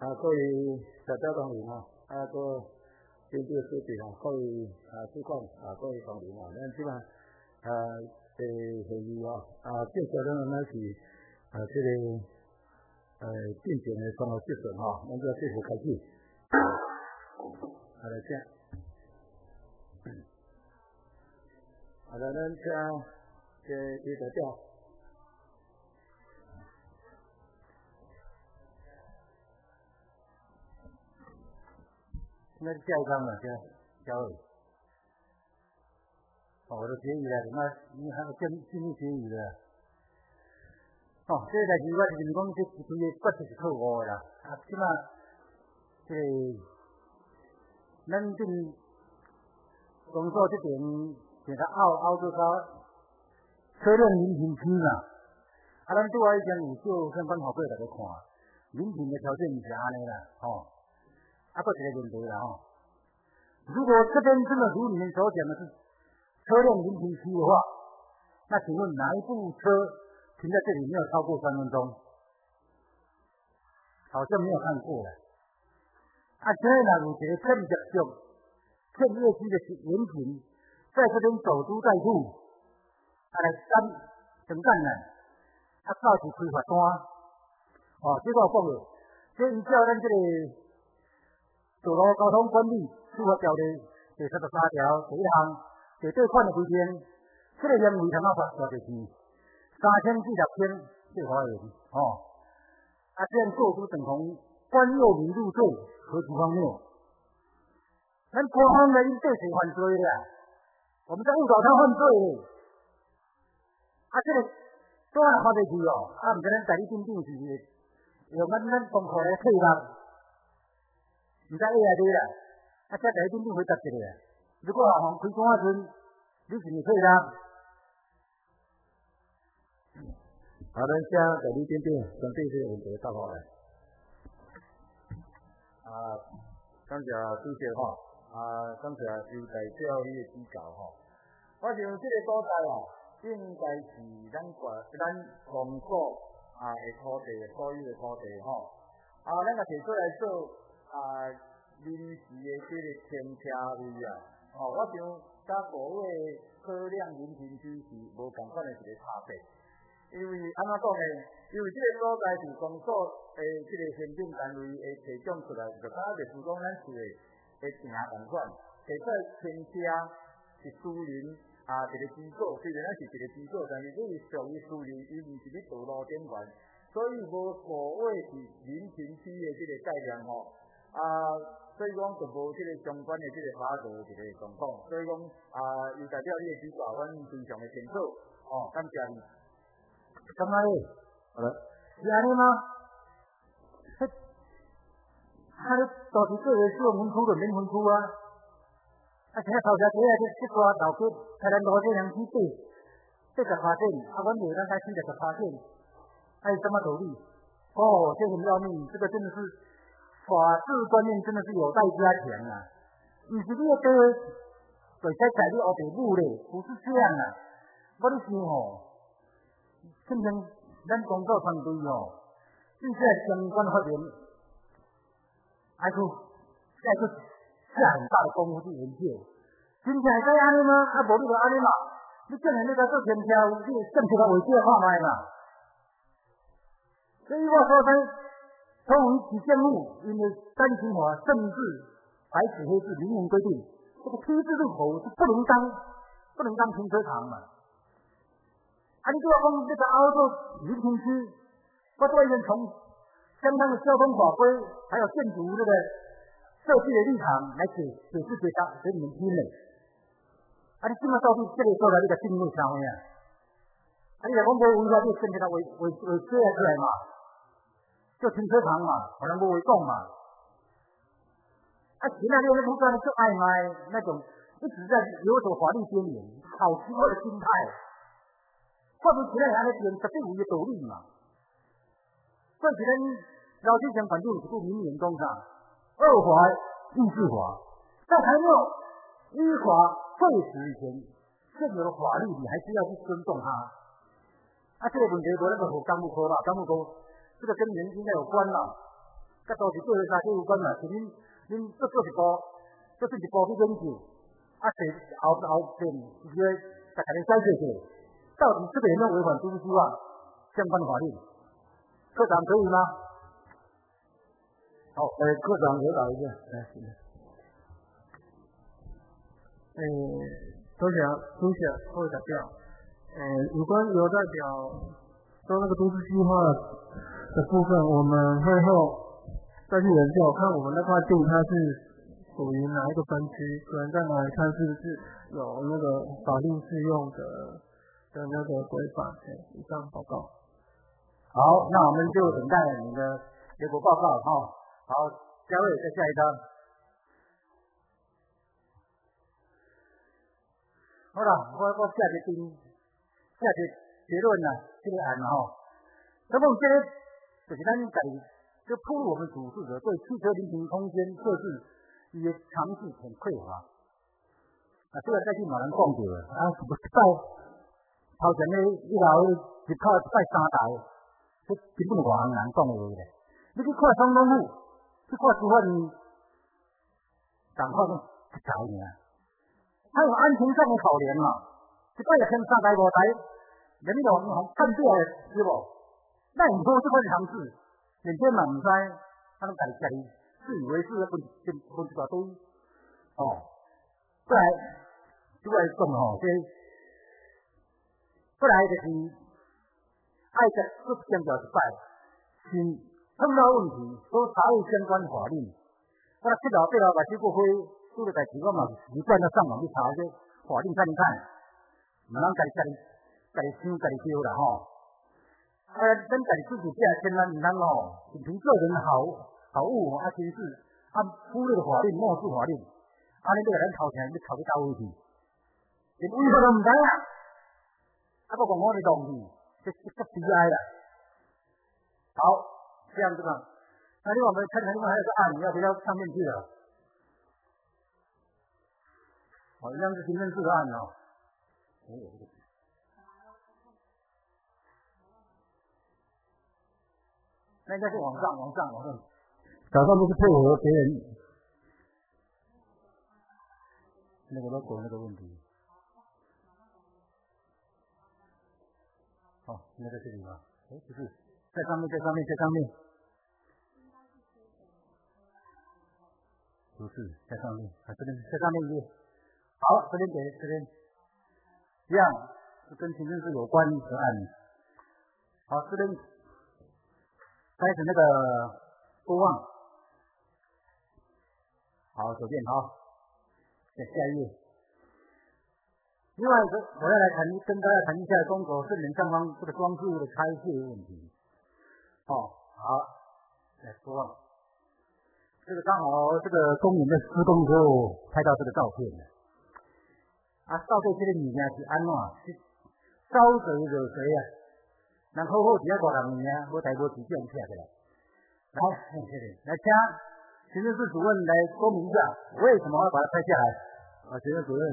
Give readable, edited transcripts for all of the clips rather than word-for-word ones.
各位大家同仁个针对说的各位主管各位同仁咱即摆会议正常咱是这个进行的上个结束咱就继续开始。来请，来咱请李代表。那教纲嘛，教委。我都协议了，你还有进入协议了。这个代志我就是讲这一个决定是错误的啦。即马这个咱这工作这边现在凹做到车辆临停区嘛。咱拄仔以前有做相关报告大家看，临停的条件是安尼啦，还有一个问题啦如果这边真的如你们所讲的是车辆临停区的话，那请问哪一部车停在这里没有超过3分钟？好像没有看过了。这若有一个欠接触、欠业绩的原停，在这边守株待兔，来等干呢，到时开罚单。这个我讲的，这依照咱这个道路交通管理处罚条例第33条第1项第对款的规定，这个行为通罚就是3000至6000这罚款。这样做出等同官诱民入罪，何其荒谬！咱官方来对谁犯罪的？我们在误导他犯罪的。这个当然发得去不知咱代理订定是用咱公课来退啦。唔知 A 还 D 啦，这代理订定会答一个。如果开工时，你是唔退啦？咱请代理订定针对这个问题答复来。感谢主席感谢刘代表你的指教我想这个所在应该是咱公所的土地所有的土地咱个提出来做临时的这个停车位我想甲各位车辆临停区是无同款的一个差别。因为安怎讲呢？因为这个所在是公所的这个行政单位会提供出来，就敢若就是讲咱厝的埕同款，提出来停车是私人一个机构，虽然咱是一个机构，但是这是属于私人，伊毋是伫道路顶缘，所以无所谓是临停区的这个概念所以讲就无这个相关的这个法则的一个状况，所以讲有代表你的指教，阮非常的清楚感谢你。干嘛嘞？是安尼吗？都是做为小门区就免分区现在头家底下这抓头家，台南路这两区40%，阮袂当开40%，有什么道理？这很要命，这个真的是法治观念真的是有待加强不是你的地就在你后地母嘞，不是这样我咧想现在咱工作团队现在相关发言，还去下很大的功夫去研究，真正会使安尼吗？无你就安尼嘛，你竟然你在做天桥，你政策个违规看卖嘛？所以我说从起建物，因为单纯化甚至白纸黑字明文规定，这个 T 字路口是不能当停车场嘛。你就要讲这个凹做临停区，我都已经从相当的交通法规，还有建筑这个设计的立场来解释给你们听的。你这么到底这里说来这个定位啥物你若讲无违法，你甚至他违规出来嘛，就停车场嘛，可能无违讲嘛。其他那些不断就暧昧那种，一直在游走法律边缘，好奇怪的心态。发出起来安尼变，绝对有一个道理嘛。所以咱老先生反正有一句名言讲啥，恶法亦是法，在还没有依法废除以前，现有的法律你还是要去尊重它。这个问题无那个和干部科吧，干部科这个跟人应该有关啦。 甲都是做啥有关嘛？是恁做一步去研究，啊，后边直接大家来解释一下，到底这个有没有违反都市计划相关的法律？科长可以吗？好，科长回答一下。 多谢各位代表。有关有代表说那个都市计划的部分，我们会后再去研究，看我们那块地它是属于哪一个分区，可能再来看是不是有那个法律适用的那个规范。以上报告。 好，那我们就等待你的结果报告哈。好，嘉伟再下一张。好了，我下个结论啦，这个案吼。那么这个就是咱家己就铺路我们主事者对汽车临停空间设置伊的尝试很匮乏。这个再去马人讲过啊，不到头前咧一楼一靠拜三台，这根本外行人讲的话咧。你去看总统府，去看司法院，同款一台尔。他有安全上的考量嘛，一摆就添3台5台，连那种看掉的是不？那你说这块尝试，连天嘛唔知，他们家己自以为是的分一大堆。再来，就来讲吼，再来就是爱再强调一摆，是碰到问题都查阅相关法律。我7楼8楼把这个会做的代志，我嘛习惯了上网去查这法律看一看，唔通家己想家己丢啦吼。咱家己自己家千万唔通吼，仅凭个人好恶啊行事，忽略法律，漠视法律，安尼对咱头前要头去倒位去，连违法都唔知啊，还讲我的动机，这悲哀啦。好，这样子吧。那另外我们看看另外还有个案，要不要上面去了？一样是行政事的案哦。那应该是往上。早上不是配合别人那个 logo 那个问题。应该在这里吗？不是，在上面。不是在上面，这边在上面一。好，这边一样是跟行政事有关的案。好，这边开始那个播放。好，左边好，下一页。另外一个，我要跟大家谈一下中国圣人上方这个装饰物的拆卸问题。好，来播放。这个刚好这个公园的施工之后拍到这个照片了。到底这个物件是安怎？是招谁惹谁啊？人好好只要大人物件，无代无志这样拆起来。来，请行政室主任来说明一下，为什么要把它拆下来？行政主任，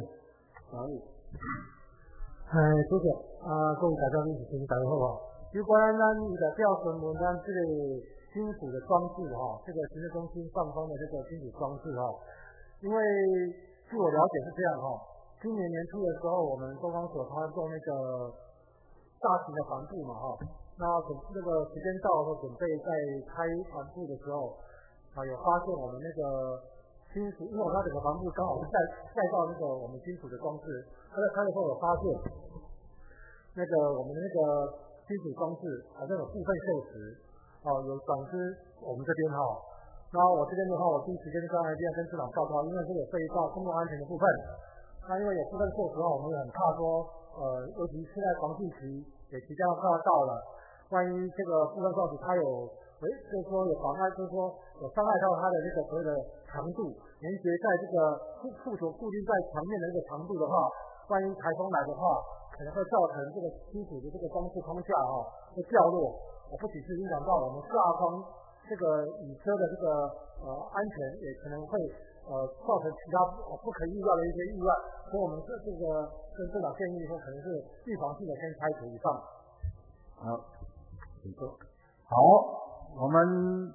多谢各位大家一起听大家好。有关咱的调查文章这个金属的装置这个行政中心上方的这个金属装置因为据我了解是这样今年年初的时候，我们东方所他做那个大型的帆布嘛那这个时间到了，准备在开帆布的时候有发现我们那个金属，因为它整个帆布刚好是盖到那个我们金属的装置，它在开的时候有发现那个我们的那个金属装置好像有部分锈蚀有转至我们这边那我这边的话，我第一时间就刚才这样跟市长报告，因为这个涉及到公共安全的部分。那因为有部分措施我们也很怕说，尤其现在防汛期也即将快要到了，万一这个部分措施它就是说有妨碍，就是说有伤害到它的这个所谓的长度，连接在这个附近在墙面的这个长度的话，万一台风来的话，可能会造成这个金属的这个装饰框架会掉落，不仅是影响到我们下方这个雨车的这个安全，也可能会造成其他不可预料的一些意外，所以我们这个跟市长建议说，可能是预防性的先拆除以上。 好，请坐。好，我们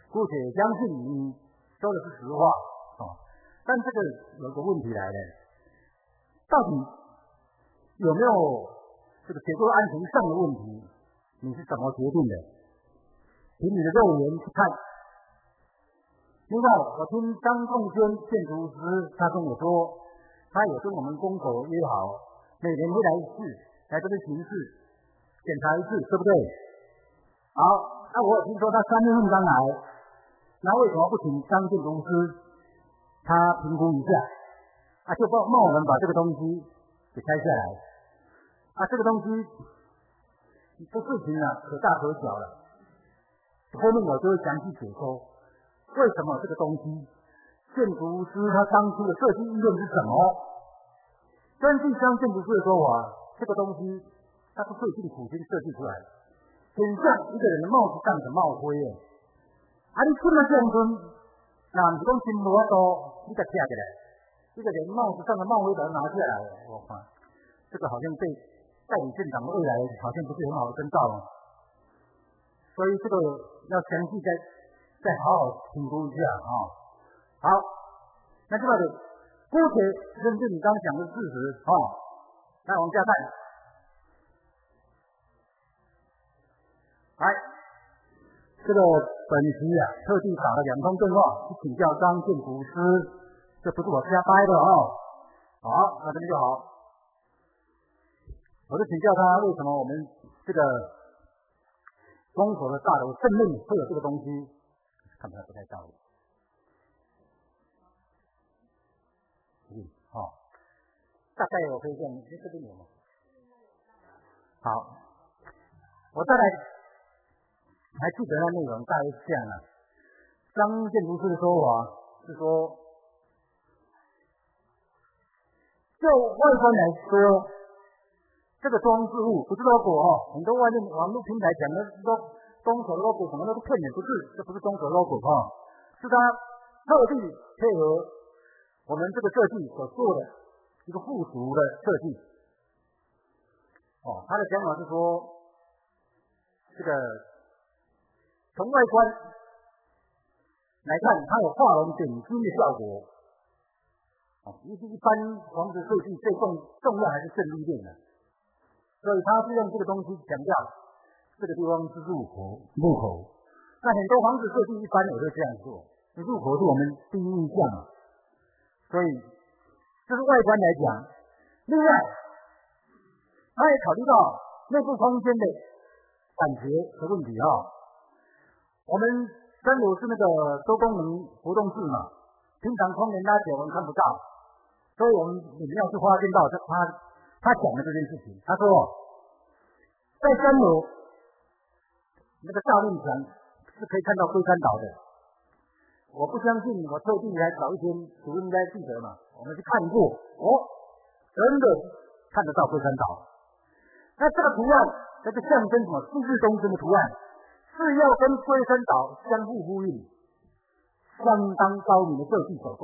姑且相信你说的是实话但这个有个问题来了，到底有没有这个结构安全上的问题？你是怎么决定的？凭你的肉眼去看。另外，我听张仲轩建筑师他跟我说，他有跟我们工口约好，每年会来一次，来这边巡视检查一次，对不对？好，那我有听说他3月份刚来，那为什么不请张建筑师他评估一下就帮我们把这个东西给拆下来这个东西这事情可大可小了，后面我就会详细解说为什么这个东西建筑师他当初的设计意愿是什么。根据张建筑师的说法，这个东西它是费尽苦心设计出来的，很像一个人的帽子上的帽徽你出了这样子那不是说真无法度你才拆起来，一个人帽子上的帽徽把它拿下来我看这个好像对代理县长的未来好像不是很好的征兆所以这个要详细再好好评估一下好，那这个姑且认定你刚刚讲的事实来往下看。来，这个本席特地打了2通电话去请教张建筑师，这不是我瞎掰的好，那这边就好。我就请教他为什么我们这个工所的大楼正面会有这个东西，看起来不太到位。大概我可以这样，这边有吗？好，我再来还记得那内容大约是这样张建筑师的说法是说，就外观来说，这个装饰物不是 logo 很多外面网络平台讲的中手 logo 什么都是骗人，不是，这不是中手 logo 是他特地配合我们这个设计所做的一个附属的设计他的想法是说，这个从外观来看，它有画龙点睛的效果一般房子设计最重要还是正立面所以他是用这个东西强调这个地方是入口。那很多房子设计一般也会这样做，入口是我们第一印象所以这是外观来讲。另外他也考虑到内部空间的感觉的问题我们3楼是那个多功能活动室嘛，平常窗帘拉起来我们看不到，所以我们要是发现到他讲的这件事情，他说在3楼那个大面墙是可以看到龟山岛的。我不相信，我特地还找一天主任应该记得嘛，我们去看过真的看得到龟山岛。那这个图案这个象征什么？旭日东升的图案是要跟龟山岛相互呼应，相当高明的设计手段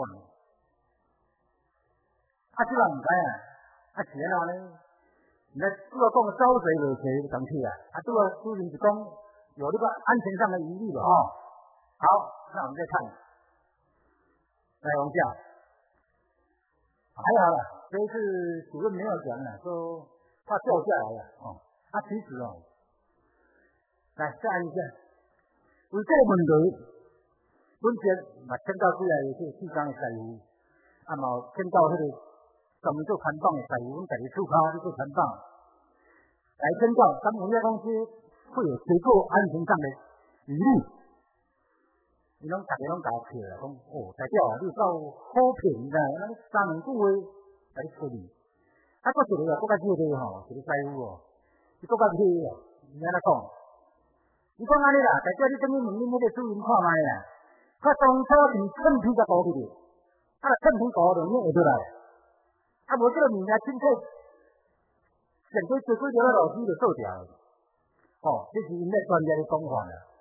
这个唔知钱呢那这个讲招谁惹谁的东西这个主任是讲有这个安全上的疑虑的好，那我们再看，来往下，还好了，这一次主任没有讲说怕掉下来其实来下一下，为这个问题，本身嘛签到出来的是4张的师傅，嘛签到那个专门做看榜的师傅，我们自己出卡去做看榜，来签到，咱们公司会有结构安全上的疑虑。大家拢甲我笑啦，讲代表你到好评啦，咱3、2句话来处理。搁一个搁较热的一个师傅伊搁较热你安怎讲？伊讲安尼啦，代表你等于问恁迄个主任看卖当初是趁皮才搞起的，趁皮搞就会倒来，无这个物件凊彩，上过做几条老师就做掉了。这是因咧专业的讲法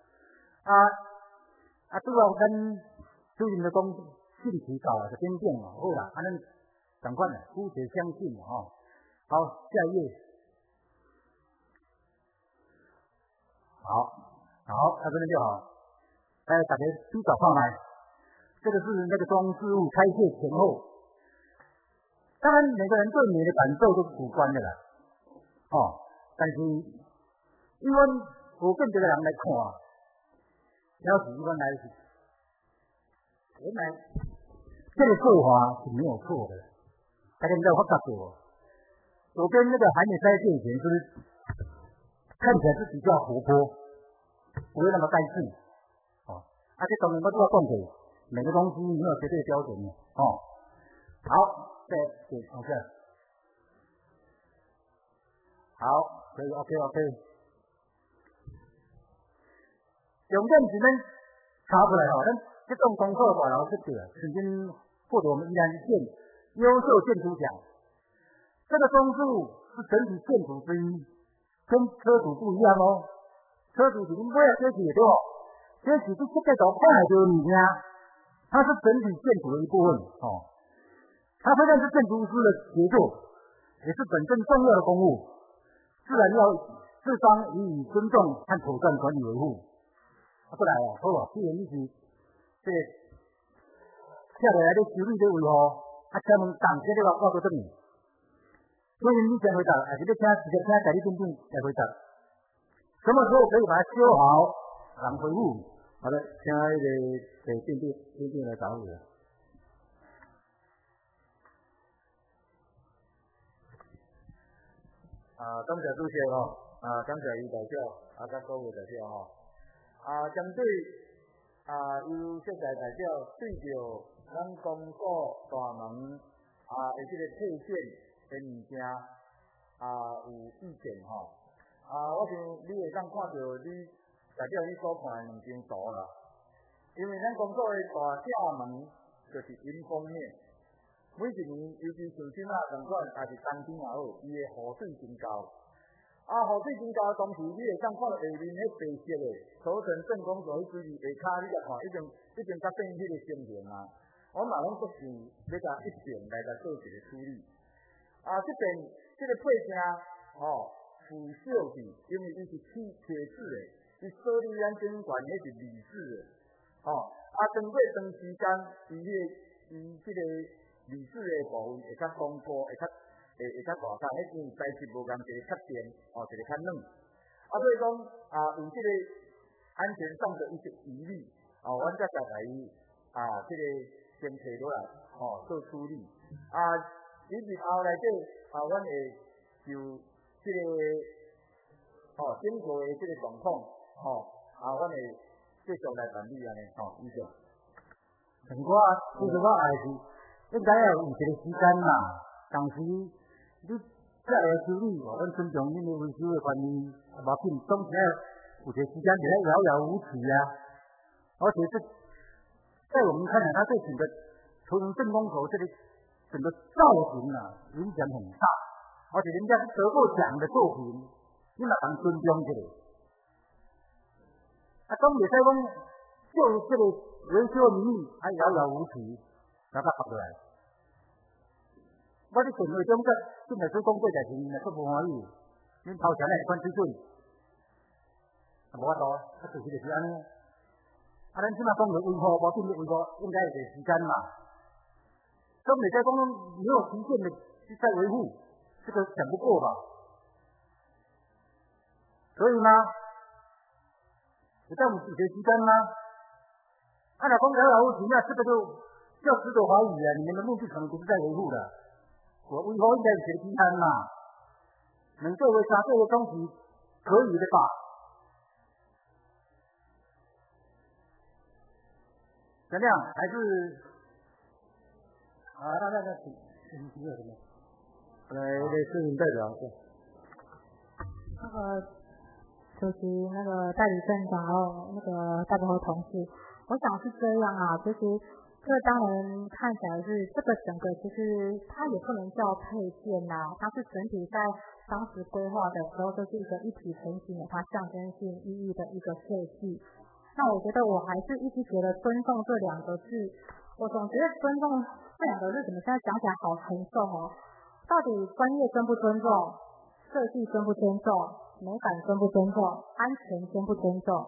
拄好跟主任的讲兴趣到就点点好啦，安尼同款姑且相信好，下一页。好，到这边就好。 大家比较看来，这个是那个装饰物拆卸前后。当然，每个人对美的感受都是主观的啦。但是一般普遍这个人来看，了解一般来说，原来这个做法是没有错的。大家应该有发觉过，左边那个还没拆卸前是看起来是比较活泼，不会那么带劲。这当然我都要讲过，每个东西没有绝对标准的。好。对，好像好，可以 OK。重点是咱查出来咱这种功课把老师对，曾经获得我们宜兰县优秀建筑奖。这个中柱是整体建筑之一，跟车主不一样哦。车主是你买这些对不？这是这个都看来就是物件，它是整体建筑的一部分它非常是建筑师的杰作，也是本身重要的公务，自然要自当予以尊重和妥善管理维护。不来好了，既然你是这下来的修理的维护，请问当这个我做等于，所以你先回答，还是要请直接请代理店长来回答。什么时候可以把它修好，让恢复？好的，请那个店长来找我。 感谢主席感谢于代表甲各位代表针对由设计代表对着咱公所大门这个配件的物件有意见我想你会当看到你代表你所看的两张图啦，因为咱公所的大正门就是迎风面。每一年，尤其像今同款，也是冬天也好，伊的雨水真高。雨水真高的同时，你会当看到下面迄白色的土城镇公所迄水泥下骹，你甲看已经甲变迄个成型啊。我嘛拢都是要甲一并来做一个处理。这边这个配件腐朽去，因为伊是铁质的，伊锁伫咱景观迄是铝制的。经过长时间，伊这个铝制的部分会较巩固，会较大块，迄因为材质无共，一个较甜，一个较软。所以讲有这个安全上的一些疑虑，阮才甲伊这个先摕落来做处理。以日后内底阮会就这个整个的这个状况阮会继续来办理安尼以上。 其实我也是。应该要有一个时间啦，同时你再来处理，阮尊重恁的维修的权利，无紧，总是有一个时间就遥遥无期啊。而且在我们看来，它对整个土城镇公所这个整个造型影响很大，而且人家是得过奖的作品，你嘛当尊重一下。总袂使讲就这个维修的名义还遥遥无期。把它合落来，我伫电话中甲进来做讲过代志，若佫无欢喜，恁头前来款水准，无法度，就是安尼。咱即马讲着维护，无紧着维护，应该有一个时间嘛。总袂使讲没有期限的去再维护，这个讲不过吧？所以呢，有当有一个时间吗？若讲遥遥无期，那这个就值得怀疑啊！你们的目的可能不是在维护的，我维护应该有些平摊嘛，能作为啥这个东西可以的吧？怎么样？还是那请有什么？来，市民代表。 主席代理镇长代表和同事，我想是这样其实。这当然看起来是这个整个，其实它也不能叫配件它是整体在当时规划的时候，就是一个一体成型的，它象征性意义的一个设计。那我觉得我还是一直觉得尊重这两个字，我总觉得尊重这两个字怎么现在讲起来好沉重到底专业尊不尊重，设计尊不尊重，美感尊不尊重，安全尊不尊重？可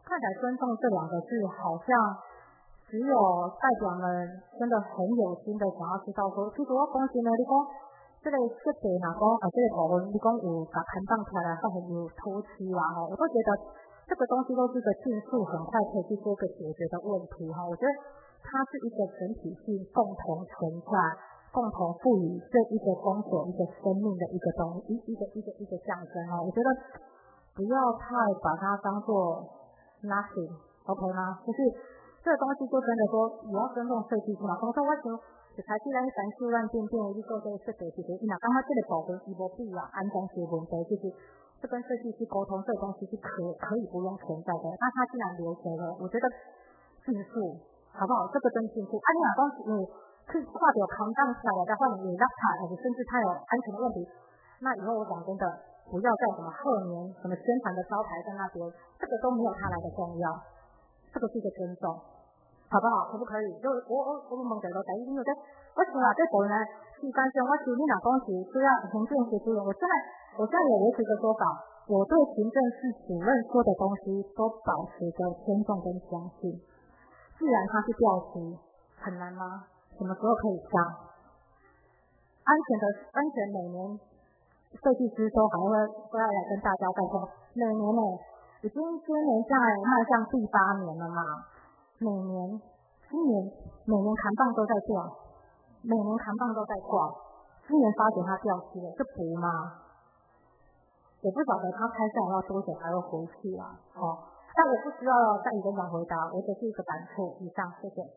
看起来尊重这两个字好像只有代表们真的很有心的想要知道说，譬如我讲真的，你讲这个设备哪讲这个部分，你讲有把看档起来，发现有偷吃啦我都觉得这个东西都是个技术很快可以去做个解决的问题我觉得它是一个整体性共同存在。共同赋予这一个公所一个生命的一个东西，一个象征我觉得不要太把它当做 nothing OK 吗？就是这个东西就真的说也要尊重设计师嘛。所以说我想就才既然是咱修乱变去做这个设计，其实伊若感觉这个部分伊无必要安装些问题，就是这跟设计师沟通，这个东西是可以不用存在的。那他既然留着了，我觉得技术好不好？这个真技术你若讲去看到扛档起来再换你拉卡，甚至它有安全的问题，那以后我讲真的，不要再什么贺年什么宣传的招牌在那边，这个都没有它来的重要，这个是一个尊重，好不好？可不可以？就我问一个第一，因为我想这部分呢，时间上我是你若讲是需要行政协助，我现在有维持一个说法，我对行政室主任说的东西都保持着尊重跟相信。既然它是调期，很难吗？什么时候可以上？安全每年设计师都还会要来跟大家沟通。每年已经今年在迈向第8年了嘛。今年每年扛棒都在掉，每年扛棒都在挂。今年发觉它掉期了，这补吗？我不晓得它开下来要多久才会回去啊。但我不需要再一个人回答，我只是一个感触。以上，谢谢。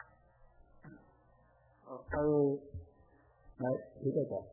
来，一个讲。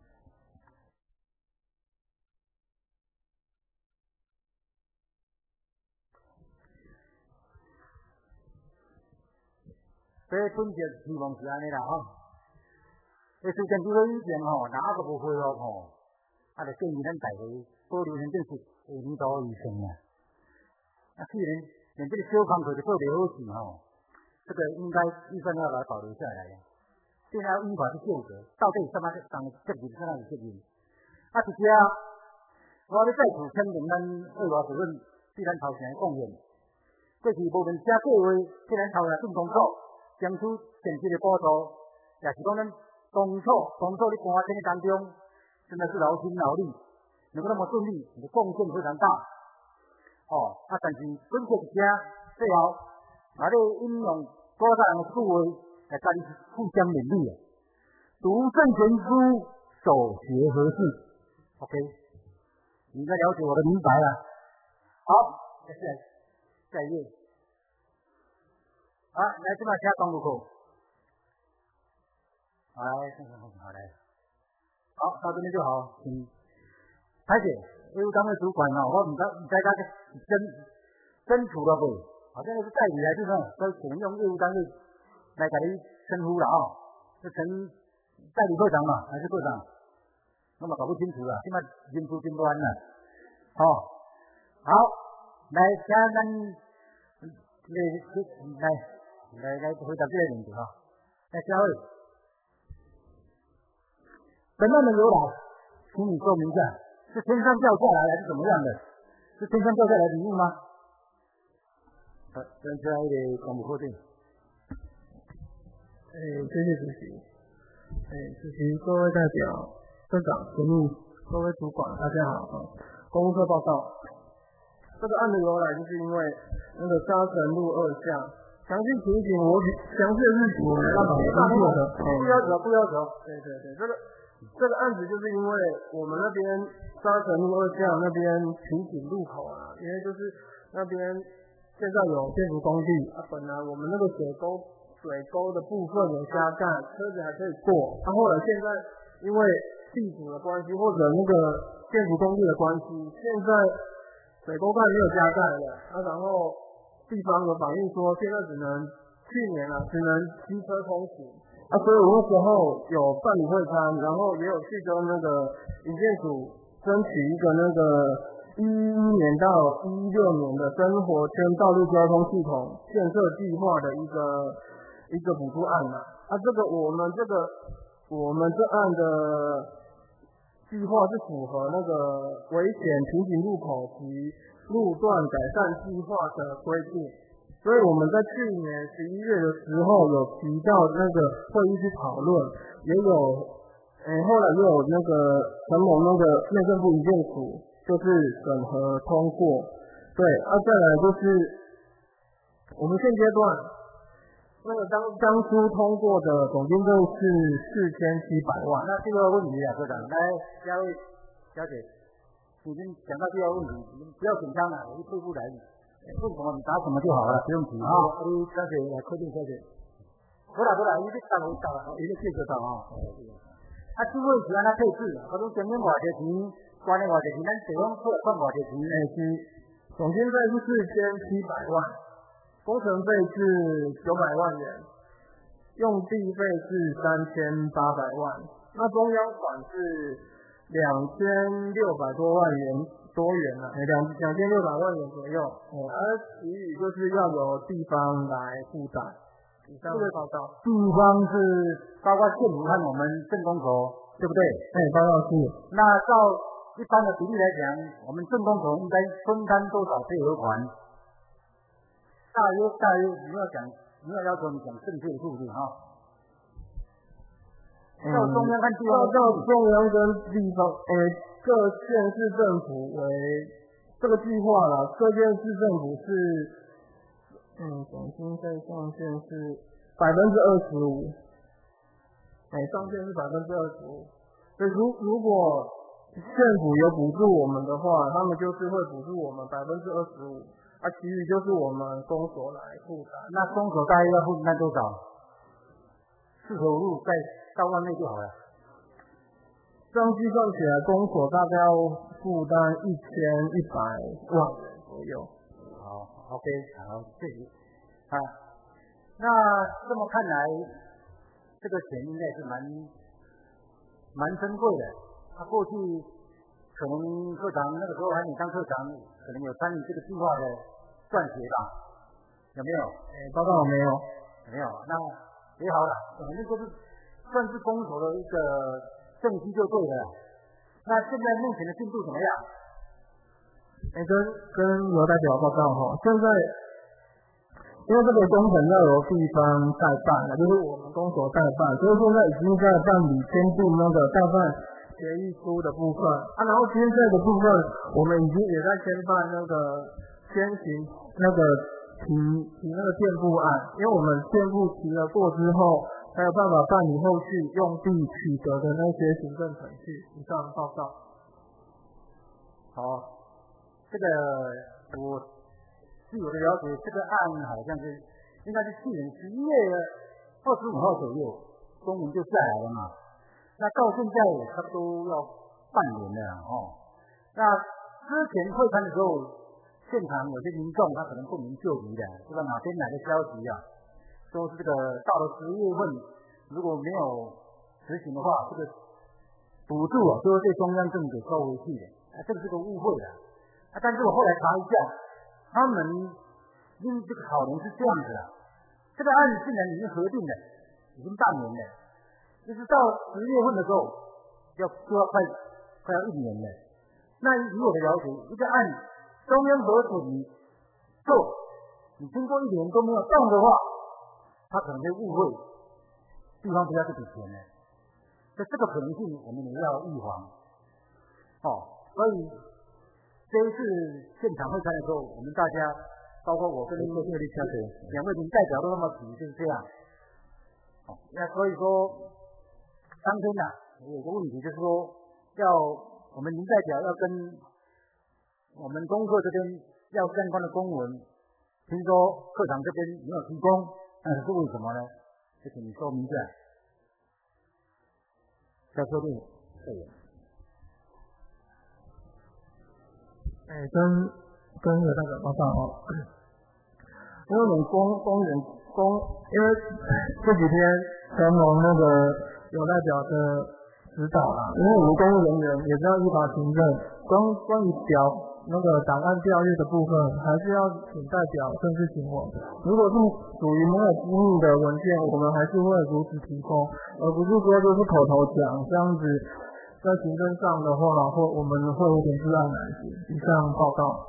这本节希望是安尼啦事件除了以前哪个无恢复就建议咱大家保留行政室下年度预算既然连这个小工课就做得好事这个应该预算要来保留下来现在依法去究责，到底什么当责任，什么是责任？一只我要再次肯定咱为华主任对咱头前的贡献。过去无论写计划，对咱头前进工作，争取现实的补助，也是讲咱当初在搬迁的当中，真的是劳心劳力，能够那么顺利，你的贡献非常大。但是准确一些，最后你引用古早人的句话。来跟你互相勉励读圣贤书，守学合适。OK， 你应该了解我的明白了。好，下一页。来这边写公路口。来，好来。好，到这边就好。台姐，业务单位主管我唔知他真处了不？好像是代理还是什么？都选用业务单位。来给你称呼了是陈代理科长嘛，还是科长？那么搞不清楚了，现在人数真乱了。好，来请咱来回答这个问题来，小伟，本案的由来，请你说明一下，是天上掉下来还是怎么样的？是天上掉下来的礼物吗？跟下一个公布确定。 谢谢主席。主席、各位代表、社长、主任、各位主管，大家好。公务课报告。这个案的由来就是因为那个沙城路2巷，详细情形详细的日期我没办法记录的。不要求。对，这个案子就是因为我们那边沙城路2巷那边平井路口因为就是那边现在有建筑工地本来我们那个水沟的部分有加盖，车子还可以过。后来现在因为地主的关系或者那个建筑工地的关系，现在水沟盖没有加盖了然后地方有反映说现在去年只能机车通行所以我那时候有办理会餐，然后也有去跟那个营建署争取一个那个11年到16年的生活圈道路交通系统建设计划的一个补助案这个我们这案的计划是符合那个危险瓶颈路口及路段改善计划的规定。所以我们在去年11月的时候有提到那个会议去讨论，也有后来又有那个承蒙那个内政部营建署就是审核通过。对，再来就是我们现阶段那个当初通过的总经费是4700万。 那这个问题啊，科长，来，嘉慧小姐，已经讲到这个问题，你不要紧张了，我一步步来。问什么你答什么就好了，不用急啊。你小姐来确定小姐。好啦，你这答我答了，你这记得到啊。这位是安那配置，可能前面偌济钱，关的偌济钱，咱地方出来算偌济钱。 是，总经费是4700万，工程费是900万元，用地费是3800万，那中央款是2600多万元。多元了，2600万元左右，而其余就是要由地方来负担。以上报告， 地方是包括县府和我们镇公所，对不对？ 报告是。 那照一般的比例来讲，我们镇公所应该分担多少配合款？大约，你要求你讲正确的数字哈。照中央和地方， 照中央跟地方，各县市政府为这个计划啦，各县市政府是，总经费上限是25%，上限是25%。所以如果县府有补助我们的话，他们就是会补助我们25%，其余就是我们公所来负担。 那公所大约要负担多少？45路再到万内就好了。 这样计算起来，公所大概要负担1100万元左右。 好 ，OK， 好，谢谢。那这么看来，这个钱应该是蛮珍贵的。过去可能科长那个时候还没当科长，可能有参与这个计划的撰写吧？有没有？ 报告没有。 没有，那也好了，反正就是算是公所的一个政绩就对了。那现在目前的进度怎么样？ 跟罗代表报告现在因为这个工程要由地方代办的，就是我们公所代办，所以现在已经在办理签订那个代办协议书的部分然后现在的部分我们已经也在先办那个先行那个提那个建部案，因为我们建部提了过之后，才有办法办理后续用地取得的那些行政程序。以上报告。 好，这个我据我的了解，这个案好像是应该是去年11月25号左右，公文就下来了嘛。那到现在差不多要半年了那之前会谈的时候，现场有些民众他可能不明就里的，不知道哪天哪个消息说是这个到了10月份，如果没有执行的话，这个补助就会被中央政府收回去的。这个是个误会的。但是我后来查一下，他们因为这个考量是这样子的，这个案竟然已经核定了，已经半年了，就是到10月份的时候，就要快要1年了。那以我的了解，一个案中央核准做，你经过1年都没有动的话，他可能会误会地方不要这笔钱呢。所以这个可能性我们也要预防。所以这一次现场会谈的时候，我们大家包括我跟2位民代表都那么提，就是这样。那所以说当天有个问题，就是说我们民代表要跟我们公课这边要相关的公文，听说课长这边没有提供，那是为什么呢？就请你说明一下。要说定对。 跟有那个报告因为我们因为这几天承蒙那个有代表的指导因为我们公务人员也是要依法行政，关于那个档案调阅的部分，还是要请代表正式请我。如果是属于没有机密的文件，我们还是会如实提供，而不是说就是口头讲这样子。在行政上的话，我们会有点自然难行。以上报告。 这个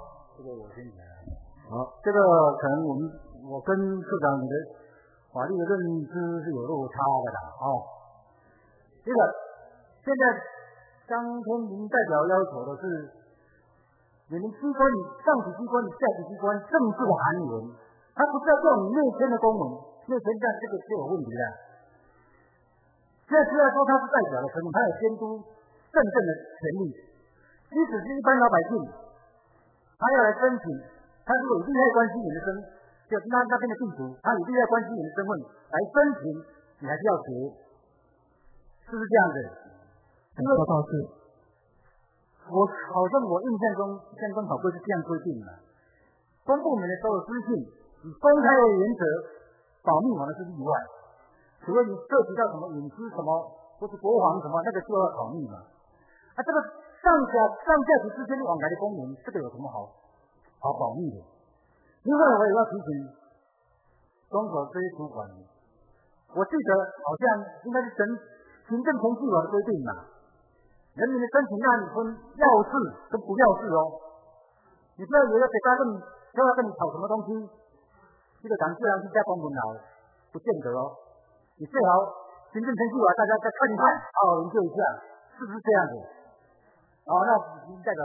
个我先讲。 好， 这个可能我跟处长你的法律的认知是有落差的啦，这个现在张天林代表要求的是，你们机关、你上级机关、你下级机关正式的函员，他不是要做你内签的公文，内签这个是有问题的。现在虽然说他是代表的身份，他有监督政政的权利，即使是一般老百姓，他要来申请，他如果有利害关系人的身，就那边的地主，他有利害关系人的身份来申请，你还是要结，是不是这样子？因为我好像我印象中相关法规是这样规定的，公部门的所有资讯以公开为原则，保密反而是例外，除非你涉及到什么隐私什么或是国防什么，那个就要保密嘛。这个上下级之间往来的公文，这个有什么好保密的？另外我也要提醒中所这些主管，我记得好像应该是行政程序法的规定嘛。人民的申请让你分要事跟不要事你不要以为北大跟你吵什么东西，这个党自然是加公文来，不见得你最好行政程序法大家再看一看，研究一下，是不是这样子？那您代表，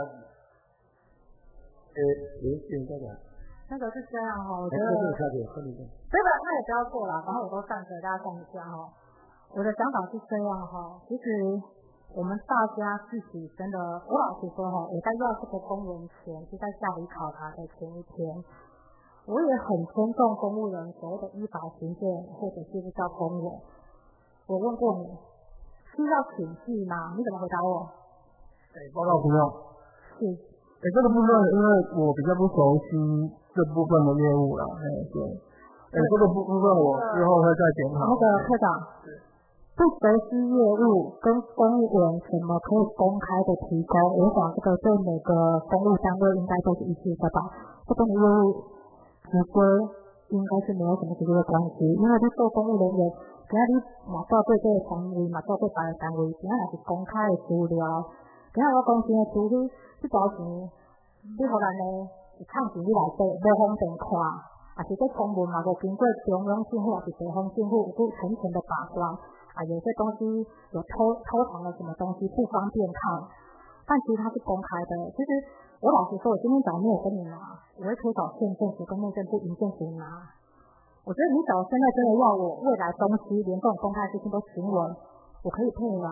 您代表。 那个是这样我觉得，对吧？那也不要错了，反正我都上课，大家看一下我的想法是这样其实我们大家自己真的，我老实说我在要这个公文前，是在下午考察的前一天，我也很尊重公务人所谓的依法行政或者是叫公文。我问过你，需要请示吗？你怎么回答我？ 报告不用。 是。 这个部分因为我比较不熟悉这部分的业务啦，对。这个部分我之后会再检讨。 那个科长。不熟悉业务跟公务员什么可以公开的提供，我想这个对每个公务单位应该都是一致的吧。这跟业务直接应该是没有什么直接的关系，因为你做公务人员，今仔你嘛做对这个单位，嘛做对别个单位，今仔也是公开的资料，今仔我公司的资料，这条钱你互咱呢是藏钱你内底，无方便看，也是这公文嘛无经过中央政府也是地方政府有层层的把关。有些东西有偷藏了什么东西不方便看，但其实它是公开的。其实我老实说，我今天早上没有跟你拿，我会推找县政府跟内政部营建署拿。我觉得你早现在真的要我未来东西连这种公开事情都询问，我可以配合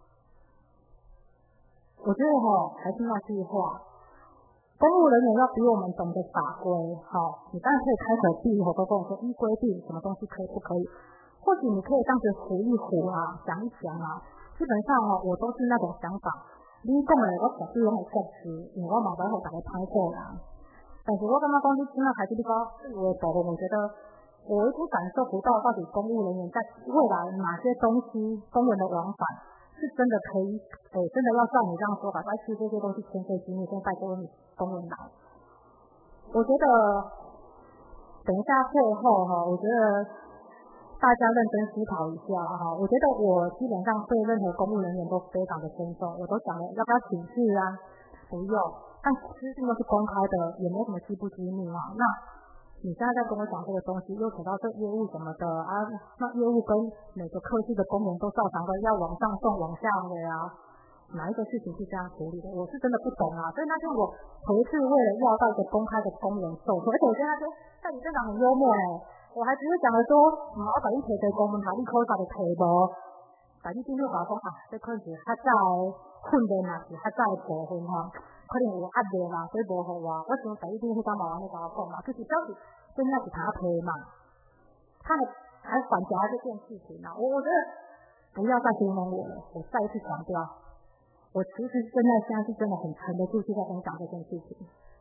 我觉得还是那句话，公务人员要比我们懂得法规你当然可以开口闭口都跟我说依规定什么东西可以不可以。或许你可以这样子唬一唬讲一讲基本上我都是那种想法。你讲的我绝对拢会确实，因为我嘛不会大家拍过但是我刚刚讲你听到还是你讲我的部分，我觉得我一直感受不到到底公务人员在未来哪些东西公文的往返是真的可以真的要照你这样说法，其实这些都是天费机密，现在都是公文来。我觉得等一下会后我觉得大家认真思考一下我觉得我基本上对任何公务人员都非常的尊重，我都讲了要不要请示不用，但资讯都是公开的，也没有什么机不机密那你现在在跟我讲这个东西，又扯到这业务什么的那业务跟每个科技的功能都照常的要往上送往下的哪一个事情是这样处理的？我是真的不懂所以那天我回去为了要到一个公开的公文授课，而且我觉得那天代理镇长很幽默我还只是讲了说，我把你摕在公文台，你考察的题无，但你今天话讲这可能是较早训练是较早的部分可能有压力所以无好我想第一天迄当嘛安尼甲我讲就是表示真的是他批嘛，他还反夹这件事情我觉得不要再糊弄我了，我再一次强调，我其实现在是真的很沉得住气在跟你讲这件事情。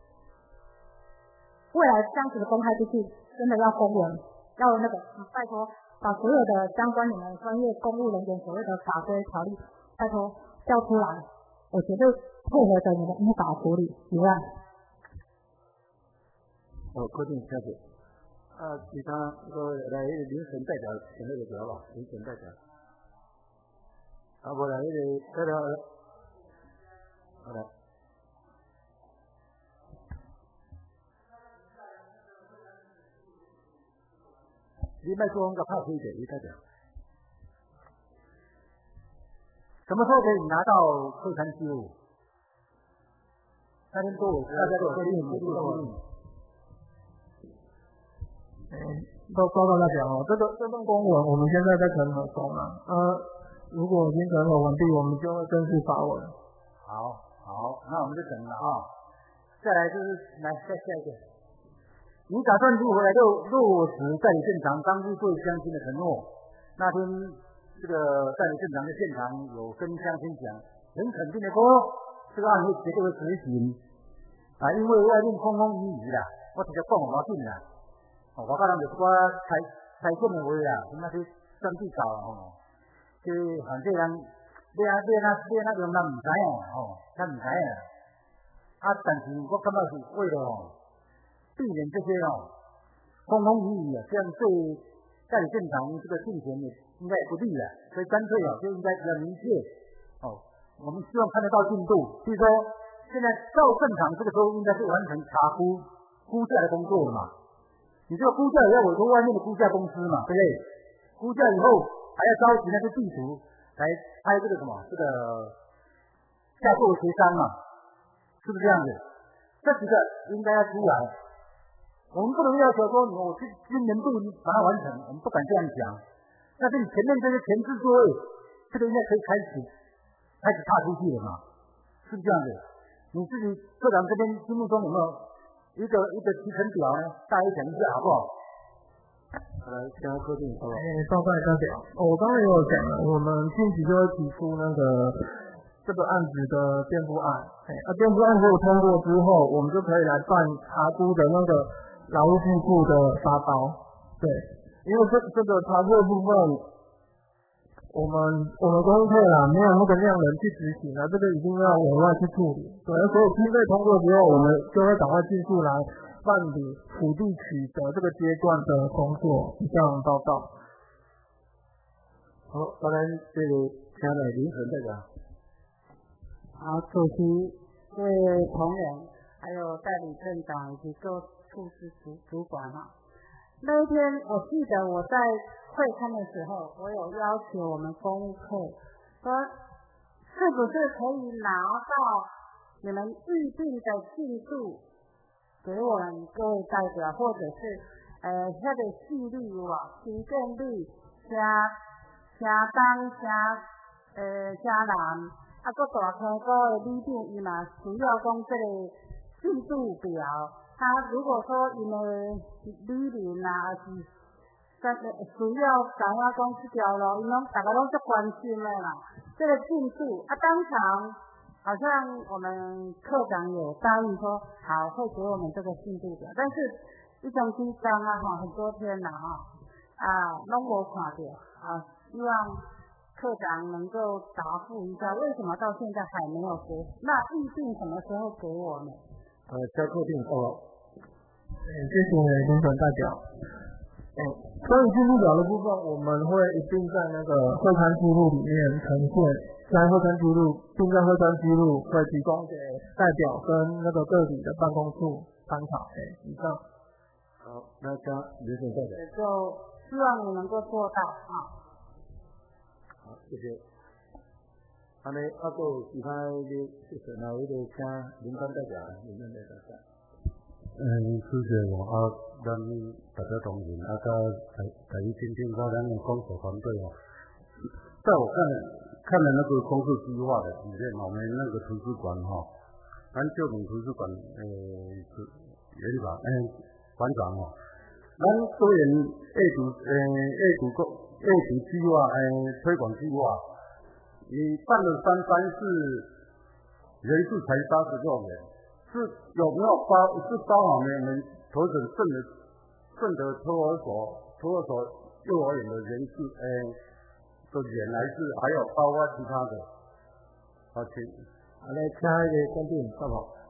未来这样子的公开出去，真的要公文，要那个拜托把所有的相关你们专业公务人员所谓的法规条例，拜托调出来，我绝对配合着你们依法处理以外。 柯定下去。其他各位来临审代表请那个表吧，临审代表。不来代表，好来。 你麦克风个拍开一点，你代表。什么时候可以拿到会餐记录？那天多大家都规定， 报告大家哦，这份公文我们现在在审核中啊。如果已经审核完毕，我们就会正式发文。 好，那我们就等了啊。再来就是来下一个，你打算如何来落实代理现场当初对乡亲的承诺？那天这个代理现场的现场有跟乡亲讲，很肯定的说，这个案会绝对会执行啊，因为外面风风雨雨啦，我直接讲我紧啦。我甲人就是我财政的话啦，那些选举搞吼，即反正人你那用咱唔知啊，咱唔知啊。但是我感觉是为了避免这些风风雨雨啊，这样对代理现场这个竞选也应该也不利啊，所以干脆就应该比较明确我们希望看得到进度，比如说现在照正常这个时候应该是完成查估价的工作了嘛。你这个估价也要委托外面的估价公司嘛，对不对？估价以后还要召集那些地主来拍这个下作协商嘛，是不是这样子？这几个应该要出来。我们不能要求说我今年度你把它完成，我们不敢这样讲。但是你前面这些前置作业，这个应该可以开始踏出去了嘛，是不是这样子？你自己科长这边心目中有没有一个提成表呢？大家讲一下好不好？来，先要确定好不好？ 报告大表。我刚才也有讲了，我们近期就会提出那个这个案子的辩护案。辩护案如果通过之后，我们就可以来办查估的那个劳务支付的发包。对，因为这个查估的部分，我们公会啦，没有那个量人去执行啊，这个一定要委外去处理。对，所以经费通过之后，我们就会赶快迅速来办理土地取得这个阶段的工作。以上报告。 好，当然这个请来林恒代表。 好，主席、各位同仁，还有代理镇长以及各处室主管那一天我记得我在会刊的时候，我有要求我们公务课说，是不是可以拿到你们预定的进度给我们各位代表，或者是那个细率行政率车单车人各大科股的里长伊嘛需要讲这个进度表。他如果说因为理念还是需要知影讲这条路，因为大家拢足关心的啦。这个进度当场好像我们科长有答应说好会给我们这个进度表，但是一种期间很多天了拢无看到希望科长能够答复一下，为什么到现在还没有给？那预定什么时候给我们？ 交确定谢谢林总代表。关于进度表的部分，我们会一并在那个会刊记录里面呈现，在会刊记录，并在会刊记录会提供给代表跟那个个体的办公处参考。以上。 好，那加林总代表。 就希望你能够做到好，谢谢。安尼还有其他的就是哪位的请林官代表上。 主席咱大家同仁甲伊听听咱的工作团队在我看了那个工作计划的里面我们那个图书馆咱旧民图书馆园长馆长咱多元阅读计划推广计划，你办了3次，人数才30多人。是有没有包含我们头省顺德托儿所幼儿园的人数的人来自，还有包括其他的。好，请来请那个官兵好不好？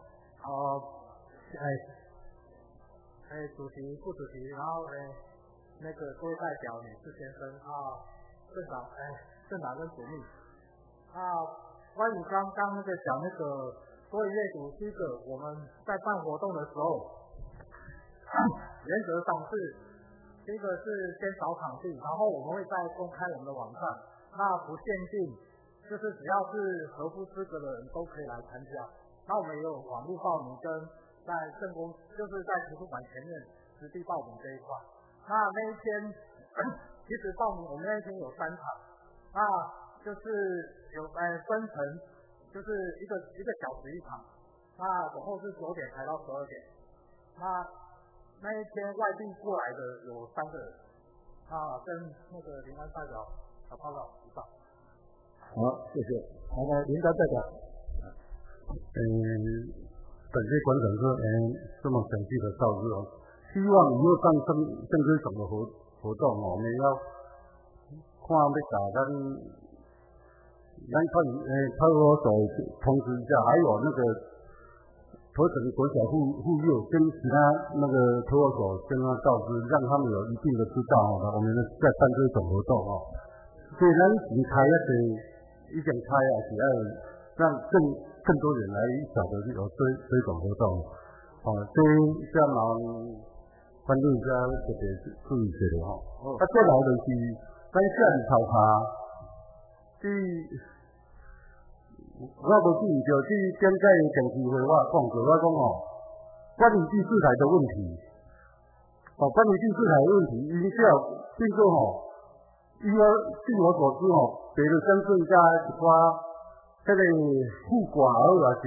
主席、副主席，然后那个各位代表、女士先生镇长跟主秘关于刚刚那个讲那个多元阅读，第一个我们在办活动的时候，原则上是第一个是先找场地，然后我们会再公开我们的网站，那不限定，就是只要是合乎资格的人都可以来参加。那我们也有网络报名跟在政工，就是在图书馆前面实地报名这一块。那一天其实报名我们那一天有3场，那就是有分成，就是一个小时1场，那总共是9点排到12点。那一天外地过来的有3个人，跟那个林安代表小报告一报。 好，谢谢。好，来林丹代表。 感谢馆长这么详细的告知哦。希望以后上政规总的活动哦，我们要看要打咱派出所通知一下，还有那个头城国小妇幼跟其他那个托儿所跟他告知，让他们有一定的知道哦，我们在办这种活动哦。所以咱已开已经开啊，是要让更多人来晓得有这种活动哦。所以这样关注一下特别注意些的哈。再来就是咱下里考察，我无注意到这点解电视会我讲过，我讲哦，关于第4台的问题，关于第4台的问题，音效变做据我所知除了乡镇加一寡这个副挂好啊是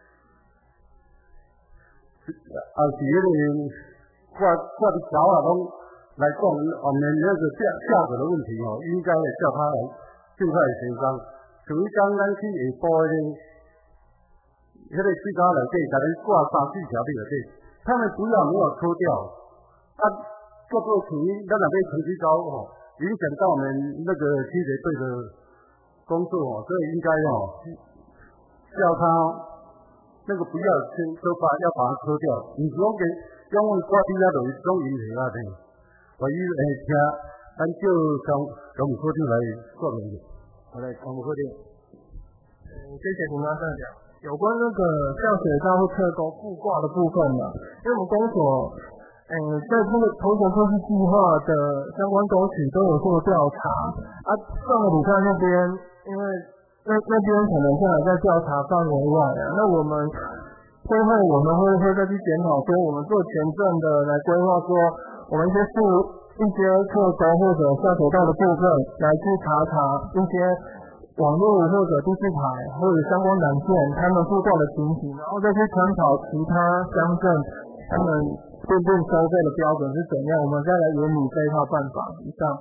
那个挂的条啊拢来讲，我们那个价格的问题应该叫他来尽快协商。所以讲咱去下晡那个水沟内底，给咱挂3-4条就可以，他们不要没有抽掉，做成咱那边成绩高影响到我们那个清洁队的工作所以应该叫他那个不要要把它抽掉，你不用给因为挂底下就是种引起啊的，所以听咱就从科长来说明。好嘞，我们科长。 谢谢林安代表。有关那个教学大会特工附挂的部分呢，因为我们公所在那个投球测试计划的相关沟渠都有做调查上个礼拜那边，因为那边可能现在在调查范围外那我们会再去检讨，说我们做前阵的来规划，说我们一些课程或者下水道的部分来去查一些网络或者第4台或者相关缆线他们附挂的情形，然后再去参考其他乡镇他们电收费的标准是怎样，我们再来研拟这一套办法。以上。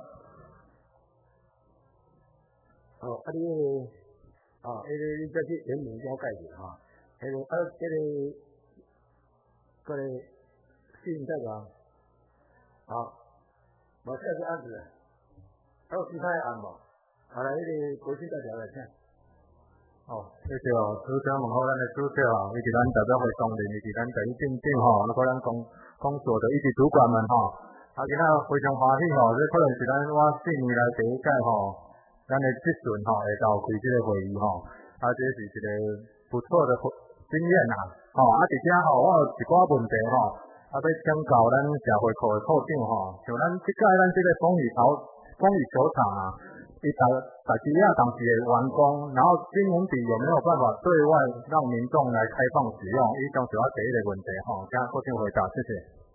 你再去研拟了解一下各位市民代表，无下个案子，还有其他的案吗？来，国信代表来听。 谢谢主持人问候咱的主持以及咱代表会同仁，以及咱第一镇长那个咱公所的一级主管们今仔非常欢喜这可能是咱我4年来第一届咱的质询会召开这个会议这是一个不错的经验而且我有一寡问题要请教咱社会科的科长像咱这届咱这个风雨球场大家当时的完工，然后今年底有没有办法对外让民众来开放使用？以上是我第一个问题请科长回答，谢谢。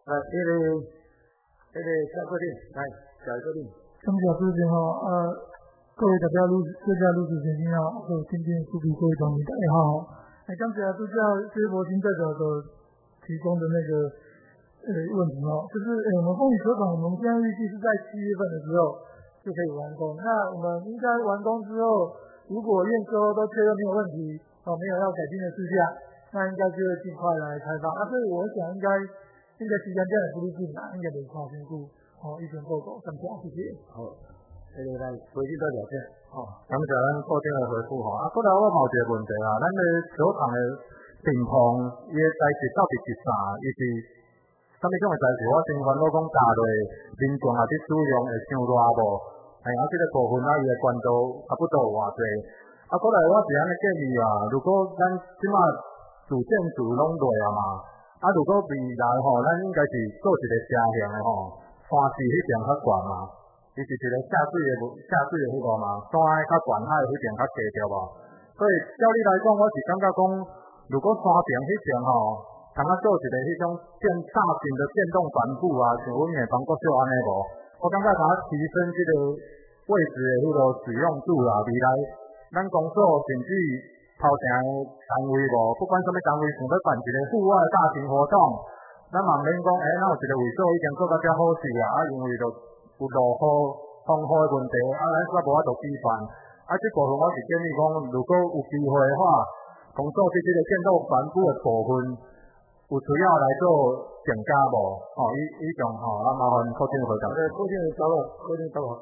夏科长，来，下一个你。 感谢主持人各位代表各家律师先生还有今天出席各位同仁大家好。感谢主教薛伯清代表的提供的那个问题就是我们风雨球场我们现在预计是在7月份的时候就可以完工。那我们应该完工之后，如果验收都确认没有问题没有要改进的事项，那应该就会尽快来开发所以我想应该时间这样不离近应该没跨评估意见报告感谢谢谢。 好，来回去再聊天。 感谢咱科长的回复过来我有一个问题咱的球场的顶棚伊的材质到底是啥？伊是什么种的材质？我真烦恼讲加落民众在使用会伤热无？这个部分伊的关度差不多有偌济？过来我是安尼建议如果咱即马主建筑拢落嘛，如果未来咱应该是做一个车型的山势迄边较悬嘛，伊是一个下水的迄个嘛，山的较悬，海迄边较低对无？所以照理来讲，我是感觉讲，如果山边迄边吼，通啊做一个迄种大型的电动帆布啊，像阮的邦国小安尼无，我感觉通啊提升这个位置的迄个使用度啦，未来咱公所甚至头前的单位无，不管什么单位想要办一个户外大型活动，咱嘛免讲，咱有一个位置已经做到遮好势啊，因为就有落雨、风雨的问题，咱煞无法度举办。这部分我是建议讲，如果有机会的话，公所对这个建筑帆布的部分，有需要来做增加无？以上咱麻烦柯建回答。 柯建找我。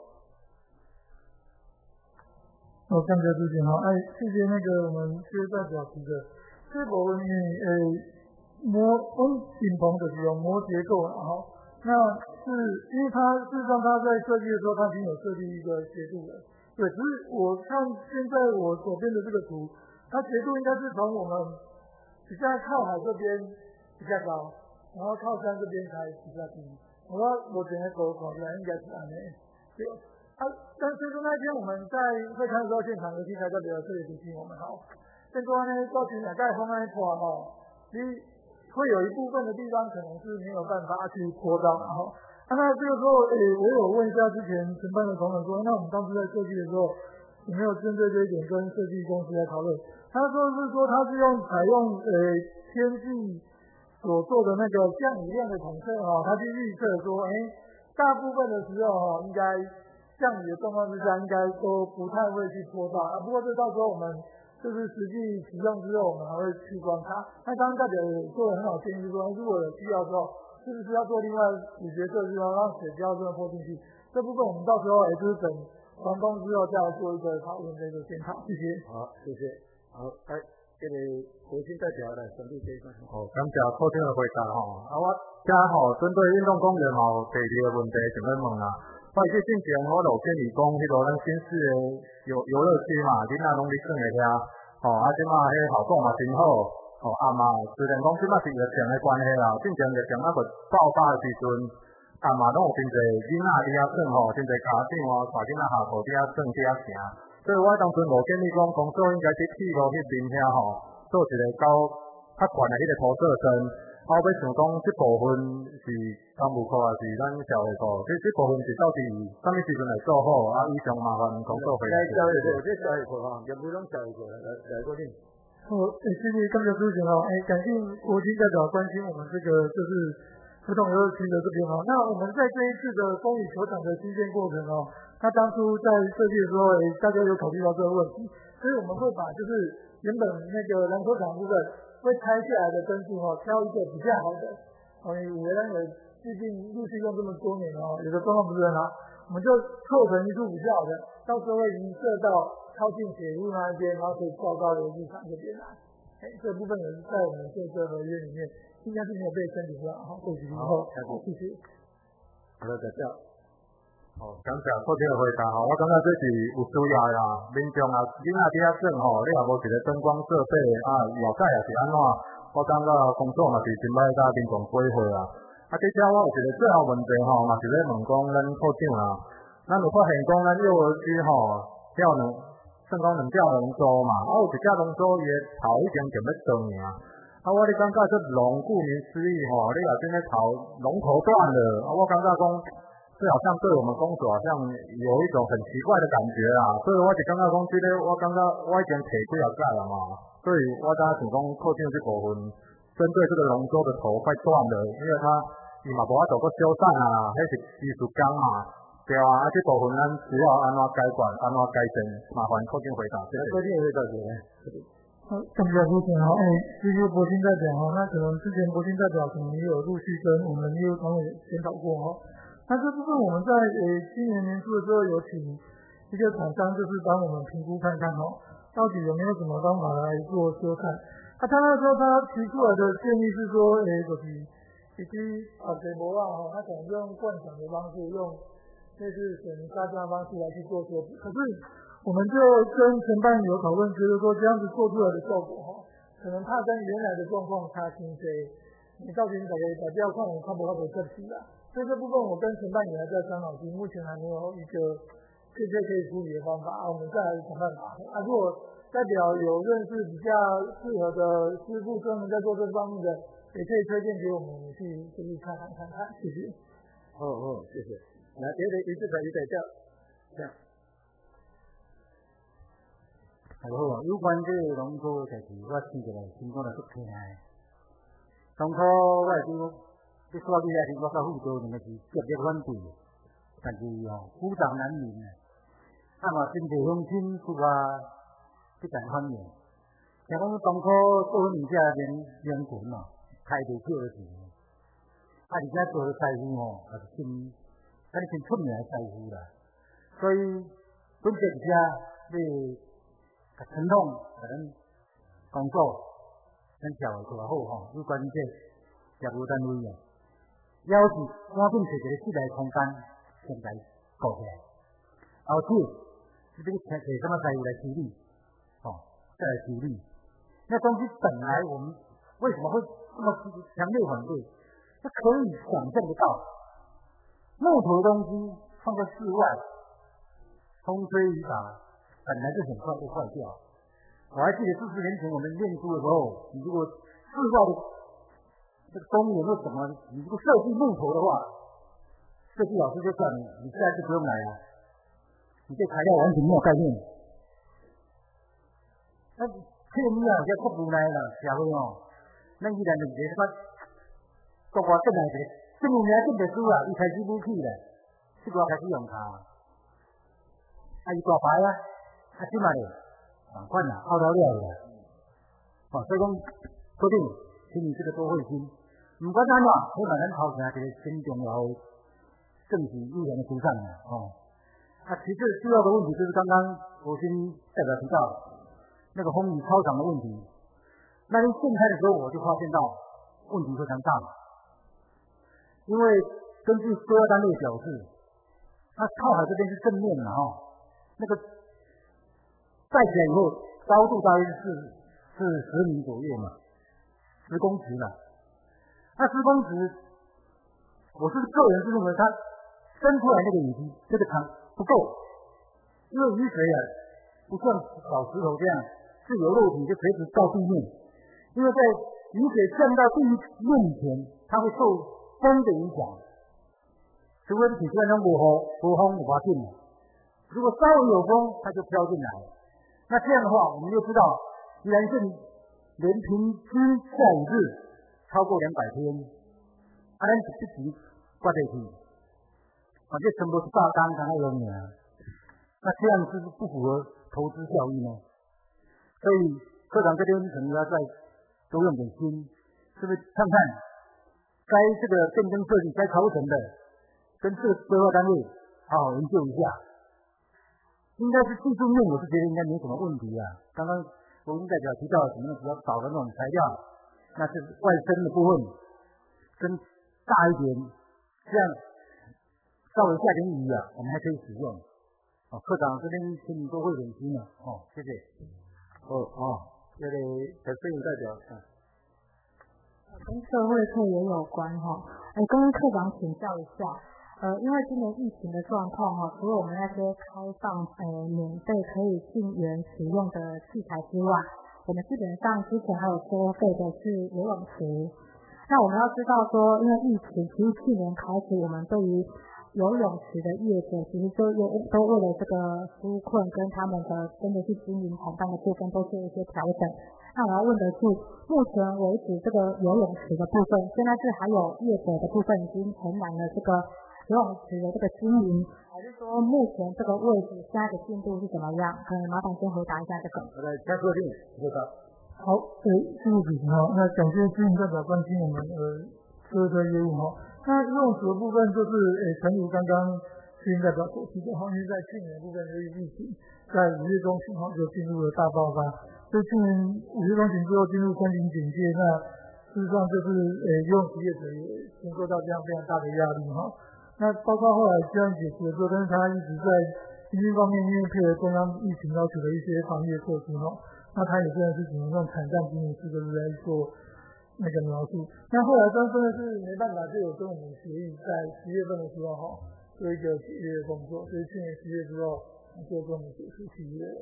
感谢主席谢谢那个我们薛代表提的，这部分我们顶棚的是用膜结构那是因为事实上他在设计的时候，他已经有设计一个斜度的，对，只是我看现在我左边的这个图，它斜度应该是从我们比较靠海这边比较高，然后靠山这边才比较低。我整个狗看起来应该是这样的，对。但是说那天我们在会看的时候，现场的器材代表特别提醒我们这个呢，到现在风来拖其实会有一部分的地方可能是没有办法去拖到那这个时候我有问一下之前承办的同仁说，那我们当时在设计的时候有没有针对这一点跟设计公司来讨论？他说他是采用天气所做的那个降雨量的统测他去预测说大部分的时候应该降雨的状况之下，应该都不太会去拖到不过这到时候我们就是实际启用之后，我们还会去观察。那刚刚代表也做了很好建议，说如果有需要的时候，是不是要做另外解决设施让水不要这么泼进去？这部分我们到时候也就是等完工之后再来做一个讨论的一个检讨。谢谢。 好，谢谢。好，这个核心代表来审理这一块。 感谢柯建的回答我针对运动公园第二个问题想要问我之前我就建议讲，迄个咱新市的游乐区嘛，囡仔拢伫耍的遐，即马迄效果嘛真好，嘛虽然讲即马是疫情的关系啦，正常疫情还未爆发的时阵，嘛拢有真侪囡仔伫遐耍真侪家长带囡仔下课伫遐耍伫遐行，所以我当初无建议讲公所应该去铁路迄边遐做一个较悬的迄个涂色层。我要想讲，这部分是干部科还是咱消费科？这部分是到底什么时阵来做好？以上麻烦工作回答。 消费科，这消费科全部拢消费科来决定。 谢谢刚才主持人感谢国军代表关心我们这个就是儿童游乐区的这边那我们在这一次的风雨球场的新建过程那当初在设计的时候大家有考虑到这个问题，所以我们会把就是原本那个篮球场部分会拆下来的根数挑一个比较好的有的人毕竟陆续用这么多年有的状况不是很好，我们就凑成一处比较好的，到时候会移设到靠近铁路那一边，然后可以报到游戏场这边来。这部分也是在我们这个合约里面，应该是没有被申请到过去以后。谢谢。 好的，再见。 感谢柯建的回答我感觉这是有需要啦，民众囡仔伫遐耍你也无一个灯光设备外界也是安怎？我感觉工作嘛是真歹甲民众规划接着我有一个最后问题嘛是咧问讲咱科长咱有发现讲咱幼儿区算讲2条龙舟嘛，有一只龙舟伊的头已经点要断我咧感觉这龙顾名思义你也真咧头龙头断了我感觉讲这好像对我们公所好像有一种很奇怪的感觉所以我是感觉讲这个我感觉我已经提几下载了嘛，所以我想讲科长这部分针对这个龙舟的头快断了，因为伊嘛无法度搁修缮迄是技术工嘛，对这部分咱需要安怎解决，安怎改善，麻烦科长回答。 科长回答是呢。 感谢主持人谢谢国军代表那可能之前国军代表可能也有陆续跟我们业务团委检讨过那这部分我们在今年年初的时候有请一个厂商，就是帮我们评估看看到底有没有什么方法来做修缮。他那时候他提出来的建议是说，就是以及无他可能用灌肠的方式，用类似水泥沙浆的方式来去做修补。可是我们就跟承办有讨论，觉得说这样子做出来的效果可能怕跟原来的状况差劲些。你到底大家不要看我看不到的这题啦。 所以这部分我跟承办也还在商讨中，目前还没有一个确切可以处理的方法，我们再来想办法。如果代表有认识比较适合的师傅专门在做这方面的，也可以推荐给我们，我们去看看，谢谢。 谢谢。那别的一直在这样。 好，有关这个农科代志，我听起来心中就足痛的。当初我就你说起来是我甲副导两个是极力反对，但是苦长难明啊。嘛真侪乡亲出啊去讲反映，听讲当初做伙物件连群开袂少的钱，而且做的师傅也是真出名的师傅啦。所以本地者要甲传统甲咱工作，咱社会做好有关这业务单位要是赶紧找一个适当的空间，先来搞起来。后手你这个找什么师傅来处理，再来处理。那东西本来我们为什么会这么强烈反对？就可以想象得到，木头的东西放在室外，风吹雨打，本来就很快就坏掉。我还记得40年前我们念书的时候，你如果室外的这个公园或什么，你如果设计木头的话，设计老师就叫你下次不用来了，你对材料完全没有概念。那这个你啊，叫国无奈啦，社会咱依然就袂说国外进来一个，这么名进的书啊，伊开始武器咧，这个开始用它，伊大牌啊，即嘛咧，同款啦，拗到了啦。所以讲，决定，请你这个多会心。不管怎样，起码咱头前一个很重要的政治优良的主张其次第二个问题就是刚刚我先代表提到那个风雨操场的问题。那天现开的时候，我就发现到问题非常大，因为根据规划单位表示，它靠海这边是正面的那个盖起来以后高度大约是10米左右嘛，10公尺了。那10公尺，我个人是认为它伸出来那个雨滴这个长不够，因为雨水不像小石头这样自由落体就垂直到地面，因为在雨水降到地面前，它会受风的影响，除非你现在无风无法进来，如果稍微有风，它就飘进来。那这样的话，我们就知道，宜兰县连平均下雨日超过200天，咱一直挂在去，这全部是大纲才用的，那这样是不是不符合投资效益呢？所以科长这边可能要再多用点心，是不是看看该这个变更设计该调整的，跟这个规划单位好好研究一下。应该是技术面，我是觉得应该没什么问题啊。刚刚我们代表提到什么比较少的那种材料，那是外身的部分跟大一点，这样稍微下点雨我们还可以使用。科长这边请你多会点心谢谢。 这个陈摄影代表跟社会课也有关跟科长请教一下。因为今年疫情的状况除了我们那些开放免费可以进园使用的器材之外，我们基本上之前还有收费的是游泳池。那我们要知道说，因为疫情，其实去年开始我们对于游泳池的业者其实都为了这个纾困跟他们的真的是经营承担的部分都做一些调整。那我要问的是，目前为止这个游泳池的部分，现在是还有业者的部分已经承揽了这个游泳池的这个经营，还是说目前这个位置现在的进度是怎么样？麻烦先回答一下这个。 加确定，回答。 好，谢谢主持那感谢经营代表关心我们社会业务那游泳池的部分就是诚如刚刚经营代表所提的因为在去年的部分由于疫情，在5月中旬就进入了大爆发，所以去年5月中旬之后进入3级警戒，那事实上就是游泳池业者也承受到这样非常大的压力那包括后来这样解决之后，但是他一直在经济方面因为配合中央疫情要求的一些防疫措施那他也真的是只能用惨淡经营4个月来做那个描述。那后来真的是没办法，就有跟我们协议，在10月份的时候做一个解约的动作，所以去年10月之后就跟我们解除契约了。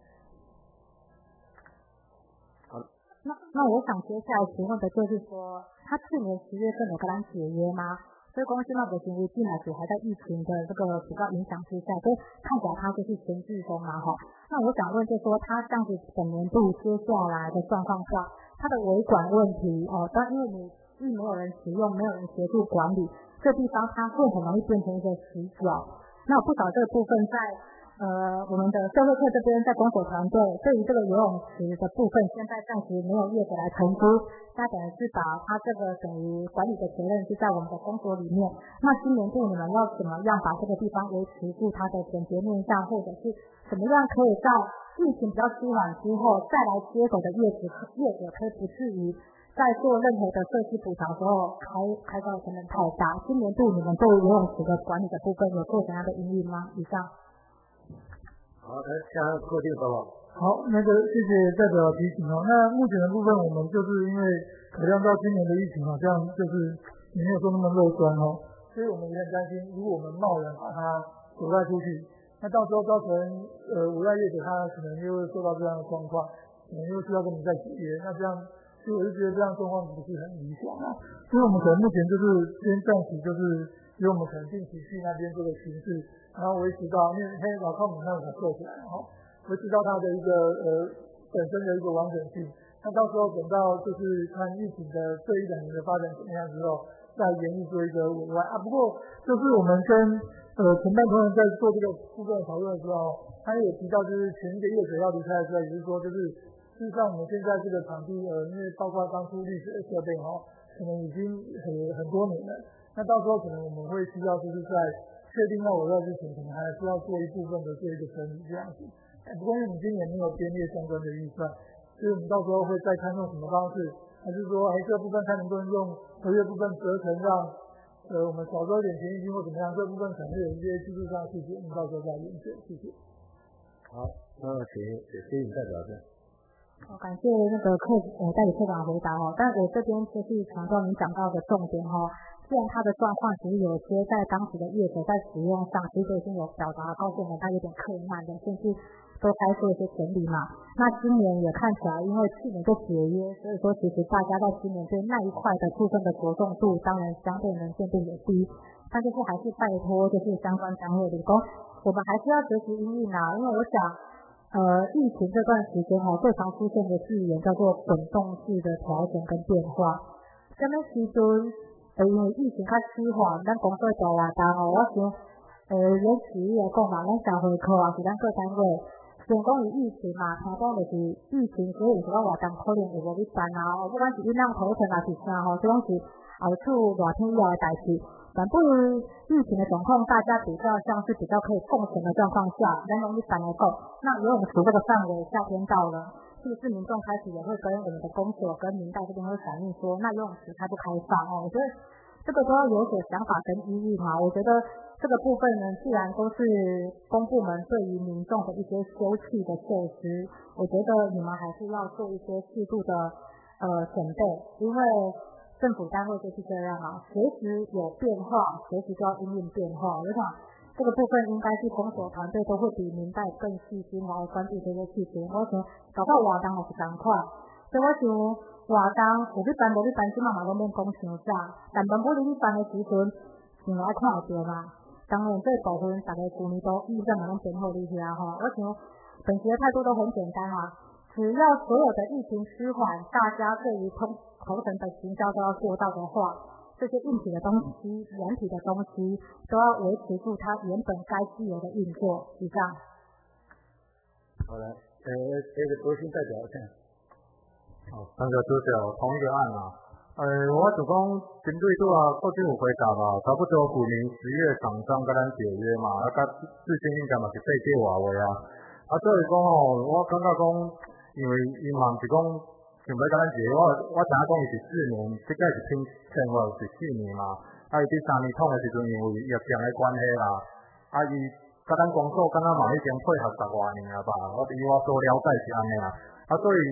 那我想接下来询问的就是说，他去年10月份有跟他解约吗？所以公司那个行为进来时还在疫情的这个比较影响之下，所以看起来他就是前置中嘛哈。那我想问就是说，他这样子本年度接下来的状况下，他的维管问题但因为你没有人使用，没有人协助管理，这地方它会很容易变成一个死角。那不少这个部分在我们的社会课这边，在公所团队对于这个游泳池的部分，现在暂时没有业者来承租，那等于是把它这个等于管理的责任是在我们的公所里面。那今年度你们要怎么样把这个地方维持住它的整洁面向，或者是怎么样可以在疫情比较舒缓之后再来接手的业者可以不至于在做任何的设施补偿的时候开销成本太大。今年度你们对游泳池的管理的部分有做怎样的营运吗？以上。 好，来下固定好不好？ 好，谢谢代表提醒那目前的部分，我们就是因为考量到今年的疫情好像就是也没有说那么乐观所以我们也很担心，如果我们贸然把它手带出去，那到时候造成无赖业者他可能又会受到这样的状况，可能又需要跟我们再解约，那这样所以我就觉得这样状况不是很理想所以我们可能目前就是先暂时就是由我们可能定期去那边这个巡视，然后维持到因为老靠门那才做起来维持到它的一个本身的一个完整性。那到时候等到就是看疫情的这1-2年的发展怎么样之后，再研议做一个委外不过就是我们跟承办同仁在做这个部分讨论的时候，他也提到就是前一个业者要离开的时候，也就是说就是事实上我们现在这个场地因为包括当初滤水的设备可能已经很多年了，那到时候可能我们会需要就是在确定要委外之前，可能还需要做一部分的做一个整理这样子。不过因为我们今年没有编列相关的预算，所以我们到时候会再看用什么方式，还是说这部分看能不能用合约部分折成让我们少收一点权益金或怎么样，这部分可能有一些技术上的细节，我们到时候再研究。谢谢。 好，那请引代表这。 感谢那个代理科长回答但我这边就是强调您讲到的重点既然他的状况其实有些在当时的业者在使用上其实已经有表达告诉我们他有点困难的，甚至都该做一些整理嘛。那今年也看起来因为去年就解约，所以说其实大家在今年对那一块的部分的着重度当然相对能见度也低，但就是还是拜托就是相关单位理工，我们还是要学习因应因为我想疫情这段时间最常出现的字眼叫做滚动式的调整跟变化。什么时阵因为疫情较趋缓，咱公司大活动我想连企业讲嘛，咱社会科是咱各单位，先讲是疫情嘛，听讲就是疫情，所以有一个活动可能会无去办不管是囡仔头疼还是啥这种是后厝热天以后的代志。但对于疫情的状况，大家比较像是比较可以共存的状况下，咱容易反来讲，那游泳池这个范围夏天到了，是不是民众开始也会跟我们的公所跟民代这边会反映说，那游泳池开不开放我觉得这个都要有所想法跟意义嘛。我觉得这个部分呢，既然都是公部门对于民众的一些休憩的设施，我觉得你们还是要做一些适度的准备，因为政府单位就是这样随时有变化，随时就要因应变化。我想这个部分应该是公所团队都会比民代更细心来关注这些事情。我想搞到活动也是同款，所以我想活动有去办无去办，即嘛拢免讲伤啥，但本不你去办的时阵，想要看得到嘛。当然这部分大家去年都预算嘛拢编好你遐我想本席的态度都很简单只要所有的疫情趋缓，大家对于头层的行销都要做到的话，这些硬体的东西、软体的东西都要维持住它原本该具有的运作。以上。 好的，这个核心代表先。好，那个主角同一个案我就讲针对国政府回答差不多去年10月厂商跟咱解约嘛，至今应该嘛是8个外位所以讲我感觉讲，因为伊嘛是讲想要跟咱解约，我知影讲伊是4年，这个是拼前后是4年嘛，伊第3年通的时阵，因为疫情的关系啦，伊甲咱公所敢若嘛已经配合10多年了吧，以我所了解是安尼所以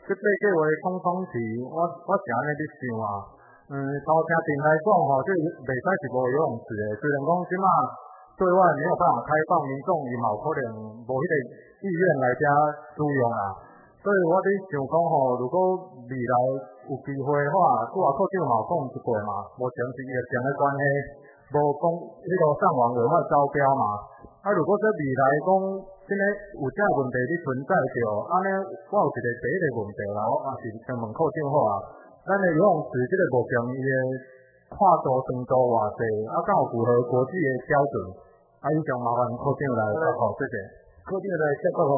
这八个月空窗期，我是安尼伫想啊。头城镇来讲吼，这袂使是无游泳池的。虽然讲即马对外没有办法开放，民众伊嘛有可能无迄个意愿来遮使用啊。所以我伫想讲吼，如果未来有机会的话，拄啊科长嘛讲一过嘛，目前是疫情的关系，无讲迄个上网额外招标嘛。如果说未来讲真诶有这问题伫存在着，安尼我有一个第一个问题啦，我也是想问科长好啊。咱的游泳池这个目前伊的跨度长度偌济，敢有符合国际的标准？以上麻烦科长来报告，谢谢。科长来介绍。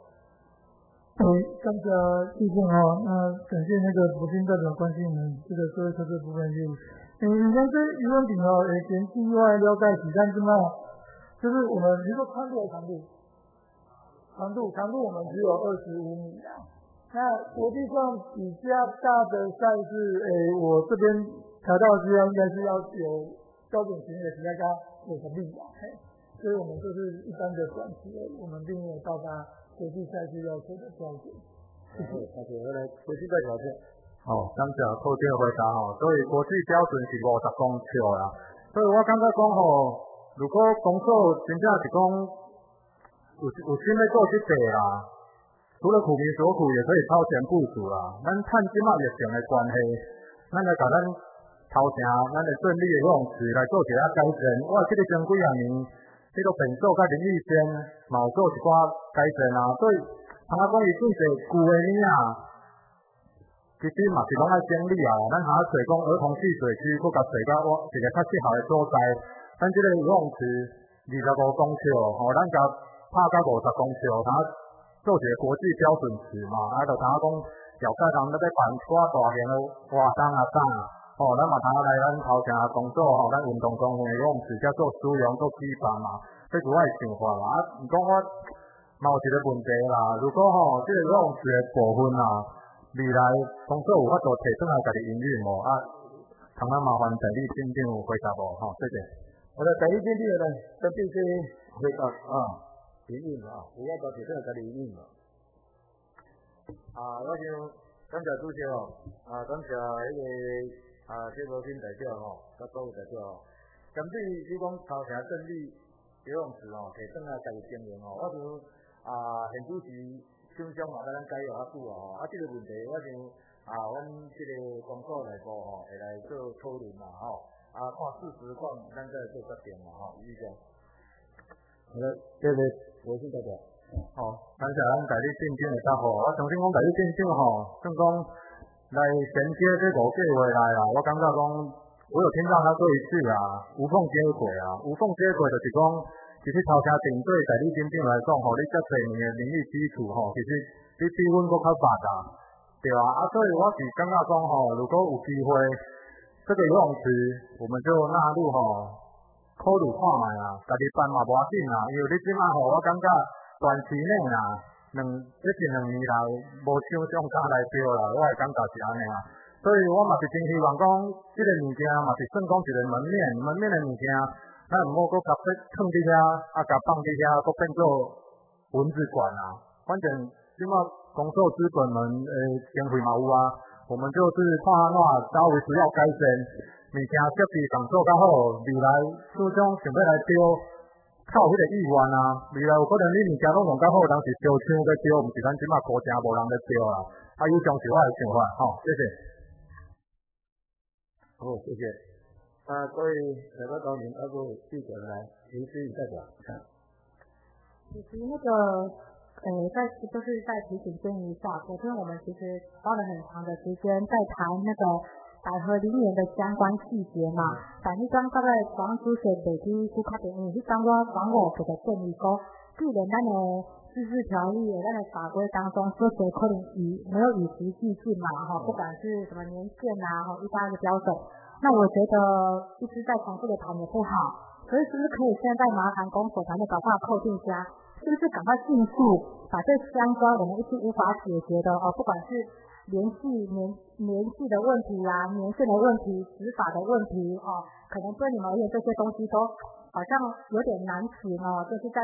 刚才意见哈，那感谢那个普京代表关心我们这个社会特色部分业务。你看这渔网顶前期外了解几单之外，就是我们比如说宽度和长度我们只有25米啊。那国际上比较大的赛事，我这边查到资料应该是要有标准型的比较高50米啊，所以我们就是一般的短期而已，我们并没有到达国际赛事要求的标准。谢谢。我来国际赛条件。 好，感谢科长的回答吼。所以国际标准是50公尺啦。所以我感觉讲吼，如果公所真正是讲有心要做这个啦，除了苦民所苦，也可以超前部署啦。咱趁即马疫情的关系，咱来甲咱头城咱的顺利的游泳池来做一下改善。我这个前几啊年，这个便所甲林立轩嘛有做一寡改善啊。所以，通讲伊对一旧的物啊，其实嘛是拢爱整理啊。咱下找讲儿童戏水区，搁甲找到一个较适合的所在。咱这个游泳池25公尺，咱甲拍到50公尺，做一个国际标准池嘛，就通讲姚家人要办大大型的活动啊啥，咱嘛通来咱头城公所咱运动中心的游泳池才做使用做举办嘛，这是我的想法啦。毋过我嘛有一个问题啦，如果这个游泳池的部分啊，未来公所有法度提转来家己营运无通麻烦代理县长回答无谢谢。 我的代理县长呢，都必须回答营运有法度提转来家己营运嘛。我想感谢主席感谢这无新代表甲各位代表针对你讲头城胜利游泳池提转来家己经营我想现主席厂商嘛，甲咱解释较久这个问题我想阮这个工作内部会来做讨论嘛看事实看咱再做决定嘛以上。好的，这位无新代表。 感谢咱代理县长的答复。我相信讲代理县长算讲来衔接这5个月来啦，我感觉讲我有听到他说一句无缝接轨无缝接轨就是讲，其实头城镇对代理县长来讲你遮侪年的民意基础其实比阮搁较捌对所以我是感觉讲如果有机会，这个游泳池我们就纳入考虑看卖家己办嘛无要紧因为你即马我感觉短期内这2年来无厂商敢来标啦，我会感觉是安尼所以我嘛是真希望讲，这个物件嘛是算讲一个门面的物件，咱毋好搁甲放伫遐，甲放伫遐，搁变做文字馆反正即马公所资本们经费嘛有我们就是看怎稍微需要改善，物件设计上做较好，未来厂商想要来标。较有迄个意愿未来有可能你物件拢用较好，当时烧厂要标，毋是咱即马国家无人要标以上是我的想法谢谢。 好，谢谢。各位代表高明，记者来，林思雨代表。 其实就是在提醒建议一下，昨天我们其实花了很长的时间在谈那个百合林园的相关细节嘛，但是刚大概黄主席袂去去确定，因为迄当我网络就建议讲，既然咱的自治条例咱的法规当中，这些可能没有与时俱进嘛，不管是什么年限一般的标准，那我觉得一直在重复的谈也不好，所以是不是可以现在麻烦公所把那个话扣定家，是不是赶快尽速把这相关我们一直无法解决的不管是年纪的问题年限的问题、执法的问题可能对你们而言这些东西都好像有点难请就是在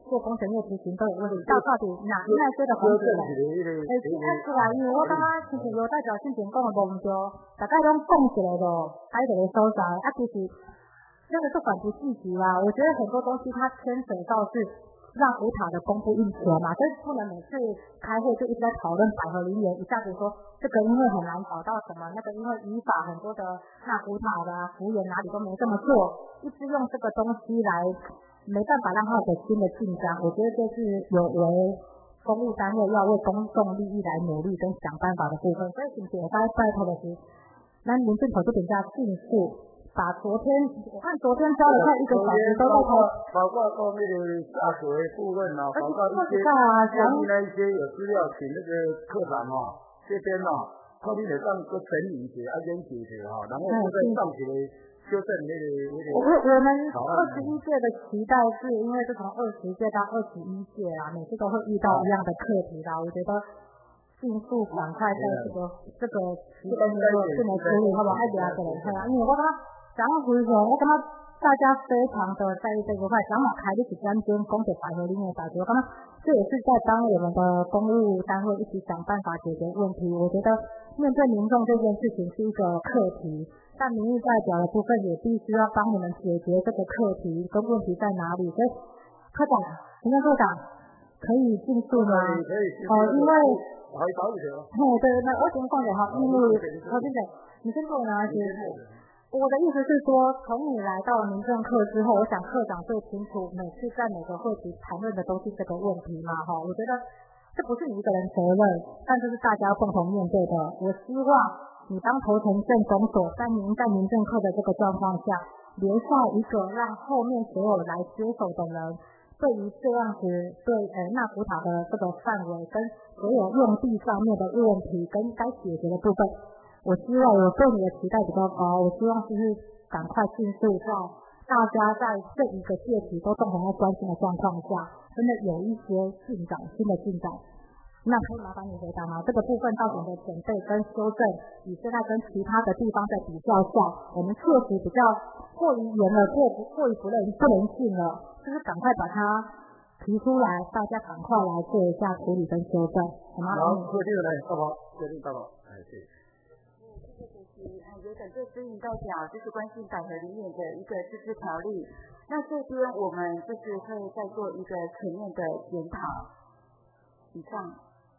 做工程业执行都有问题，到底哪些的环节咧？看出来，因为我感觉其实有代表性情讲的无对，大概拢讲起来咯，摆一个所在，其实那个是缓不济急啦。我觉得很多东西它牵扯到是让福塔的供不应求嘛，所以不能每次开会就一直在讨论百合林园，一下子说这个因为很难找到什么，那个因为语法很多的那福塔的服务员哪里都没这么做，一直用这个东西来没办法让它有新的进展。我觉得这是有违公务单位要为公众利益来努力跟想办法的部分。所以请我拜托的是，那民政府这边加迅速。把我看昨天教了快1个小时都在投， 包括那个大学部分包括一些那一些有资料，请那个科长这边靠你来上个整理一些，研究一些然后再上起来修正那个。 我们21届的期待是因为是从20届到21届每次都会遇到一样的课题啦，我觉得。迅速赶快在这个时间内就能处理，好不好？爱聊个人看因为我感觉讲到回说，我感觉大家非常的在意这个块，想法开的是专间公给百合林的解决，我感觉这也是在帮我们的公务单位一起想办法解决问题。我觉得面对民众这件事情是一个课题，但民意代表的部分也必须要帮你们解决这个课题跟问题在哪里。所以科长、行政部长可以尽速吗？因为。对，那我先讲一下因为你先跟我拿一些。我的意思是说，从你来到了民政课之后，我想科长最清楚，每次在每个会题谈论的都是这个问题嘛，我觉得这不是你一个人责任，但这是大家共同面对的。我希望你当头城镇总所，在您在民政课的这个状况下，留下一个让后面所有来接手的人。对于这样子对纳福塔的这个范围跟所有用地上面的问题跟该解决的部分，我希望我对你的期待比较高，我希望就是赶快迅速在大家在这一个届期都共同在关心的状况下，真的有一些进展，新的进展。那可以麻烦你回答吗？这个部分到底的准备跟修正，你现在跟其他的地方在比较下，我们确实比较过于严了，过于不能信了，就是赶快把它提出来，大家赶快来做一下处理跟修正，好吗？ 好，确定了，大宝，确定大宝，谢谢。 谢谢主席，有感谢指引代表就是关心百合林园的一个自治条例，那这边我们就是会再做一个全面的检讨。以上。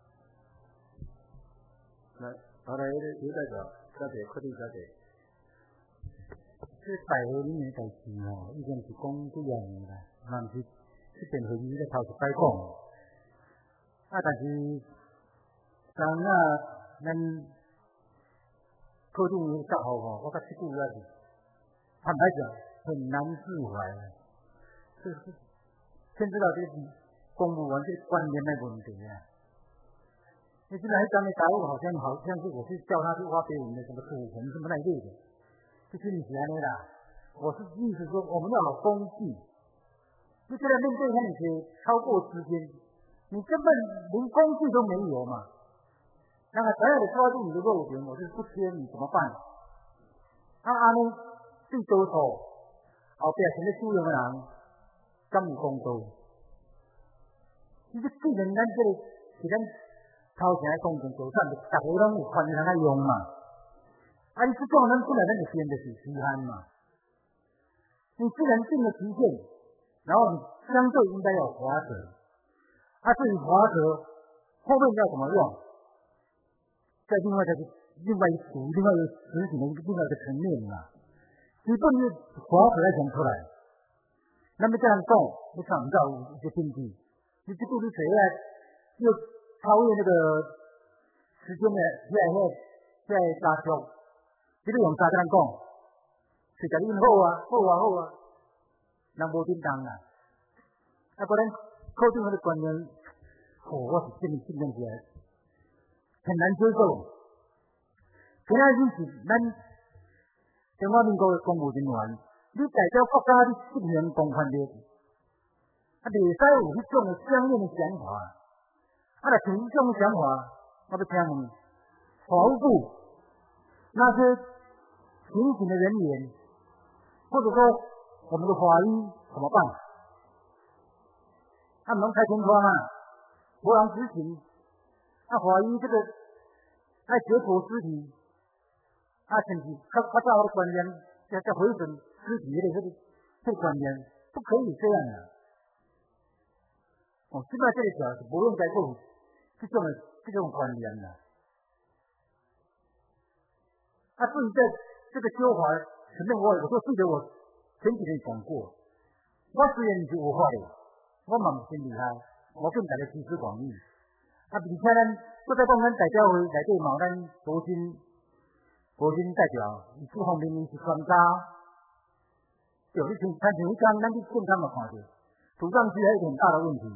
来，刘代表，小姐，快点小姐。 这百合林园代志已经是讲几样啦，但是这边会议咧头一摆讲，但是咱咱科长的答复我甲这句话是，坦白讲很难释怀。这是牵扯到这是公务员这观念的问题你现在讲的答复好像是我是叫他去挖别人的什么土城什么那类的，就是你是安尼啦。我是意思说，我们要有工具。你现在面对那些超过时间，你根本连工具都没有嘛。那么所有的抓住你的肉点，我是不贴你怎么办？安尼最多数后边成了收用的人，敢有公道？你这既然咱这个是咱头前的工程做产，就大家拢有权利通来用嘛。你这种咱本来咱就编的是稀罕嘛。你既然定了期限，然后你相对应该要划折。至于划折后面要怎么用，在另外一个另外一个实体的另外一个层面嘛。你不能划折来讲出来。那么这样讲，你看不到一些经济。你这个你谁来又超越那个时间的在加速，这个用啥跟人讲？是甲你好啊，人无叮当啦。不然靠近那个观念，我是真的起来很难接受。今仔日是咱中华民国的公务人员，你代表国家你执行公权力。袂使有迄种相应的想法，若像迄种想法，我要请问，法务部那些刑警的人员，或者说我们的法医怎么办？ 他们拢开天窗啊，无人执行，怀疑这个爱解剖尸体，甚至较早的观念，叫毁损尸体这个观念，不可以这样啊！现在这个条是不用再做这种观念了。至于在这个修法前面，我记得我前几天讲过，我虽然是有法的，我嘛不真厉害，我跟大家集思广益。而且咱搁再讲咱代表会内底嘛有咱国军代表，伊这方面伊是专家。对，你像一天咱去现场嘛看到，土葬区还有很大的问题。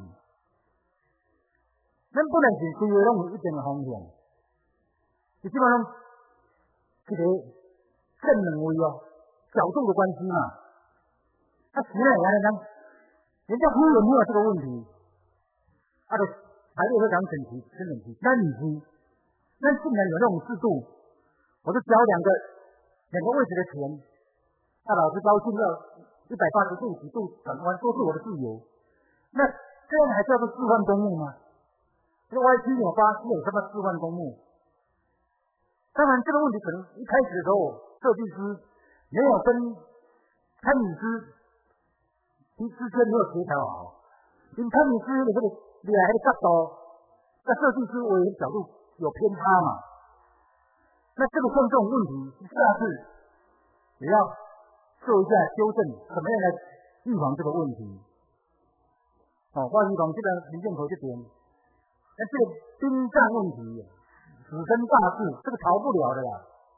咱本来是规划拢有一定的方向，你基本上这个正两位角度的关系嘛。实在人家忽略没有这个问题，就排列非常整齐，真整齐。那你是，那既然有这种制度，我就交两个位置的钱，老师高兴要180度几度转弯，都是我的自由。那这样还叫做示范公墓吗？这个歪七扭八是有什么示范公墓？当然，这个问题可能一开始的时候，设计师没有跟参与师之间没有协调好，因参与师的这个厉害的角度，在设计师委员角度有偏差嘛。那这个像这种问题，下次也要做一下修正，怎么样来预防这个问题？我预防这个林建口这点，那这个兵战问题，死生大事，这个逃不了的啦。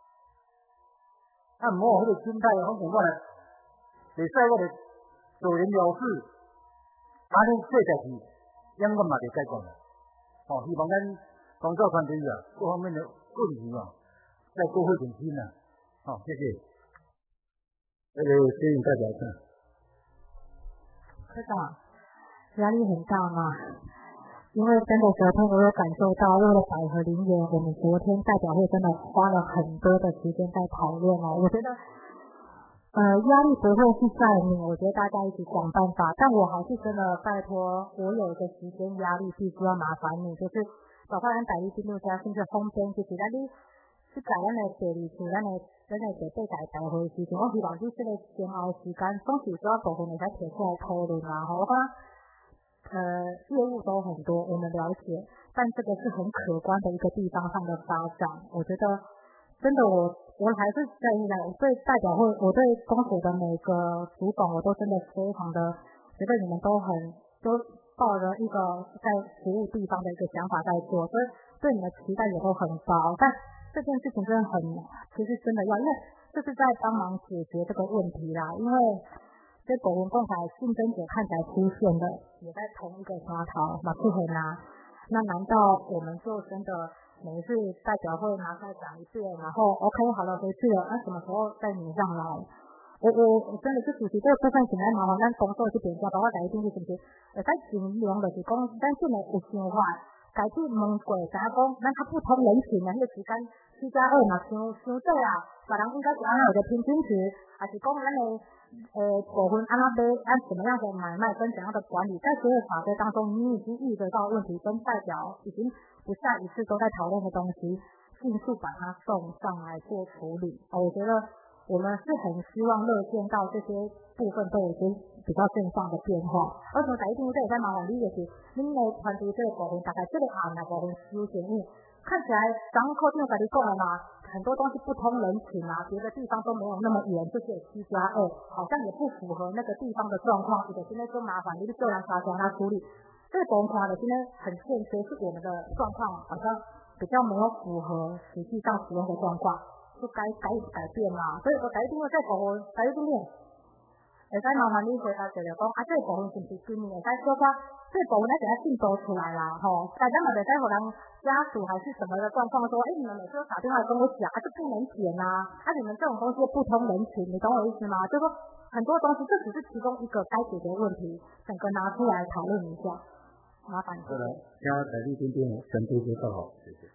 按摩那个心态，很恐怖的，得在我的做人了事，这代志，永远嘛得解决啦。希望咱工作团队各方面的问题再多费点心啦。谢谢。这个接引代表看。 科长，压力很大吗？因为真的昨天我有感受到，为了百合林园，我们昨天代表会真的花了很多的时间在讨论我觉得，压力不会是在你，我觉得大家一起想办法。但我还是真的拜托，我有一个时间压力，必须要麻烦你，就是包括咱第一记录家，甚至封边，就是咱你去改咱的第二次，咱的第八届大会时阵，我希望你这个前后时间，总是有部分会使提出来讨论我讲。业务都很多，我们了解，但这个是很可观的一个地方上的发展。我觉得，真的我还是在我对代表会，我对公所的每个主管，我都真的非常的觉得你们都抱着一个在服务地方的一个想法在做，所以对你的期待也都很高。但这件事情真的其实真的要，因为这是在帮忙解决这个问题啦，因为。这国文共才竞争者看起来出现的也在同一个沙头马出很那难道我们就真的每一次代表会拿出来讲一遍，然后 OK 好了回去了，那什么时候再拧上来？我真的是主席这个部分请来麻烦咱工作去评价，包括第一件事情是会使尽量就是讲咱现在有想法，该去问过啥讲咱较不通人情那个时间7+2嘛伤对啦，别人应该是安有一个平均值，还是讲咱的股份按怎么样的买卖跟怎样的管理，在所有法规当中，你已经遇得到问题，跟代表已经不下一次都在讨论的东西，迅速把它送上来做处理。我觉得我们是很希望乐见到这些部分都有些比较正向的变化。而且第一点，这也在麻烦你就是，恁的团队这个股份大概这个案的股份修正，因为看起来刚靠近跟你讲了嘛。很多东西不通人情别的地方都没有那么严，就是7+2，好像也不符合那个地方的状况。有的现在就麻烦，就是就让他处理。这个公款的现在很欠缺，是我们的状况好像比较没有符合实际上使用的状况，就该变嘛。所以我第一点在部分，第一点会使麻烦你回答一下讲这个部分是不是今年会使小可这个部分咱就要进步出来啦大家嘛袂使互人家属还是什么的状况说你们每次都打电话跟我讲这不能填你们这种东西不通人情，你懂我意思吗？就说很多东西这只是其中一个该解决问题，整个拿出来讨论一下，麻烦你。 好了，请台历边全部都做好，谢谢。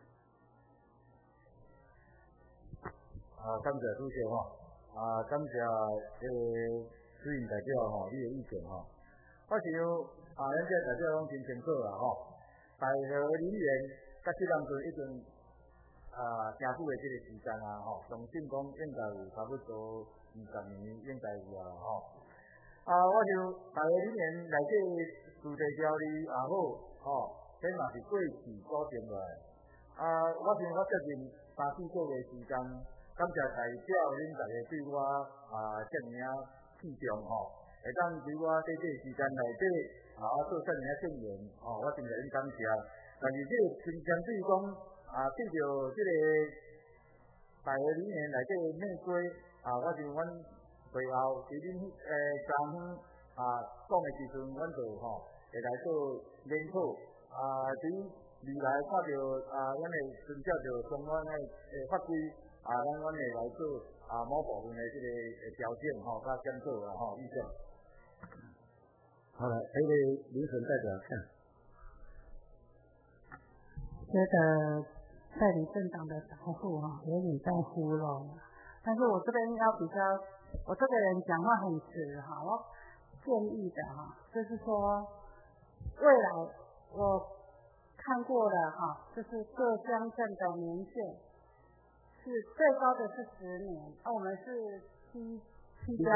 感谢主席感谢指引代表你的意见我想咱这大家拢真清楚啦吼。大河林园甲这当阵已经正久的这个时间啊吼，相信讲应该有差不多20年应该有啊吼。我想大河林园内底土地条例也好吼，这嘛是过去所定落来。我想我接近3-4个月时间，感谢代表恁大家对我遮尔啊器重吼，会当伫我短短时间内底做遮尔啊证言吼，我真侪恁感谢。但是这个真相对讲对着这个大河林园内底的内规我想阮会后伫恁昨昏讲的时阵，阮就会来做研讨伫未来看到阮会遵照着相关的法规咱阮会来做某部分的这个调整甲检讨意见。 好了，这位民选代表看。 觉得代理镇长的答复有点在糊弄，但是我这边要比较，我这个人讲话很直我建议的就是说未来我看过了就是各乡镇的年限是最高的是10年，我们是7+2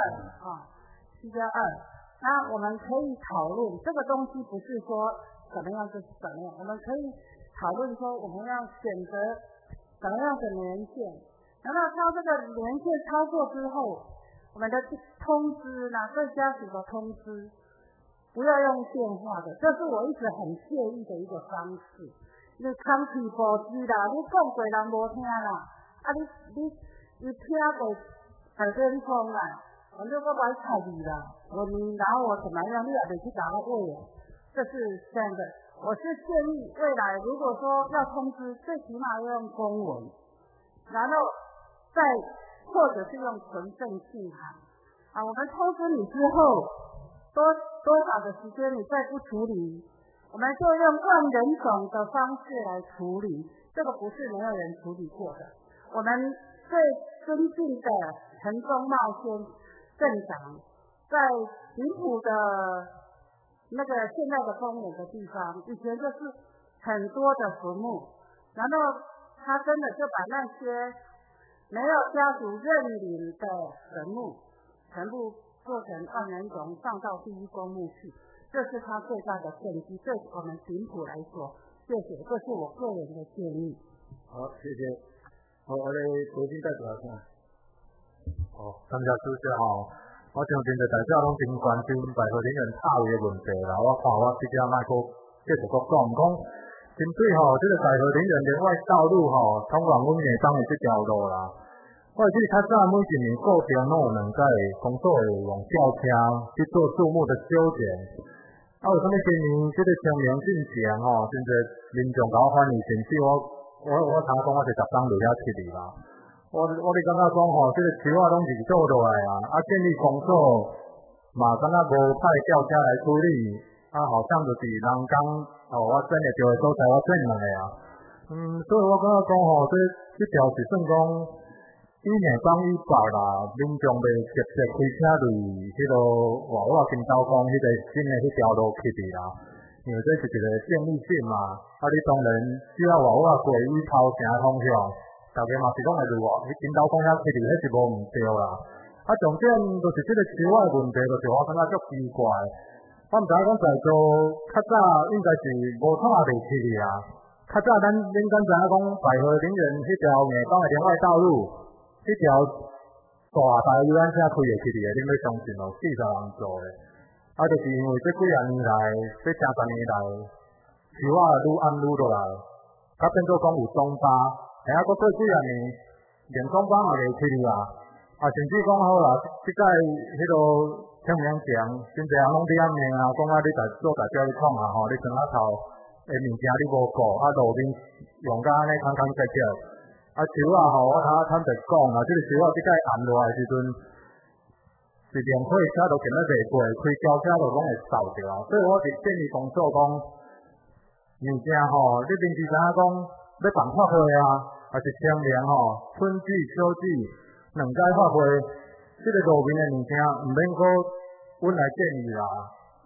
那我们可以讨论这个东西，不是说怎么样就是怎么样，我们可以讨论说我们要选择什么样的年限，然后到这个年限超过之后，我们的通知对家属的通知不要用电话的，这是我一直很介意的一个方式。你空气保持啦，你讲过人无听啦，你听过耳边风啦，反正我不会睬你啦，我然后我怎么样，你也得去打个位这是这样的。我是建议未来如果说要通知，最起码要用公文，然后再或者是用纯正信函我们通知你之后多少的时间你再不处理，我们就用万人种的方式来处理，这个不是没有人处理过的。我们最尊敬的陈忠茂镇长在平埔的那个现在的公园的地方，以前就是很多的坟墓，然后他真的就把那些没有家属认领的坟墓全部做成万人冢，上到第一公墓去，这是他最大的政绩，对我们平埔来说，谢谢，这是我个人的建议。 好，谢谢。我的国军代表看。 感谢主席我相信大家拢真关心大河林园塔位的问题啦。我看我即只卖个继续讲，毋讲针对这个大河林园连外道路通往阮内当的这条路啦。我记得较早每一年固定拢有2届工作会用轿车去做树木的修剪。有啥物今年这个清明进前真侪民众甲我反映，甚至我常讲我是10天落遐去哩啦。我咧感觉讲这个树拢是做落来建立工作嘛，敢若无派轿车来处理好像就是人工我选会着的所在我选两个所以我感觉讲这条是算讲以内帮以北啦，民众袂直接开车对迄个外我金刀公迄个新的迄条路去哩啦，因为这是一个便利性嘛，你当然只要外我过以头城方向，大家嘛是讲会如何，金刀公遐去哩，迄是无毋对啦。重点就是这个树仔问题，就是我感觉足奇怪。我毋知影讲在座较早应该是无错袂去哩啊。较早恁敢知影讲大河林园迄条硬港的连外道路，迄条大台游览车开会去哩，恁要相信40人做的。就是因为这几啊年来，这10年来，树仔愈暗愈落来，变做讲有中巴，过几啊年连中巴嘛袂去哩甚至讲好啦，即届迄个清明前，真侪人拢伫遐骂讲你做代表你创你床仔头的物件你无顾，路面用甲安尼空空切切，树仔我坦白讲这个树仔即届暗落来时阵，是连火车都见得袂过，开轿车都拢会扫着所以我是建议工作讲，物件你平时知影讲要办发会还是清明春季、秋季。2届发会，这个路面的物件毋免阁阮来建议啦。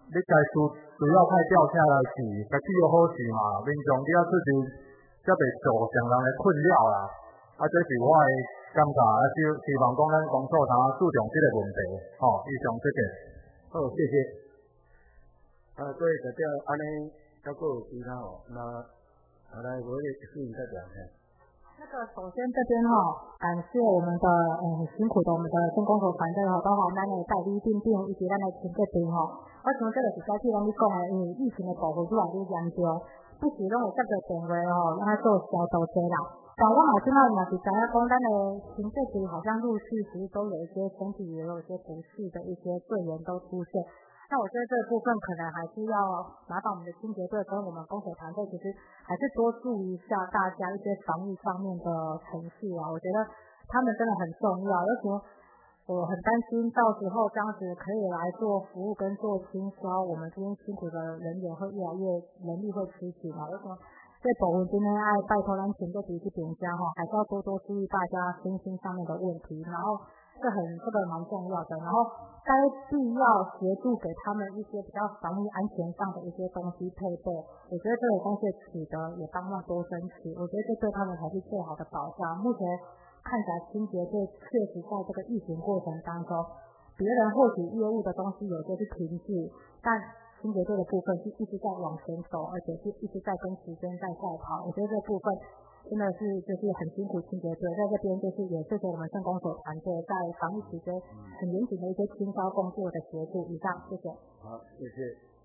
你该需要派调下来是，该去又好事嘛，民众你要出去，才袂造成人的困扰啦。这是我的感觉，希望讲咱公所通注重这个问题，以上这个。 好，谢谢。各位代表，安尼还佫有其他那来我的市民代表。 首先这边感谢我们的很辛苦的我们的县公所团队包含咱的代理订订以及咱的清洁兵我想这个是早起咱们讲的，因为疫情的保护越来越严重，不时拢会接到电话让他做消毒剂啦。但我现在也是知影讲，咱的清洁兵好像陆续其实都有一些身体也有一些不适的一些队员都出现。那我觉得这个部分可能还是要麻烦我们的清洁队跟我们公所团队，其实还是多注意一下大家一些防疫上面的程序啊。我觉得他们真的很重要，而且我很担心到时候这样子可以来做服务跟做清消，我们这边辛苦的人员会越来越人力会吃紧啊。为什么？在保温今天爱拜托咱清洁队去评价还是要多多注意大家身心上面的问题，然后这个蛮重要的，然后该必要协助给他们一些比较防疫安全上的一些东西配备，我觉得这个东西取得也帮忙多争取，我觉得这对他们才是最好的保障。目前看起来清洁队确实在这个疫情过程当中，别人或许业务的东西有些是停滞，但清洁队的部分是一直在往前走，而且是一直在跟时间在赛跑。我觉得这部分真的是就是很辛苦清洁队，在这边就是也谢谢我们县公所团队在防疫期间很严谨的一些清消工作的协助。以上，谢谢。 好，谢谢。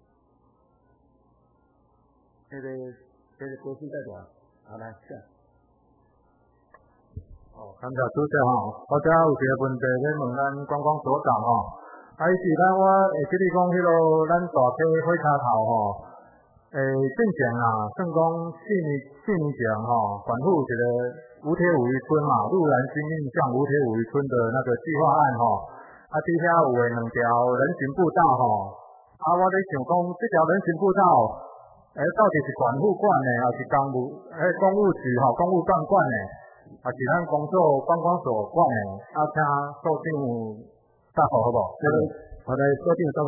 这个国际代表，好来下。 感谢主席我这有一个问题要问咱观光所长是我会记得讲迄落咱大溪火车头进前算讲4年前管府有一个无铁五渔村嘛，陆然新印象无铁五渔村的那个计划案底下有2条人行步道我在想讲这条人行步道到底是管府管的，还是公务局公务段管的，还是咱公所观光所管的？请所长答复好不好？我来所长答复。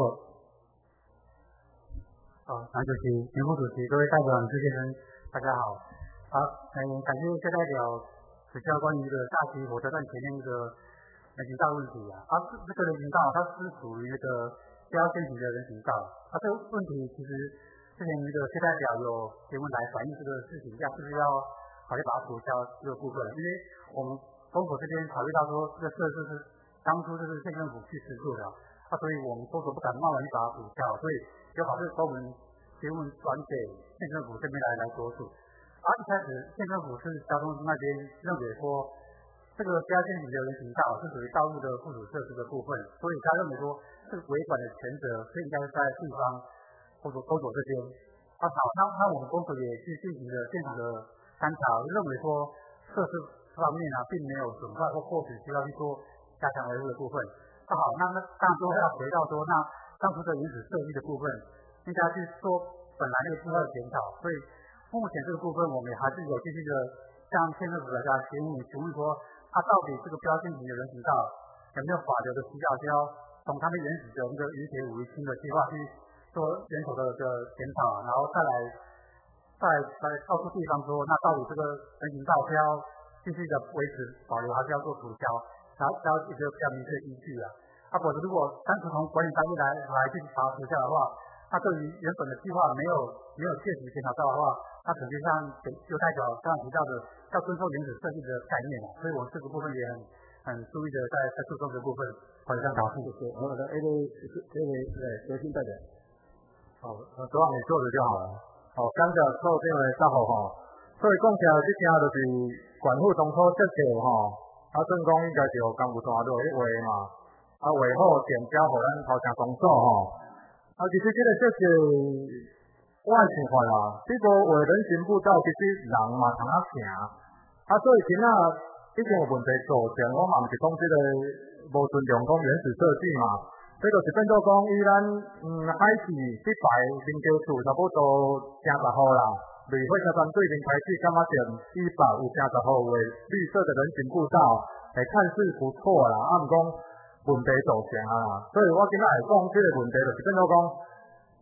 党主席、田副主席、各位代表、主持人，大家好。感谢谢代表指教关于这个大溪火车站前面的人行道问题这个人行道它是属于那个标线型的人行道，这个问题其实之前那个谢代表有询问来反映这个事情，是不是要考虑把它取消这个部分？因为我们公所这边考虑到说这个设施是当初就是县政府去施作的所以我们公所不敢贸然去把它取消，所以就把这个公文询问转给县政府这边来着手。一开始县政府是交通那边认为说这个标线型的人行道是属于道路的附属设施的部分，所以他认为说这个维管的权责是应该在地方公所这边。好，那我们公所也去进行了现场的参考，认为说设施方面并没有损坏或或许需要去做加强维护的部分。好，那当然说要回到说那当初的原始设计的部分应该去做本来那个计划的检讨，所以目前这个部分我们还是有继续的向县政府来询问说到底这个标线型的人行道有没有法律的需要，就要从他们原始的那个渔铁五渔村的计划去做人手的检讨，然后再来告诉地方说那到底这个人行道是要继续的维持保留还是要做取消，然后要一个比较明确的依据否则如果单纯从管理单位来去把它取消的话，那对于原本的计划没有确实检讨到的话，那实际上就代表刚刚提到的要遵守原始设计的概念所以我们这个部分也很注意的在注重这部分，好像答复。 好的，这个核心代表。 希望你做的就好了。感谢所长的答复所以讲起来，这件就是管府当初设计算讲应该就工务段落去画嘛，画好电交互咱头前公所其实这个设计我的想法这个画人行步道其实人嘛通行所以今已经有问题造成，我嘛不是讲这个无尊重讲原始设计嘛，这就是变做讲以咱海事这排民交处差不多10号啦，绿火车站对面开始感觉上100有10号位绿色的人行步道看似不错啦，不讲问题造成所以我今仔会讲这个问题就是变做讲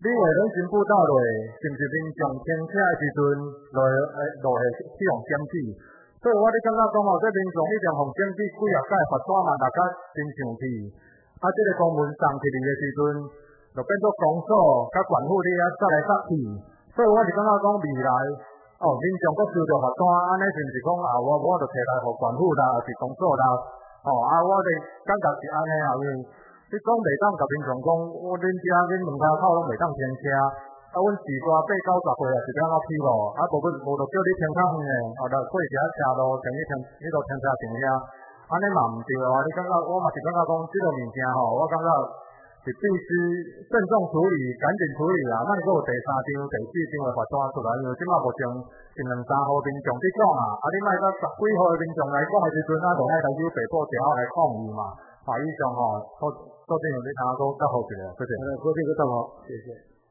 你话咱新步道落，是毋是民众停车的时阵落下使用检举？所以我咧感觉讲吼，这民众一定互检举几啊届罚单嘛，大家真生气。啊，这个公文送起嚟的时阵，就变做公所甲管护咧杀来杀去。所以我是感觉讲未来，民众搁收到罚单，安尼是毋是讲我就摕来互管护啦，还是公所啦？我哋感觉是安尼啊，因为你讲袂当甲民众讲，恁遮恁门口拢袂当停车，阮时大8、9、10岁也是要去咯，无就叫你停较远诶，就过一条车路，等你就停车停遐，安尼嘛毋对啊！你感觉我嘛是感觉讲，这个物件我感觉是必须慎重处理，赶紧处理啦，咱还有第3张、第4张诶罚单出来，因为即马目前是2、3号民众伫讲啊，你莫甲10几号诶民众来讲诶时阵，就爱来去北部地方来抗议嘛。以上周建勇你听讲较好一个，谢谢。 郭这个大好，谢谢。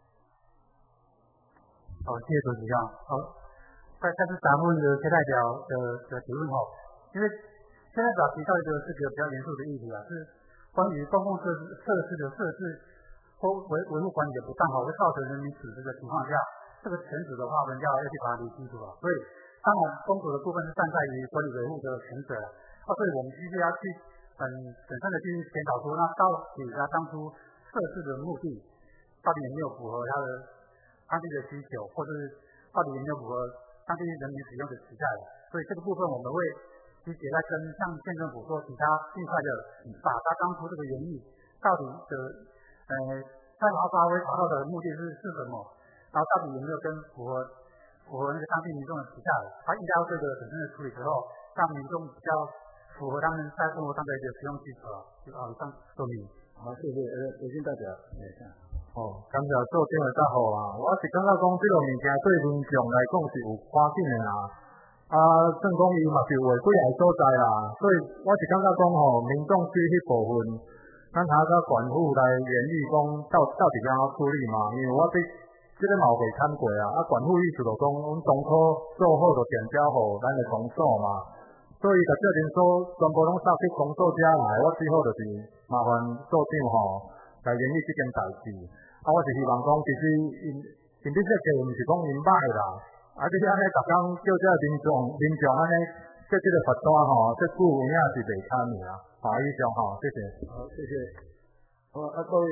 谢谢主席啊。再次答复谢代表的提问因为现在提到一个是个比较严肃的议题啊，是关于公共设施的设置或维护管理的不当会造成人民损失的情况下，这个权责的话，我们要去把它理清楚了。所以当然公主的部分是站在于管理维护的权责所以我们必须要去审慎的去检讨出，那到底他当初设置的目的到底有没有符合他的当地的需求，或者是到底有没有符合当地人民使用的期待。所以这个部分我们会去解来跟向县政府说，请他尽快的把他当初这个原意到底的在发挥达到的目的是什么，然后到底有没有跟符合那个当地民众的期待，他应该要这个审慎的处理之后，让民众比较符合他们在生活上的一个使用需求以上说明。 好，谢谢有心代表。 感谢周建伟大好啊！我是感觉讲这个物件对民众来讲是有关键的啦。正讲伊嘛是有几个所在啦，所以我是感觉讲民众对迄部分，咱查个管护来研议讲到底怎样处理嘛？因为我对这个嘛有未参过管护意思就讲，阮中科做好就点交互咱的公所嘛。所以，甲这人所全部拢送去公所遮来，我最好就是麻烦所长来研议这件代志。我是希望讲，其实因这设计毋是讲因歹啦，你安尼逐工叫这民众安尼设这个罚单这句有影是袂堪的啦。以上谢谢。 好，谢谢。各位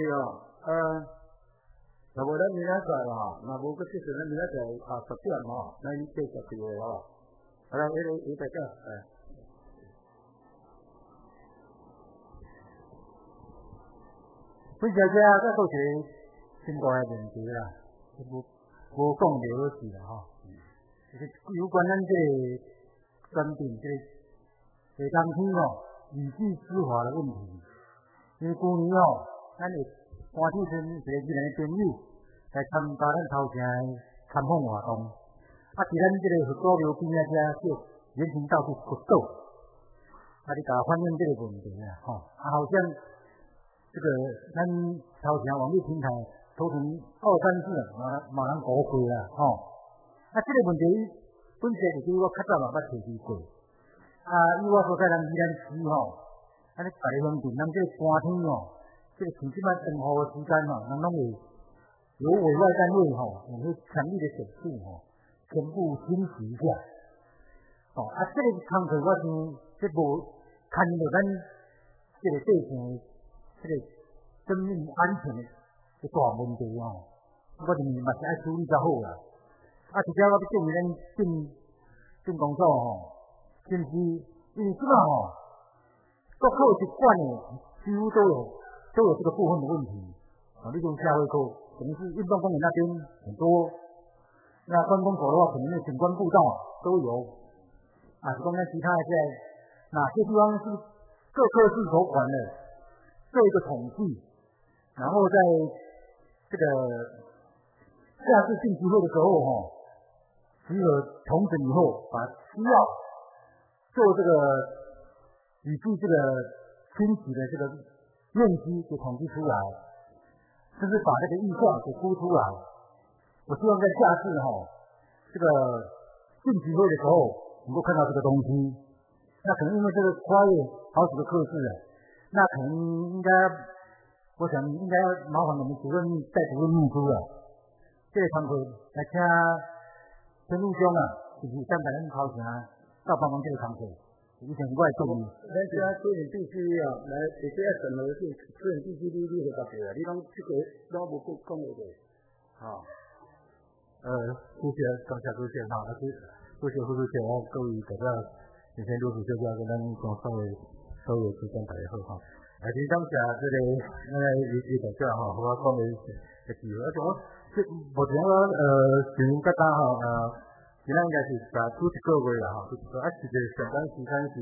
若无咱明仔载啦，若无个即阵咱明仔载10点咱继续对话来，有大家所以这个都是真大的问题啦，无讲了是啦就是有关咱这个选定这个当天语句司法的问题。因为去年咱会搬出一个宜兰的朋友来参加咱头前参访活动，伫咱这个佛祖庙边遮叫人行道去佛祖，你甲反映这个问题好像。这个咱头前网络平台都从2、3次马上误会啦这个问题本身就是我较早嘛捌提起过以我所在咱宜兰市大家乡镇咱这寒天这个像即摆长雨的时间咱拢会由委外单位用去强力的手术全部清洗一下这个工作我想这无牵到咱这个地方这个生命安全的大问题我认为嘛是爱处理较好啦。直接我要建议咱进公所甚至因为即摆各科一贯的几乎都有这个部分的问题例如社会科可能是运动公园那边很多，那关公口的话可能是景观步道都有是讲咱其他的哪些地方是各科室所管的做一个统计，然后在这个下次定期会的时候集合重整以后，把需要做这个以及这个清洗的这个面积给统计出来，甚至把这个预算给估出来。我希望在下次这个定期会的时候能够看到这个东西。那可能因为这个跨越好几个科室那可能应该我想应该要麻烦我们主任带主任秘书了。这个堂会来请陈路兄啊，就是上台咱头前到帮忙这个堂会。以前我也做过。 咱这虽然必须啊，来直接审核是虽然必须你会答对啊，你讲这个拢无讲的对，哈。 主席，感谢主席哈，主席、副主席，各位大家，今天陆续小姐跟咱广所有主管大家好哈。也是感谢这个李大家哈，和我讲的机会，而且我目前我时间较短哈，今仔应该是拄一个月啦哈，实际上班时间是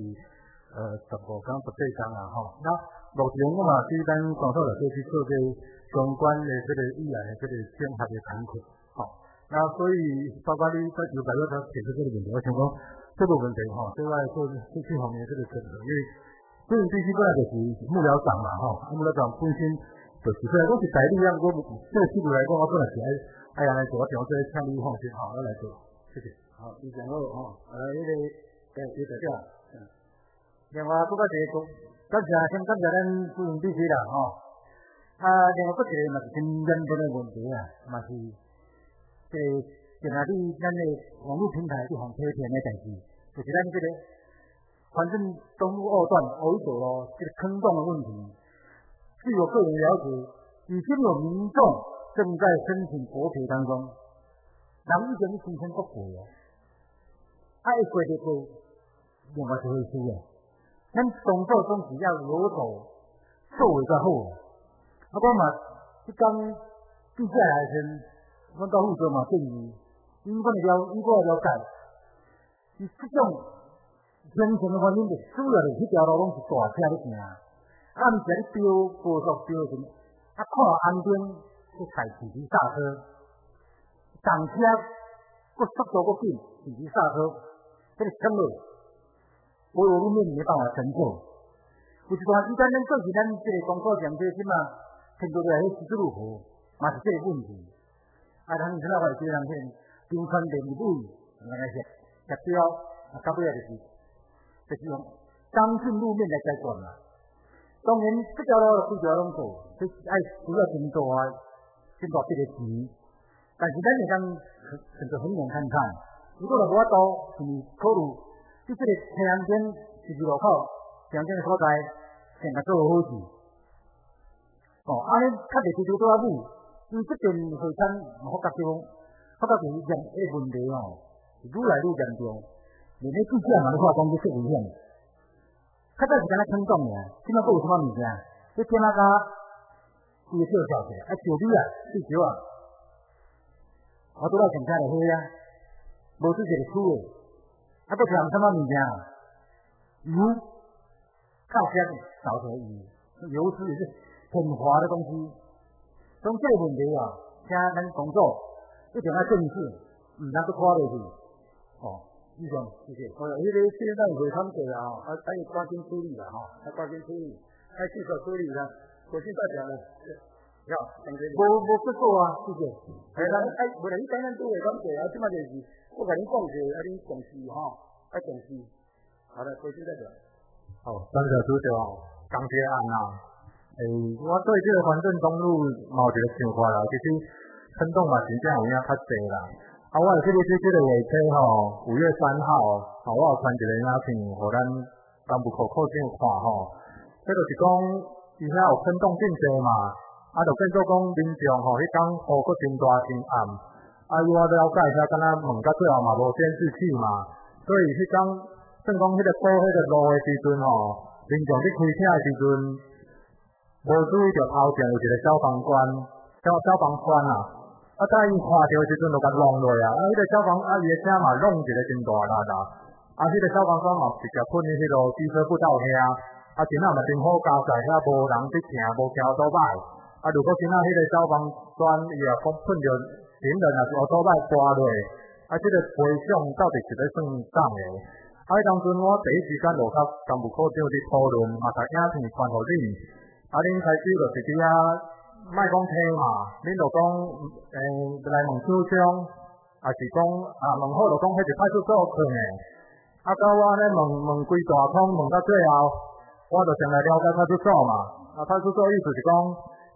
15天不对天啦哈。那目前我嘛是咱广所内底去做这相关的这个语言的这个整合的工课，哈。那所以包括你在有大家提出这个问题，我想讲这个问题哈，对外做这方面这个整合，因为所以必须本来就是幕僚长嘛哈，幕僚长本身就是说我是代理人，我这个制度来讲，我本来是爱来做，我调这请你放心好，我来做，谢谢。 好，非常好哈，那个谢大家。 另外，不过就是感谢先感谢咱主任秘书啦哈。另外不一个嘛是真严重的问题啊，嘛是这今仔日咱的网络平台这项推片的代志，就是咱这个反正东路二段欧一走咯，这个坑洞的问题。据我个人了解，已经有民众正在申请国赔当中，人已经申请国赔了。会过就过，另外一回事啊。咱动作总是要有所作为才好。我嘛，这天记者来时，阮到负责嘛建议，以我了解，是这种形成的原因，就主要就是迄条路拢是大车咧行，暗时咧飙高速飙时，看安边去踩紧急刹车，动车佫速度佫紧，紧急刹车。这个坑路，我有面没办法承受。有一段时间，咱过去咱这个工作上这即嘛，听到来迄十字路口，嘛是这个问题。咱以前我是人骗，平川电力位，那个协调，到尾就是用刚性路面来解决啦。当然，这条路对条拢做，这爱需要真大这个钱，但是咱会当很远看看。如果无法度，是考虑你这个车行边十字路口上这个所在，先甲做好事。安尼较袂拄到尾，因为这边会场发觉这个问题愈来愈严重，连迄记者嘛咧话讲这危险。较早是敢若坑洞尔，现在佫有什么物件？这天那个伊会笑笑起来，笑你啊，对少啊，我拄来警察来伙啊。无是一个厝诶，佫添什么物件？油、靠香、少头油，油脂也是很滑的东西。从这个问题啊，请咱工作一定要正视，毋通佫拖落去。以上，谢谢。 迄个现在会场过啊，要赶紧处理啦哈，要赶紧处理，要尽快处理啦。国信代表呢？要， 无结果啊，谢谢。 无啦，你等咱都会讲过啊，即马就是。我甲你讲者，你重视哈，要重视。好了，国信代表。 好，感谢主席钢铁案啊。我对这个环镇东路嘛有一个想法啦，其实坑洞嘛真正有影较济啦。我有去这个画册5月3号，我有传一个影片，互咱干部口长看这就是讲，伊遐有坑洞真济嘛，就变做讲民众迄天雨佫真大真暗。以我了解一下，敢若问到最后嘛无监视器嘛，所以迄天算讲迄个过迄个路的时阵民众伫开车的时阵，无注意到后边有一个消防官啊，等伊看到的时阵就甲弄落啊，迄个消防伊的车嘛弄一个真大力啦，迄个消防官嘛直接喷去迄个机车不到遐，真仔嘛真好加载遐无人伫行，无听倒摆，如果真仔迄个消防官伊也讲喷着。行人也是倒摆跌落，这个赔偿到底是咧算啥个？当阵我第一时间就甲干部科长伫讨论，嘛甲影片传互恁，恁开始就是伫遐莫讲听嘛，恁就讲来问首长，也是讲问好就讲迄是派出所劝的，到我咧问规大通问到最后，我就先来了解派出所嘛，派出所意思是讲，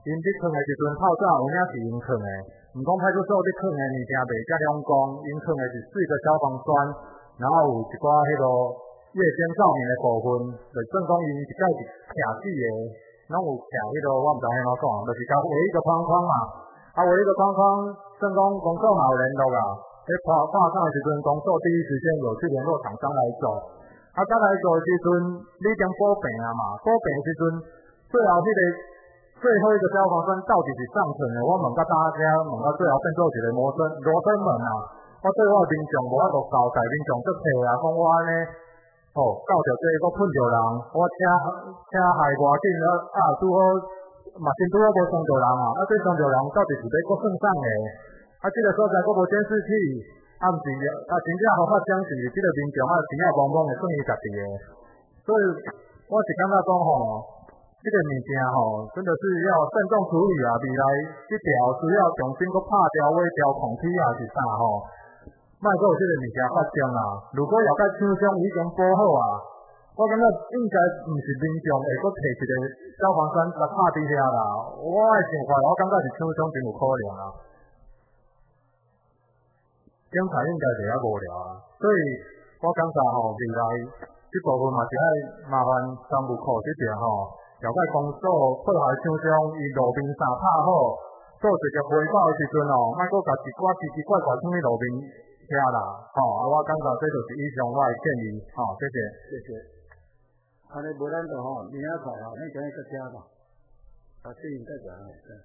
因伫囥的时阵透早有影是因囥的，毋讲派出所伫囥的物件袂遮两光，因囥的是4个消防栓，然后有一寡迄个夜间照明的部分，就算讲因一概是徛死的，拢有徛迄个我毋知安怎讲，就是甲围一个框框嘛，围一个框框，算讲工作嘛有联络啦，在挂上的时阵，工作第一时间有去联络厂商来做，再来做的时阵，你已经补病啊嘛，补病的时阵，最后迄个最后一个消防栓到底是上层的，我问到大家，问到最后变做一个罗生门啊，我对我民众无法度交代，民众足气啊，讲我安尼。到着这个困着人，我请害外景拄好，嘛真拄好无伤着人啊，这伤着人到底是要搁算啥的？这个所在搁无监视器，毋是真正合法相是这个民众钱懵懵的算伊家己的，所以我是感觉讲这个物件真的是要慎重处理啊，未来这条需要重新搁拍掉、挖掉、空气啊是啥莫阁有这个物件发生啊！如果要甲厂商已经补好啊，我感觉应该毋是民众会阁摕一个消防栓来拍伫遐啦。我的想法，我感觉是厂商真有可能啊。警察应该是较无聊啊，所以我感觉未来这部分嘛是爱麻烦商务科这边了解公所配合厂商伊路面衫拍好，做一个回报的时阵莫阁甲一寡奇奇怪怪什么路面。听啦，我感觉这就是以上我的建议，谢谢。 谢谢。安尼无咱就明仔载咱今日搁听吧。谢谢代表。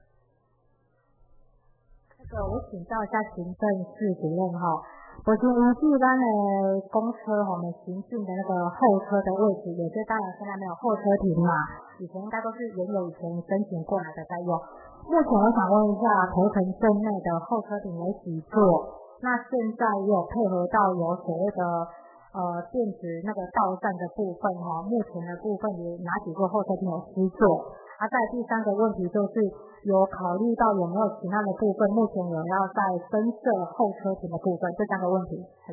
我请教一下行政室主任就是依据咱的公车我们行进的那个候车的位置，有些当然现在没有候车亭嘛，以前应该都是原有以前申请过来的在用。目前我想问一下，头城镇内的候车亭有几座？那现在也有配合到有所谓的电子那个到站的部分目前的部分有哪几座候车亭有10座？在第3个问题就是有考虑到有没有其他的部分，目前有要在增设候车亭的部分，这3个问题。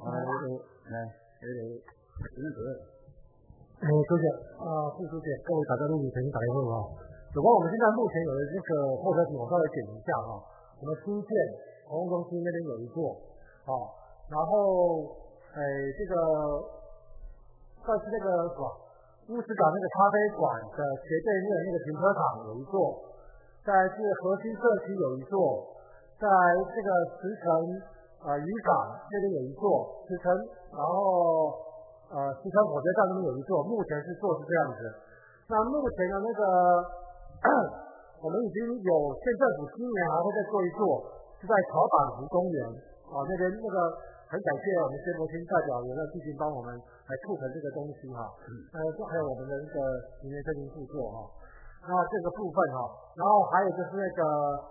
主席副主席，各位大家录影前打电话如果我们现在目前有的这个候车亭，我稍微点一下我们新建红中心那边有一座。然后这个算是那个什么乌石港那个咖啡馆的斜对面那个停车场有一座，再来是核心社区有一座，再来这个石城渔港那边有一座，石城，然后石城火车站那边有一座，目前是做是这样子。那目前的那个我们已经有县政府今年还会再做一座，是在草板湖公园那边那个很感谢我们谢国清代表有积极帮我们来促成这个东西还有我们的那个民间森林副座那这个部分然后还有就是那个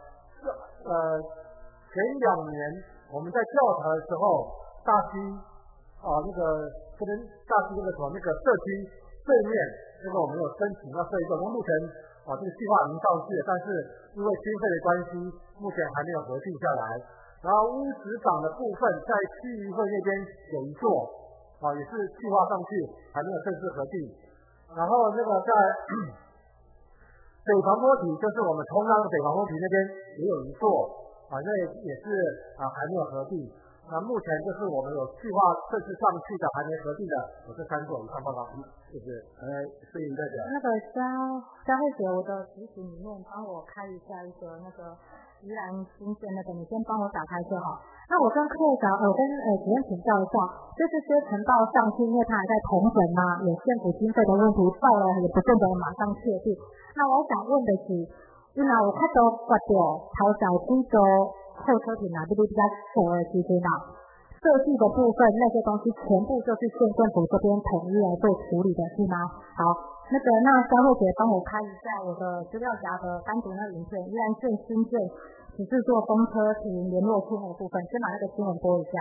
前2年我们在调查的时候，大溪那个这边大溪那个什么那个社区对面那个我们有申请要设一个，那目前这个计划已经上去了，但是因为经费的关系，目前还没有核定下来。然后乌石港的部分在区议会那边有一座也是计划上去，还没有正式核定。然后那个在北防坡体，就是我们通浪的北防坡体那边也有一座那也是还没有核定。那目前就是我们有计划正式上去的还没核定的有这3座以上报告，谢谢。摄影代表。 那个嘉慧姐，我的提醒里面帮我开一下一个那个宜兰新建那个，你先帮我打开就好。那我跟科长，我跟主任请教一下，这些呈报上去，因为他还在同审嘛，有县府经费的问题，到了也不见得马上确定。那我想问的是，因为我看到发到头早几周候车亭比较少的时间设计的部分那些东西全部就是县政府这边统一来做处理的是吗？好，那嘉慧姐帮我开一下我的资料夹的单独那个影片，宜兰县新建只是做公车亭联络处的部分，先把那个新闻播一下。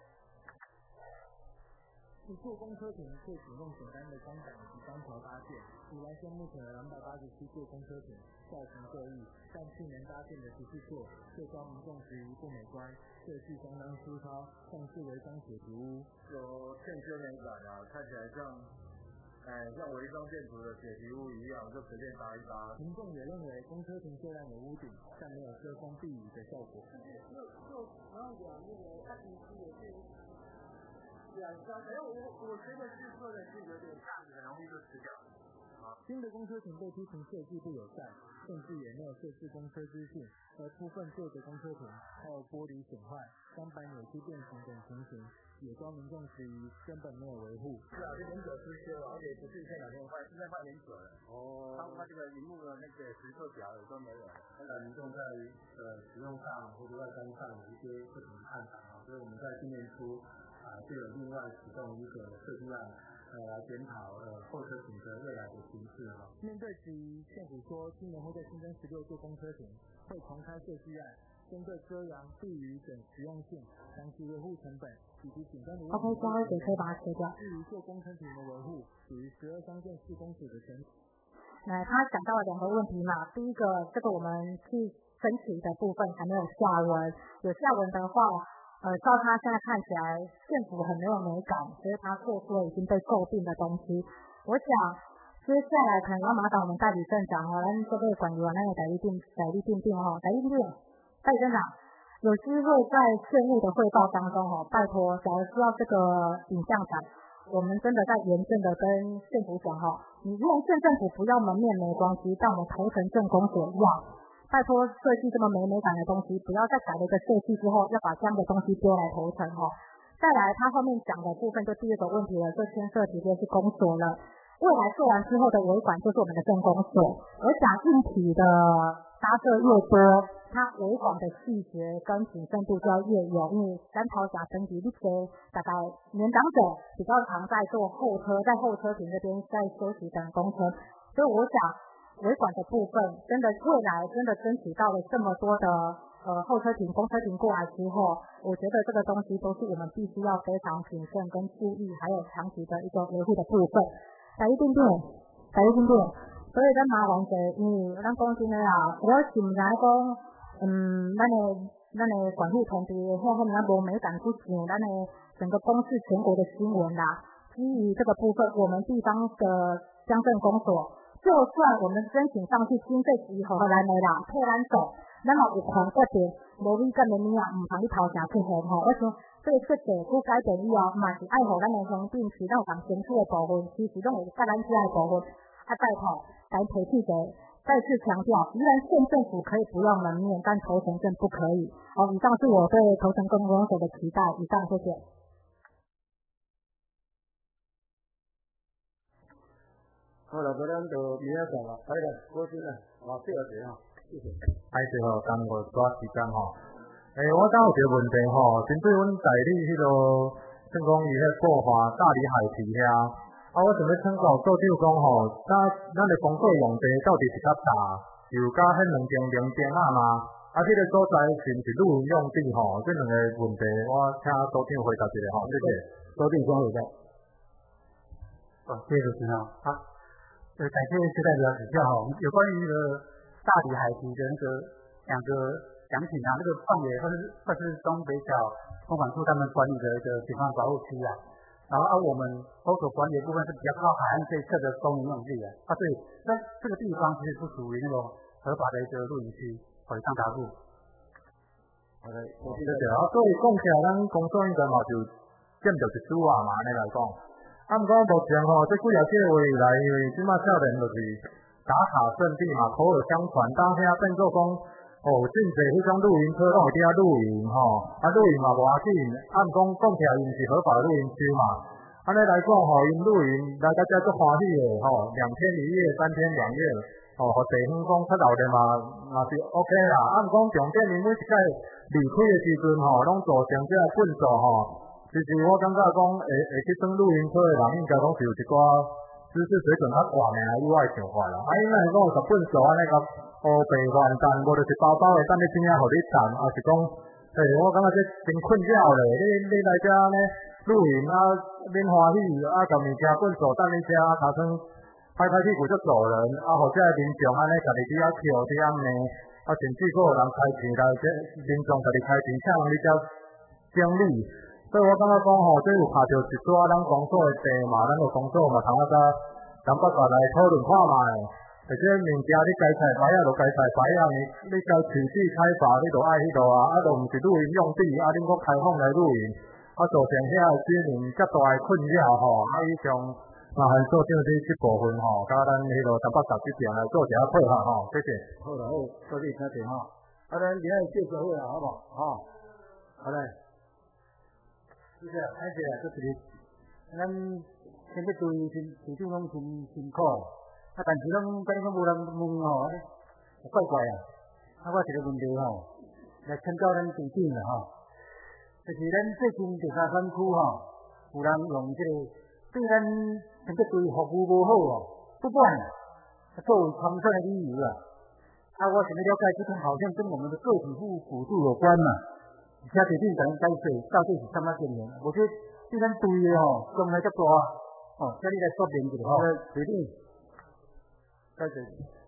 做公车亭会使用简单的钢板以及钢条搭建，宜兰县目前有287座公车亭，造型各异，但去年搭建的14座，却遭民众质疑不美观，设计相当粗糙，像是违章写图屋。 有欠缺美感看起来像像违章建筑的铁皮屋一样，就随便搭一搭。 民众也认为公车亭虽然有屋顶，但没有遮风避雨的效果。 然后两那个它平时也是两张，我觉得是做的是有点大，很容易就死掉。 新的公车亭被批评设计不友善，甚至也没有设置公车资讯，而部分旧的公车亭还有玻璃损坏、钢板扭曲变形等情形，也遭民众质疑根本没有维护。 是啊，是年久失修，而且不是一天两天坏，是在坏年久了。它这个荧幕的那个时刻表也都没有。 民众在使用上或者外观上有一些不同的看法啊，所以我们在今年初就有另外启动一个设计案。来检讨候车亭的未来的形式哈。 面对质疑，政府说今年会再新增16座公车亭，会重开设计案，针对遮阳、避雨等实用性、长期维护成本以及简单的问题。 OK， 下一点可以把它切掉。 至于做公车亭的维护，属于12乡镇市公所的权。 他讲到了2个问题嘛，第一个，这个我们去申请的部分还没有下文，有下文的话。照他现在看起来，政府很没有美感，所以他做出了已经被诟病的东西。我想接下来可能要麻烦我们代理镇长咱这个管理完那个代理定代理镇长，有机会在税务的汇报当中拜托，假如需要这个影像展，我们真的在严正的跟政府讲你如果县政府不要门面没关系，但我们头城镇公所要。拜托设计这么美感的东西，不要再改了一个设计之后，要把这样的东西丢来头城再来，他后面讲的部分就第2个问题了，就牵涉直接是公所了。未来做完之后的维管就是我们的镇公所，而讲硬体的搭设越多，它维管的细节跟谨慎度就要越有。因为咱头甲升级，你大概年长者比较常在做后车，在后车亭这边在休息等公车，所以我想。维管的部分，真的未来真的争取到了这么多的候车亭、公车亭过来之后，我觉得这个东西都是我们必须要非常谨慎跟注意，还有长期的一个维护的部分。大家对不对？所以咱麻烦者，因为咱讲真的啦，我是唔知讲，咱的管护同志，后面无美感不行，咱的整个公示全国的新闻啦。基于这个部分，我们地方的乡镇公所。就算我们申请上去经费集合咱的啦，退咱走，咱嘛有权决定，无你干的物啊，唔通你头前去喊我想这个设计去改变以后，嘛是爱护咱的乡镇，是咱有讲清楚的部分，其实拢有甲咱遮的部分，拜托，咱提起者再次强调，虽然县政府可以不要门面，但头城镇不可以。以上是我对头城公所的期待，以上谢谢。 好了，不然就明仔载了，来了，过去了，第二节谢谢。 最后耽误多时间我刚有一个问题针对阮代理迄个算讲伊迄国华大理海堤遐，我想要请教组长讲咱的公所用地到底是较大，有甲迄2间0间嘛？这个所在是毋是露营用地这2个问题，我请组长回答一下谢谢。 组长讲回答。谢谢主持人感谢谢代表指教有关于大理海堤的那个2个奖品那个范围或是东北角公管处他们管理的一个景观保护区然后我们公所管理的部分是比较靠海岸这一侧的公营用地对，那这个地方其实不属于那种合法的一个露营区，以上答复。 谢谢。所以讲起来，咱公所应该嘛就见到一组嘛，安尼来讲。毋过目前这几啊届话来，因为即马少年就是打卡圣地嘛，口耳相传，当遐变做讲真侪迄种露营车拢会伫遐露营露营嘛无要紧，毋过讲起来伊毋是合法的露营区嘛，安尼来讲因露营来到遮足欢喜的2天1夜、3天2夜互地方讲较热闹嘛是 OK 啦，毋过重点因每一届离开的时阵拢造成这粪扫其实我感觉讲会去装露营车的人应该拢是有一寡知识水准较悬的以外想法啦。因为讲有粪扫安尼甲乌白乱弹，无就是包包的等你怎样互你弹，是讲我感觉这真困扰咧。你来遮呢露营恁欢喜甲物件粪扫等你遮尻川拍屁股就走人或者民众安尼家己伫遐跳伫遐骂甚至佫有人开钱来这民众家己开钱请人你遮整理。 所以我感觉讲吼，这有拍到一撮咱工作的题嘛，咱有工作嘛，通甲南北角来讨论看卖。而且物件你该采牌啊，就该采牌啊，你该取缔开发，你就爱迄度啊，就毋是露营用地，恁搁开放来露营，造成遐居民较大的困扰吼。以上麻烦所长这部分吼，甲咱迄个南北角这边来做一下配合吼，谢谢。 好啦，好，多谢听听吼。咱今日介绍好啦，好无？好嘞。是啊，而且啊，就是咱现在对市长拢辛苦，但是拢跟无人问吼，怪怪啊。我一个问题吼，来请教咱市长啦吼，就是咱最近第三选区吼，有人用这个对咱现在对服务无好哦，不管作为参选的理由啊。我想要了解这种好像跟我们的个体户补助有关嘛。而且最近咱解释到底是什么原因？我觉得对咱对的吼，将来较大叫你来说明一下吼。决定，解释。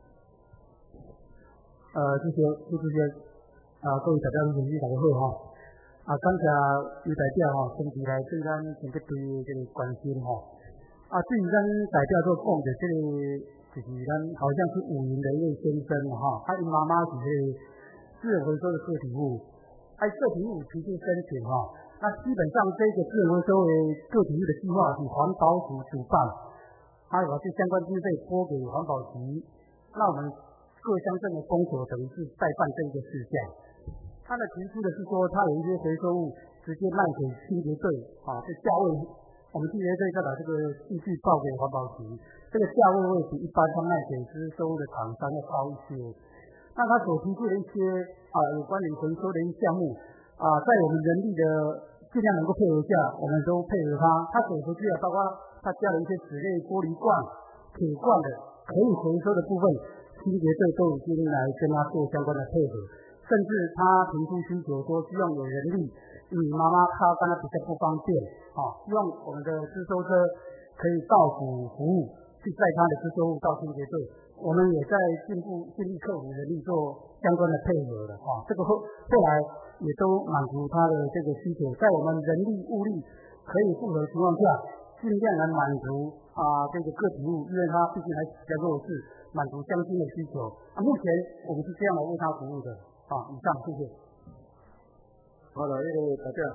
谢谢各位大家同志大家好哈。感谢有代表长期来对咱选举对这个关心吼。对于咱代表所讲的这个，就是咱好像是五营的一位先生哈，因妈妈是资源回收的个体户。个体户提出申请那基本上这个资源回收的个体户的计划是环保署主办，把这相关经费拨给环保局，那我们各乡镇的公所等于是代办这个事项。他的提出的是说，他有一些回收物直接卖给清洁队这价位，我们清洁队再把这个数据报给环保局，这个价位会比一般他卖给资收的厂商要高一些。那他所提出的一些有关于回收的一些项目在我们人力的尽量能够配合下，我们都配合他。他所提出的包括他加了一些纸类、玻璃罐、铁罐的可以回收的部分，清洁队都已经来跟他做相关的配合。甚至他提出需求说，希望有人力，因为妈妈她刚才比较不方便希望我们的资收车可以到府服务，去载他的资收物到清洁队。我们也在尽力克服人力做相关的配合了这个后来也都满足他的这个需求，在我们人力物力可以符合的情况下，尽量来满足这个个体户，因为他毕竟还比较弱势，满足乡亲的需求目前我们是这样来为他服务的以上谢谢。 好了，大家，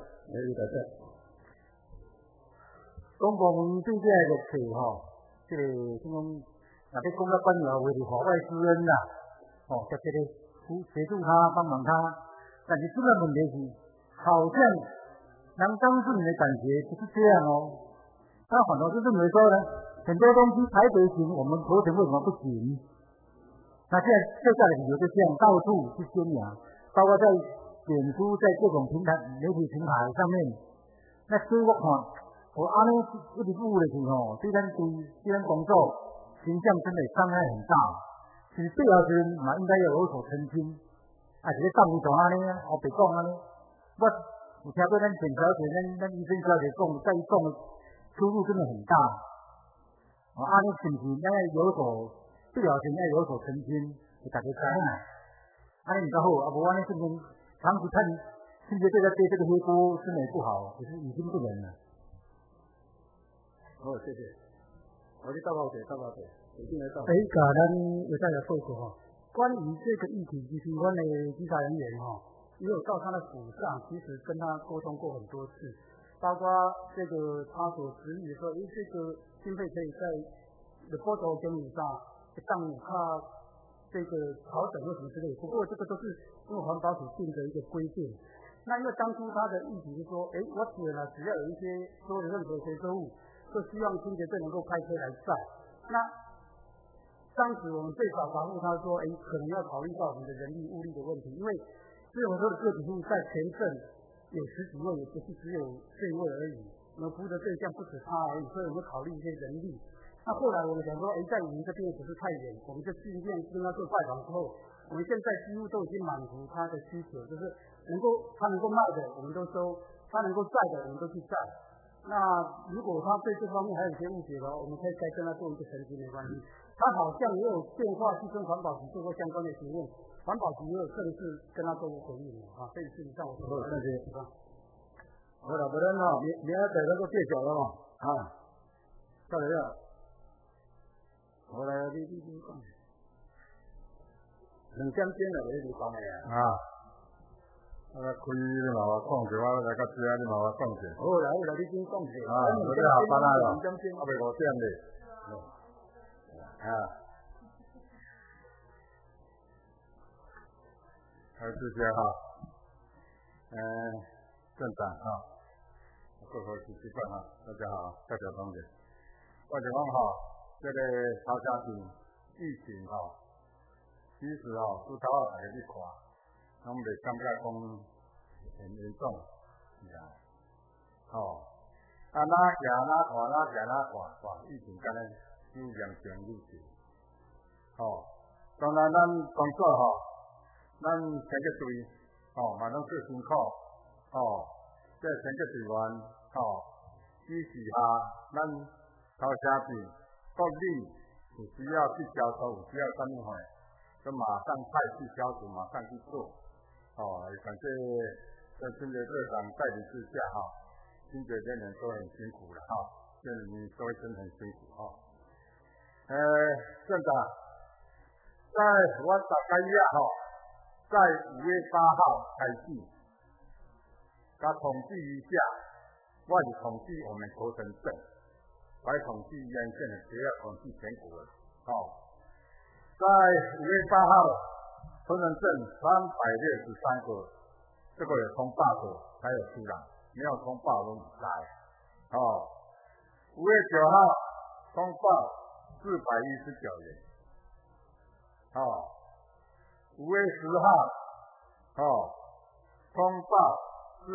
公部门对这个事这个若要讲到关于话是法外之恩啦，直接的协助他、帮忙他，但是出了问题是，好像让当事人的感觉不是这样他反而是认为说呢，很多东西台北行，我们头城为什么不行？那现在接下来理由就这样到处去宣扬，包括在脸书、在各种平台、媒体平台上面，那所以我看，我安尼一直服务的时候，对咱工作形象真的伤害很大。其实最好是应该要有所澄清，是咧当面讲安尼啊，别讲安尼。我有听过咱简小姐、咱医生小姐讲，在讲的出入真的很大。安尼是不是咱要有所最好是要有所澄清，给大家知影。安尼比较好，无安尼变成长期看清洁队在背这个黑锅，真的不好，也是于心不忍了。好，谢谢。我去报告者，一定来报告。 咱有再来说说关于这个议题，其实我们的稽查人员也有到他的府上，其实跟他沟通过很多次，包括这个他所质疑说，这个经费可以在波头经理上当他这个调整或什么之类。不过这个都是因为环保署定的一个规定。那因为当初他的议题是说，我只要有一些说的任何回收物，就希望清洁队能够开车来载。那当时我们最早答复他说，可能要考虑到我们的人力物力的问题，因为资源回收的个体户在前镇有10几位，也不是只有这一位而已，我们服务的对象不止他而已，所以我们考虑一些人力。那后来我们想说，在我们这边不是太远，我们就尽量跟他做拜访之后，我们现在几乎都已经满足他的需求，就是他能够卖的我们都收，他能够载的我们都去载。那如果他对这方面还有一些误解的话，我们可以再跟他做一个澄清，没关系。他好像也有电话去跟环保局做过相关的询问，环保局也有正式跟他做过回应所以事实上我说的那些好啦，不然吼，明仔载咱搁继续了嘛，啊，再来了。好来，你讲，2点钟了，你讲的啊。开你嘛话讲者，我来甲知影你嘛话讲者。好啦，你先讲者。我这下班啦咯，还袂5点咧。这些哈，镇长哈，各位主席官哈，大家好，代表同志，我就讲哈，这个曹家坪疫情哈，其实哈，拄头大家去看，拢袂感觉讲很严重，是啊，哪行哪看，哪行哪看，疫情敢若愈严重愈多，当然咱工作哈。咱成个队，嘛拢做辛苦，这成个队员，支持下，咱头城镇各里有需要去消毒，有需要啥物货，就马上派去消毒，马上去做，感谢在清洁队长带领之下，清洁人员都很辛苦了，这你都真很辛苦，镇长，在我大概在5月8号开始，统计一下，我是统计我们头城镇，来统计沿线的，主要统计全国的。在5月8号，头城镇363个，这个有通报的，还有出来，没有通报都不来。5月9号通报419人。5月10号，通报467，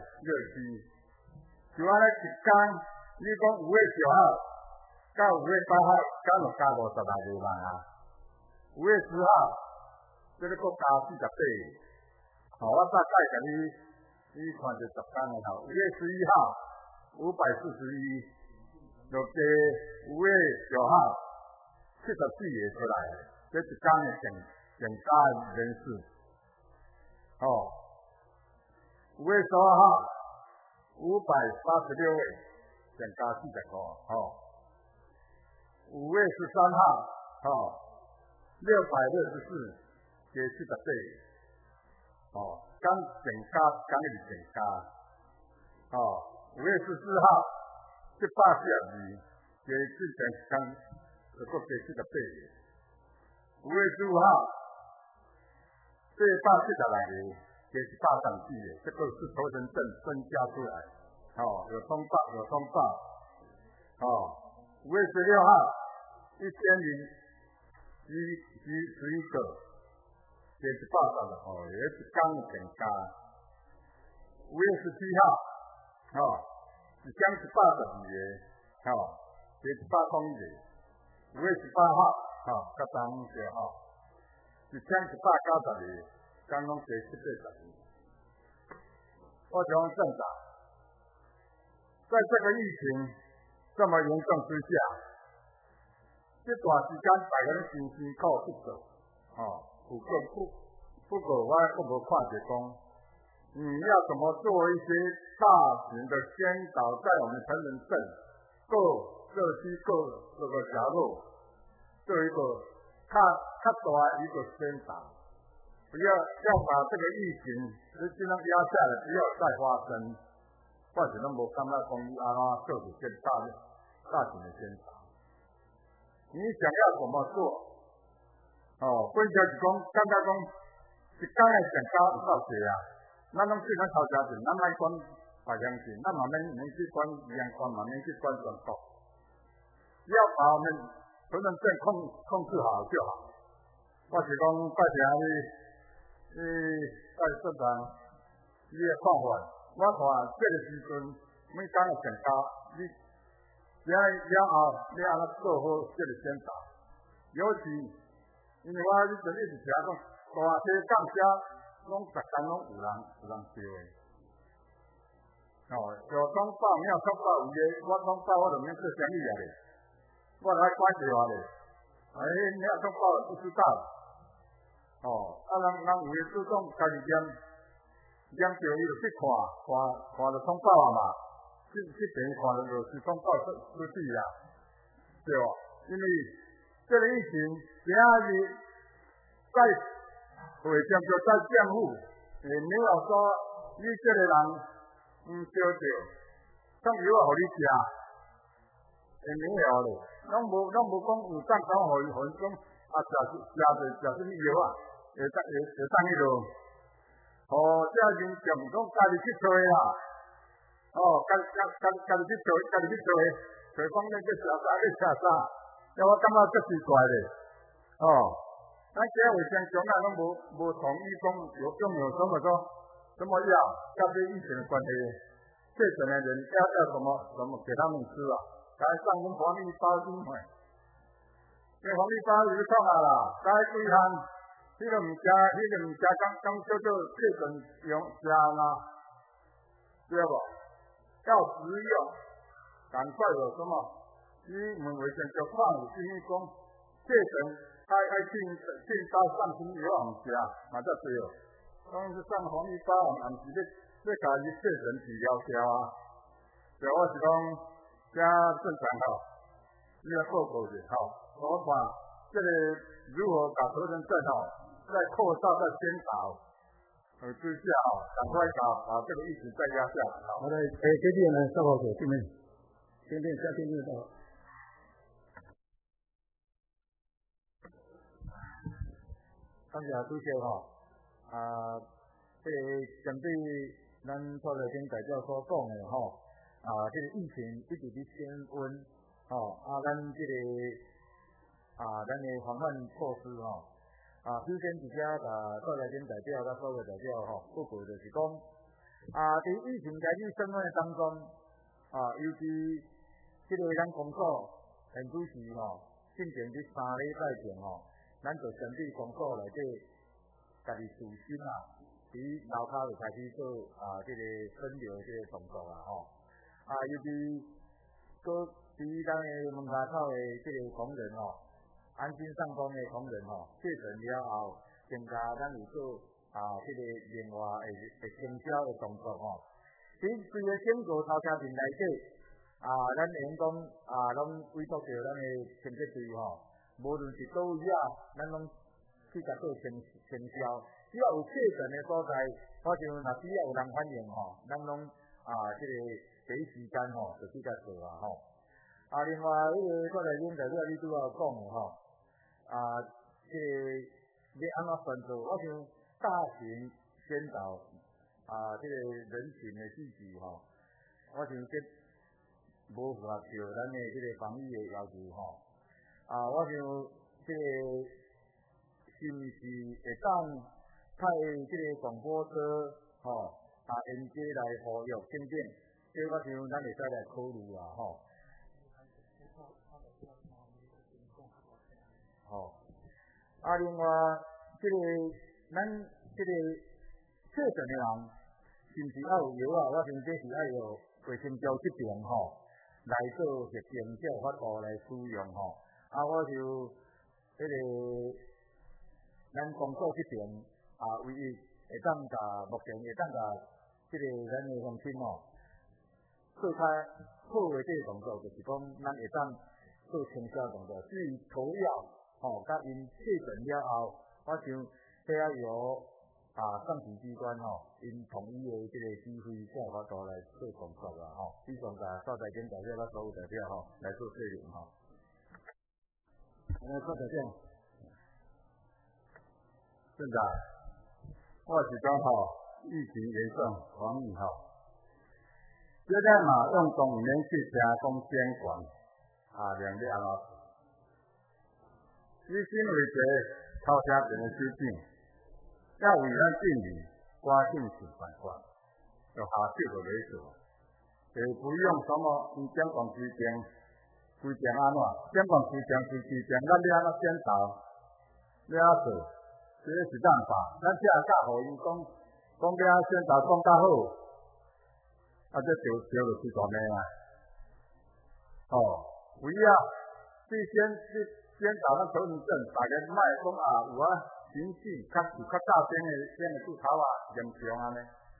就安尼一天，你讲5月9号到5月8号，敢有加50来个人啊？5月10号，这个国加48个，我大概给你看一10天了5月11号541，就加5月9号74个出来，这一天的增加人数，5月12号586位，增加40个，5月13号664，加74个，刚增加，刚是增加，5月14号742，加刚就加74个，5月15号。870来个，加134个，这个是头城镇增加出来，有通报。5月16号1011个，加180个，也是刚增加。5月17号182个，加181个。5月18号较当些1190个，刚拢加780个。我想镇长，在这个疫情这么严重之下，这段时间大家都辛苦不做，不过我无看着讲，你要怎么做一些大型的宣导，在我们城门镇各区各个角落做一个较大一个宣导，不要把这个疫情尽量压下来，不要再发生。我是拢无感觉讲你安怎做一件大型的宣导。你想要怎么做？本就是讲，感觉讲一天的成交有够济啊！咱拢去咱头家镇，咱莫管别乡镇，咱嘛免去管宜阳县，嘛免去管全国。只要把我们城镇控制好就好。我是讲拜谢你戴镇长你的看法。我看这个时阵每天的成交，你了后你安怎做好这个宣导？尤其因为我你一直听讲，大街降价拢10天拢有人烧的。就通报没有通报有的，我通报我就免做生意啊咧，我来关电话咧。没有通报不知道。人有的注重家己点， 研究伊就去看就通报啊嘛，去边看就是通报出去啦，对吧？因为这个疫情今仔日在会上就在政府，没有说你这个人对着，送药啊，互你食，没有咧，拢无讲有当讲互伊讲啊，食什么药啊，会当迄落，这人强讲家己去找啦，家己去找，找讲咧去食啥，去食啥，我感觉足奇怪咧，咱这卫生局啊，拢无同意讲用什么药，跟这疫情的关系，确诊的人要什么给他们吃啊？该上跟防疫包金会，这防疫包有创啊啦，该几项，迄个物件刚叫做确诊用食啦，对不？要食用，赶快有什么？你们卫生局看有建议讲确诊。爱进到上新药唔是啊，嘛则对哦。当然是上防疫包，也唔是要家己确诊治疗条啊。所以我是讲，这正常你要报告者我看这个如何把核酸证再扩大再宣导，之下赶快把这个疫情再压下。 我来接见呢，消防署这边，下面就到。 感谢主席这个针对咱蔡立坚代表所讲的这个疫情一直在升温咱这个咱的防范措施首先直接甲蔡立坚代表甲所有代表报告就是讲在疫情开始升温的当中尤其这个咱公所现主是进行这3礼拜前咱就针对公所内底家己自身伫楼骹就开始做这个分流这个动作啦尤其搁伫咱的门口的这个工人安心上工的工人确诊了后，增加咱有做这个另外的清消的动作伫规个整个头车阵内底咱员工拢委托着咱的清洁队无论是倒位咱拢去甲做清消。只要有确诊的所在，我想若只要有人反映咱拢这个第一时间就去甲做另外迄个蔡立坚代表你拄仔讲的这个要安怎宣导？我想大型宣导这个人群的聚集我想这无符合着咱的这个防疫的要求我想这个是毋是会当派这个广播车沿街来呼吁等等，这我想咱会使来考虑啦另外这个咱这个确诊的人是毋是要有药我想这是要有卫生局这边来做实证，才有法度来使用我想这个咱公所这边唯一会当甲目前会当甲这个咱的乡亲做较好的这个动作，就是讲咱会当做清消动作。至于投药甲因确诊了后，我想这要由上级机关因统一的这个指挥，才有法度来做工作啦以上甲蔡立坚代表甲所有代表来做说明蔡代表。现在我是讲疫情严重，防疫这个用公园去加工监管量的以身为者头车阵的首长，要为咱政治关键是办法，就下手就来做，不用什么监管规定安怎，监管规定，咱要安怎检讨，要安做。这是办法，咱只甲互伊讲了宣导讲较好，这就是大命为最先宣导咱身份证，大家莫讲有情绪较大声的做头严重安尼，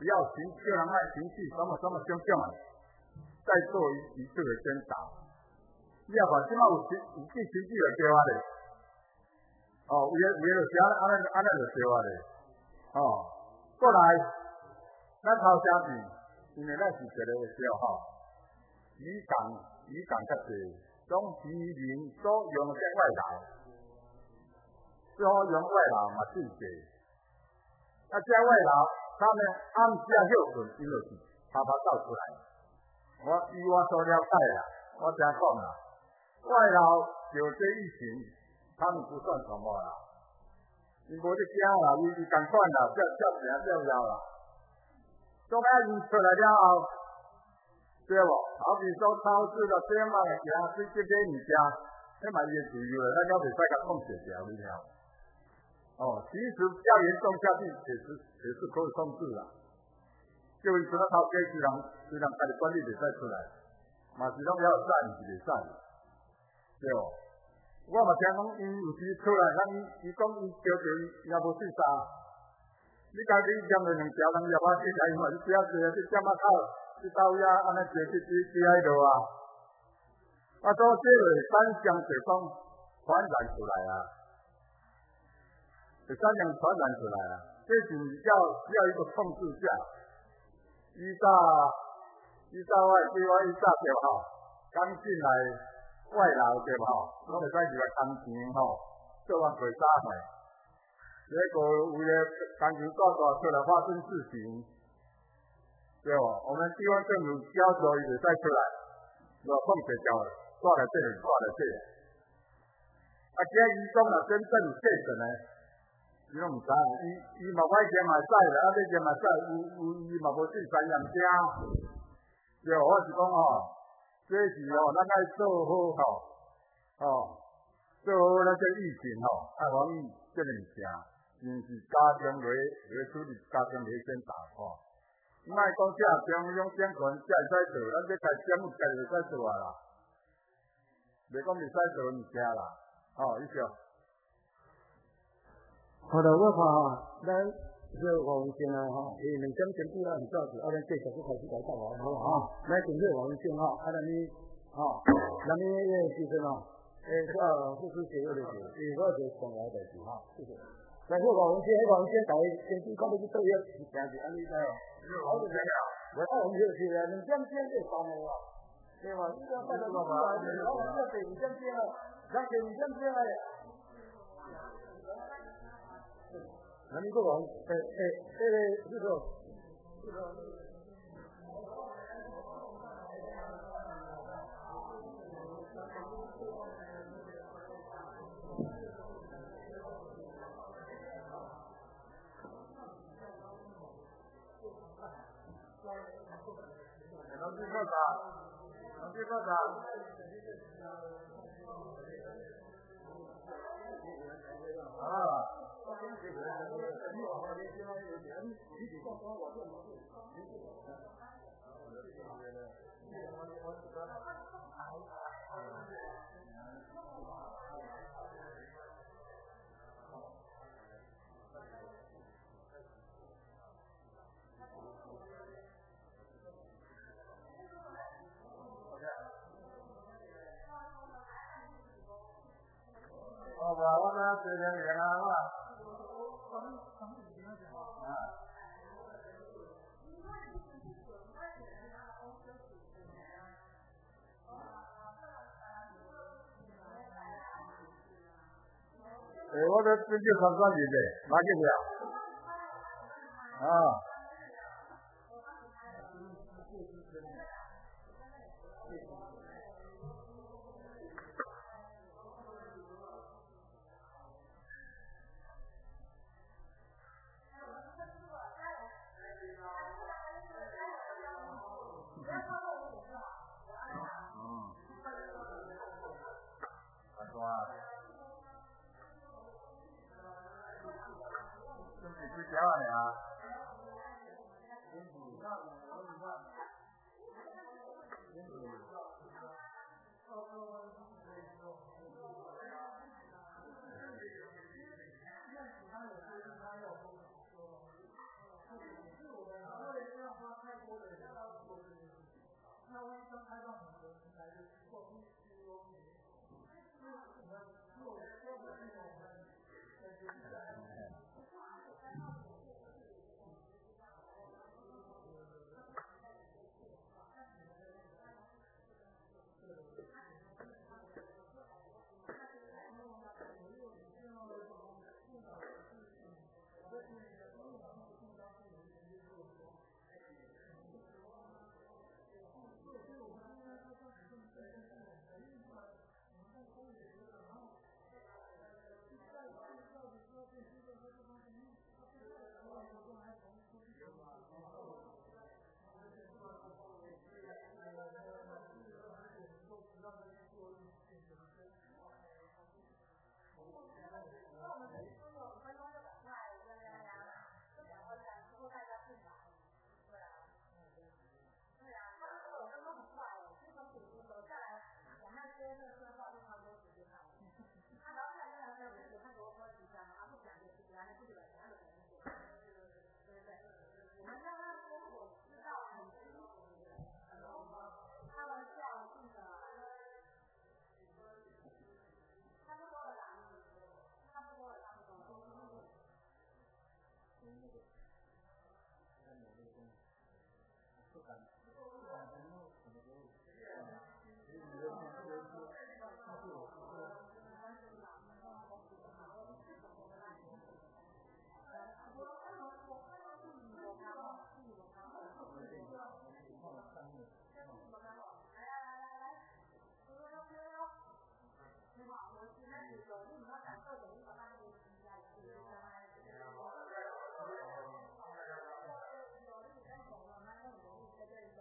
不要叫人爱情绪什么什么种种的，再做一次的宣导。你也看，即马有记情绪就对我咧，有的就是安尼就对我咧，过来，咱头前是，因为咱是一个对语感较济，总批评所用的外劳，所用外劳嘛最济。这外劳他们暗下休困，因就是啪走出来。以我所了解啦，我这样讲啦，外劳就这疫情，他们不算什么啦，因无这惊啦，伊共款啦，照了啦。总爱伊出来了后，对无？好比说超市啦，这嘛行，这买物件，这嘛伊的自由啦，咱了袂使甲控制住，你听。其实较严重下去也是可以控制啦。就伊除了头家虽然家己管理袂使出来，嘛是拢了会使，毋是袂使，对无？我嘛听讲，伊有时出来，伊讲伊叫着伊也无碎沙。你家己念了2条，人也把这台嘛，你不要做，这点仔口，这刀呀，安尼做这喺度啊。所以这个三项就讲传染出来啊。3项传染出来啊，这是要一个控制下，依照我对吧？刚进来外劳对吧？我们在这个工钱做完鬼杀回，结果为了工钱大出来发生事情，对吧？我们地方政府要求也再出来，要控制掉了，抓了这里，抓了这里。现在移动了真正有确诊呢？伊拢毋知，伊嘛歹惊嘛使啦，你惊嘛使，伊嘛无对3样惊，对，我是讲这是咱爱做好做好咱这疫情爱防疫这个物件，因是加强来处理，加强来先打莫讲这中央政权才会使做，咱这家政府家会使做啦，袂讲袂使做物件啦，以上。 好的，我看咱这王文正啊2点钟过来很早子，咱继续去开始来讲好咱准备王文正咱们咱们时阵副主席有的是，我就上来的是谢谢。来说王文正大家先去看到去做嘢，是安尼在好就这样。我们就是2点钟就上来了，对吧？这个大家都知道，然后要2点钟了，让2点钟来。那你说王，这个。 能去做啥？我们这边人我的这就很关键的，哪去不了？是这样的啊。 敢，不敢承诺什么都有。所以你的意思就是说，告诉我说， 你话我现在是做你我感受到你把那个心呀，就是干嘛？有你在讲了，那有你在这里。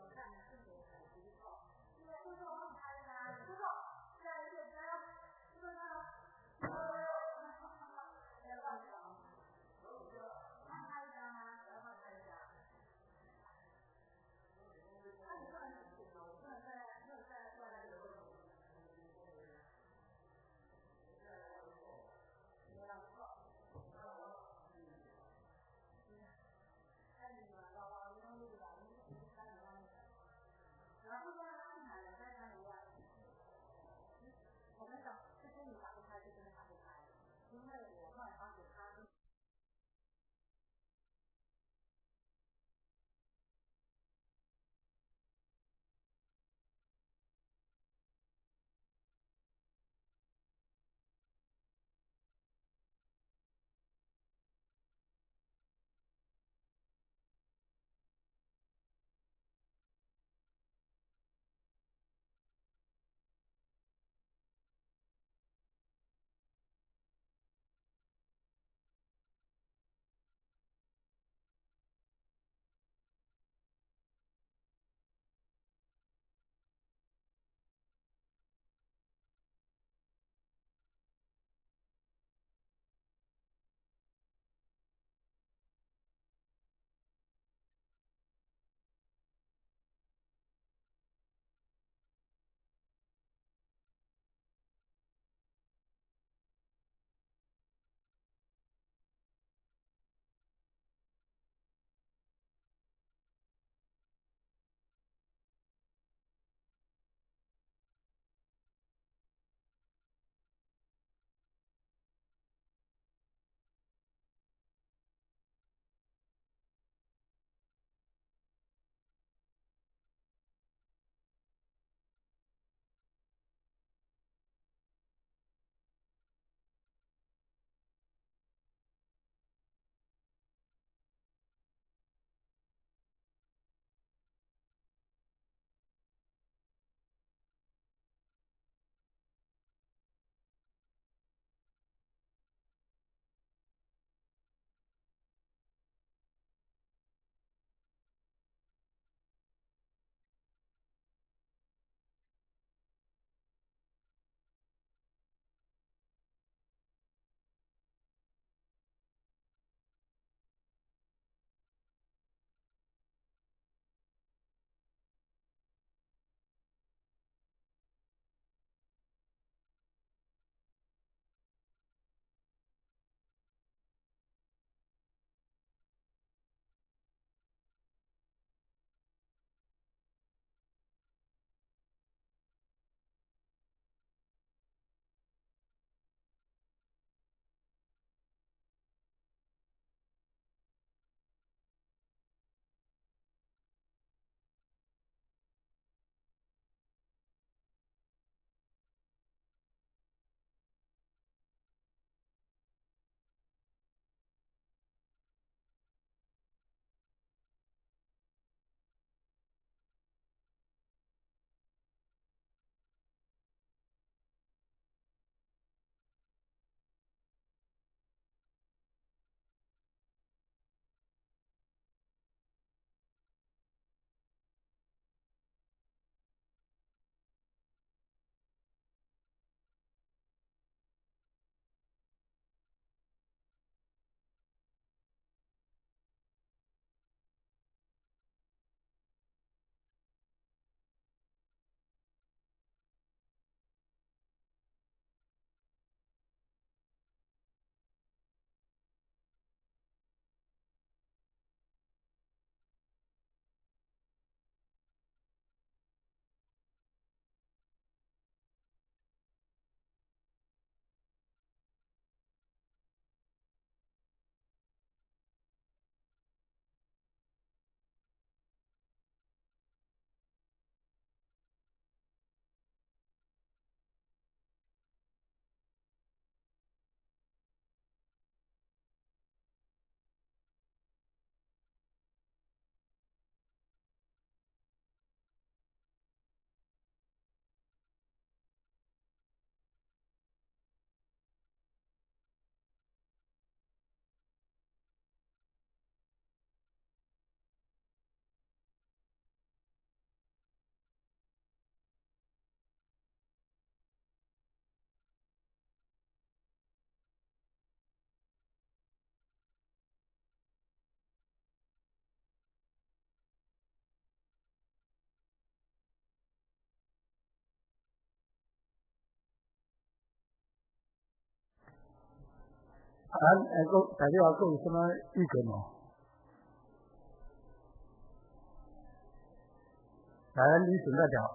大家还有什么意见吗？来，李准代表。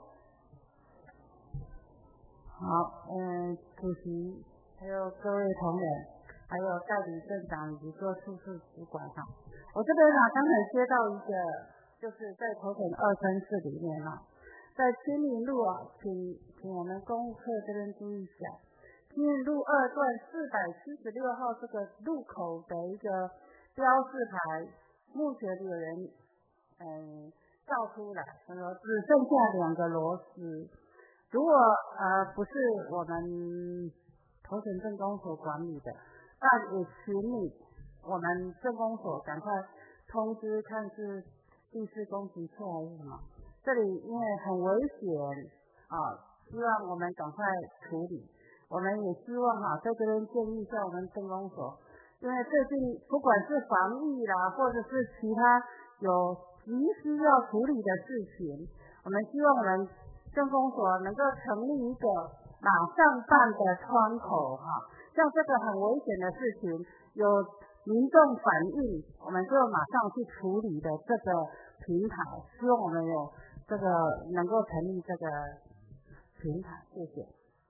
好，主席，还有各位同仁，还有代理镇长以及各处处主管哈。我这边刚才接到一个，就是在头城234里面在青林路请我们公务课这边注意一下，青林路2段476号这个路口的一个标示牌，目前有人照出来，只剩下2个螺丝。如果不是我们头城镇公所管理的，那也请你我们镇公所赶快通知看是第4工程处还是什么。这里因为很危险希望我们赶快处理。我们也希望在这边建议一下我们镇公所，因为最近不管是防疫啦，或者是其他有急需要处理的事情，我们希望我们镇公所能够成立一个马上办的窗口像这个很危险的事情，有民众反映，我们就马上去处理的这个平台，希望我们有这个能够成立这个平台，谢谢。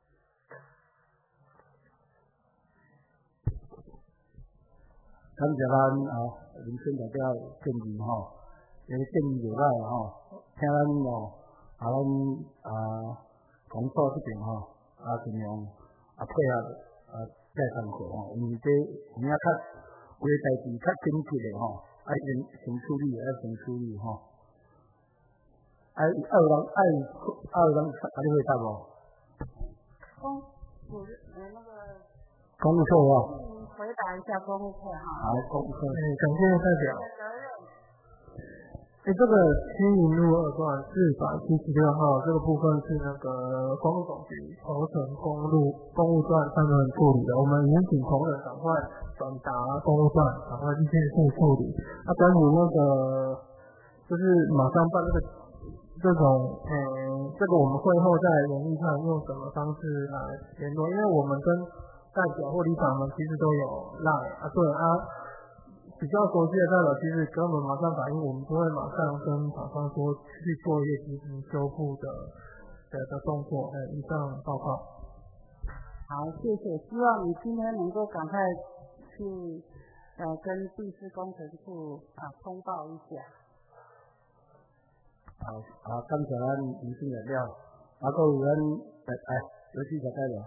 感谢咱民生代表建议这个建议就来听咱公所这边尽量配合再工作因为这有影较有的代志较紧急的爱先处理有人甲你回答无？公务课回答一下公务课好，公务课。 感谢代表。这个青林路2段476号这个部分是那个公路总局头城公务段他们处理的，我们已经请同仁赶快转达公务段，赶快去处理。关于那个就是马上办这种这个我们会后在联络上用什么方式来联络，因为我们跟代表或里长们其实都有赖对比较熟悉的代表，其实跟我们马上反映，我们就会马上跟厂商说去做一些进行修复的动作。以上报告。 好，谢谢。希望你今天能够赶快去跟第4工程处通报一下。 好，感谢咱民生代表，各位有几个代表。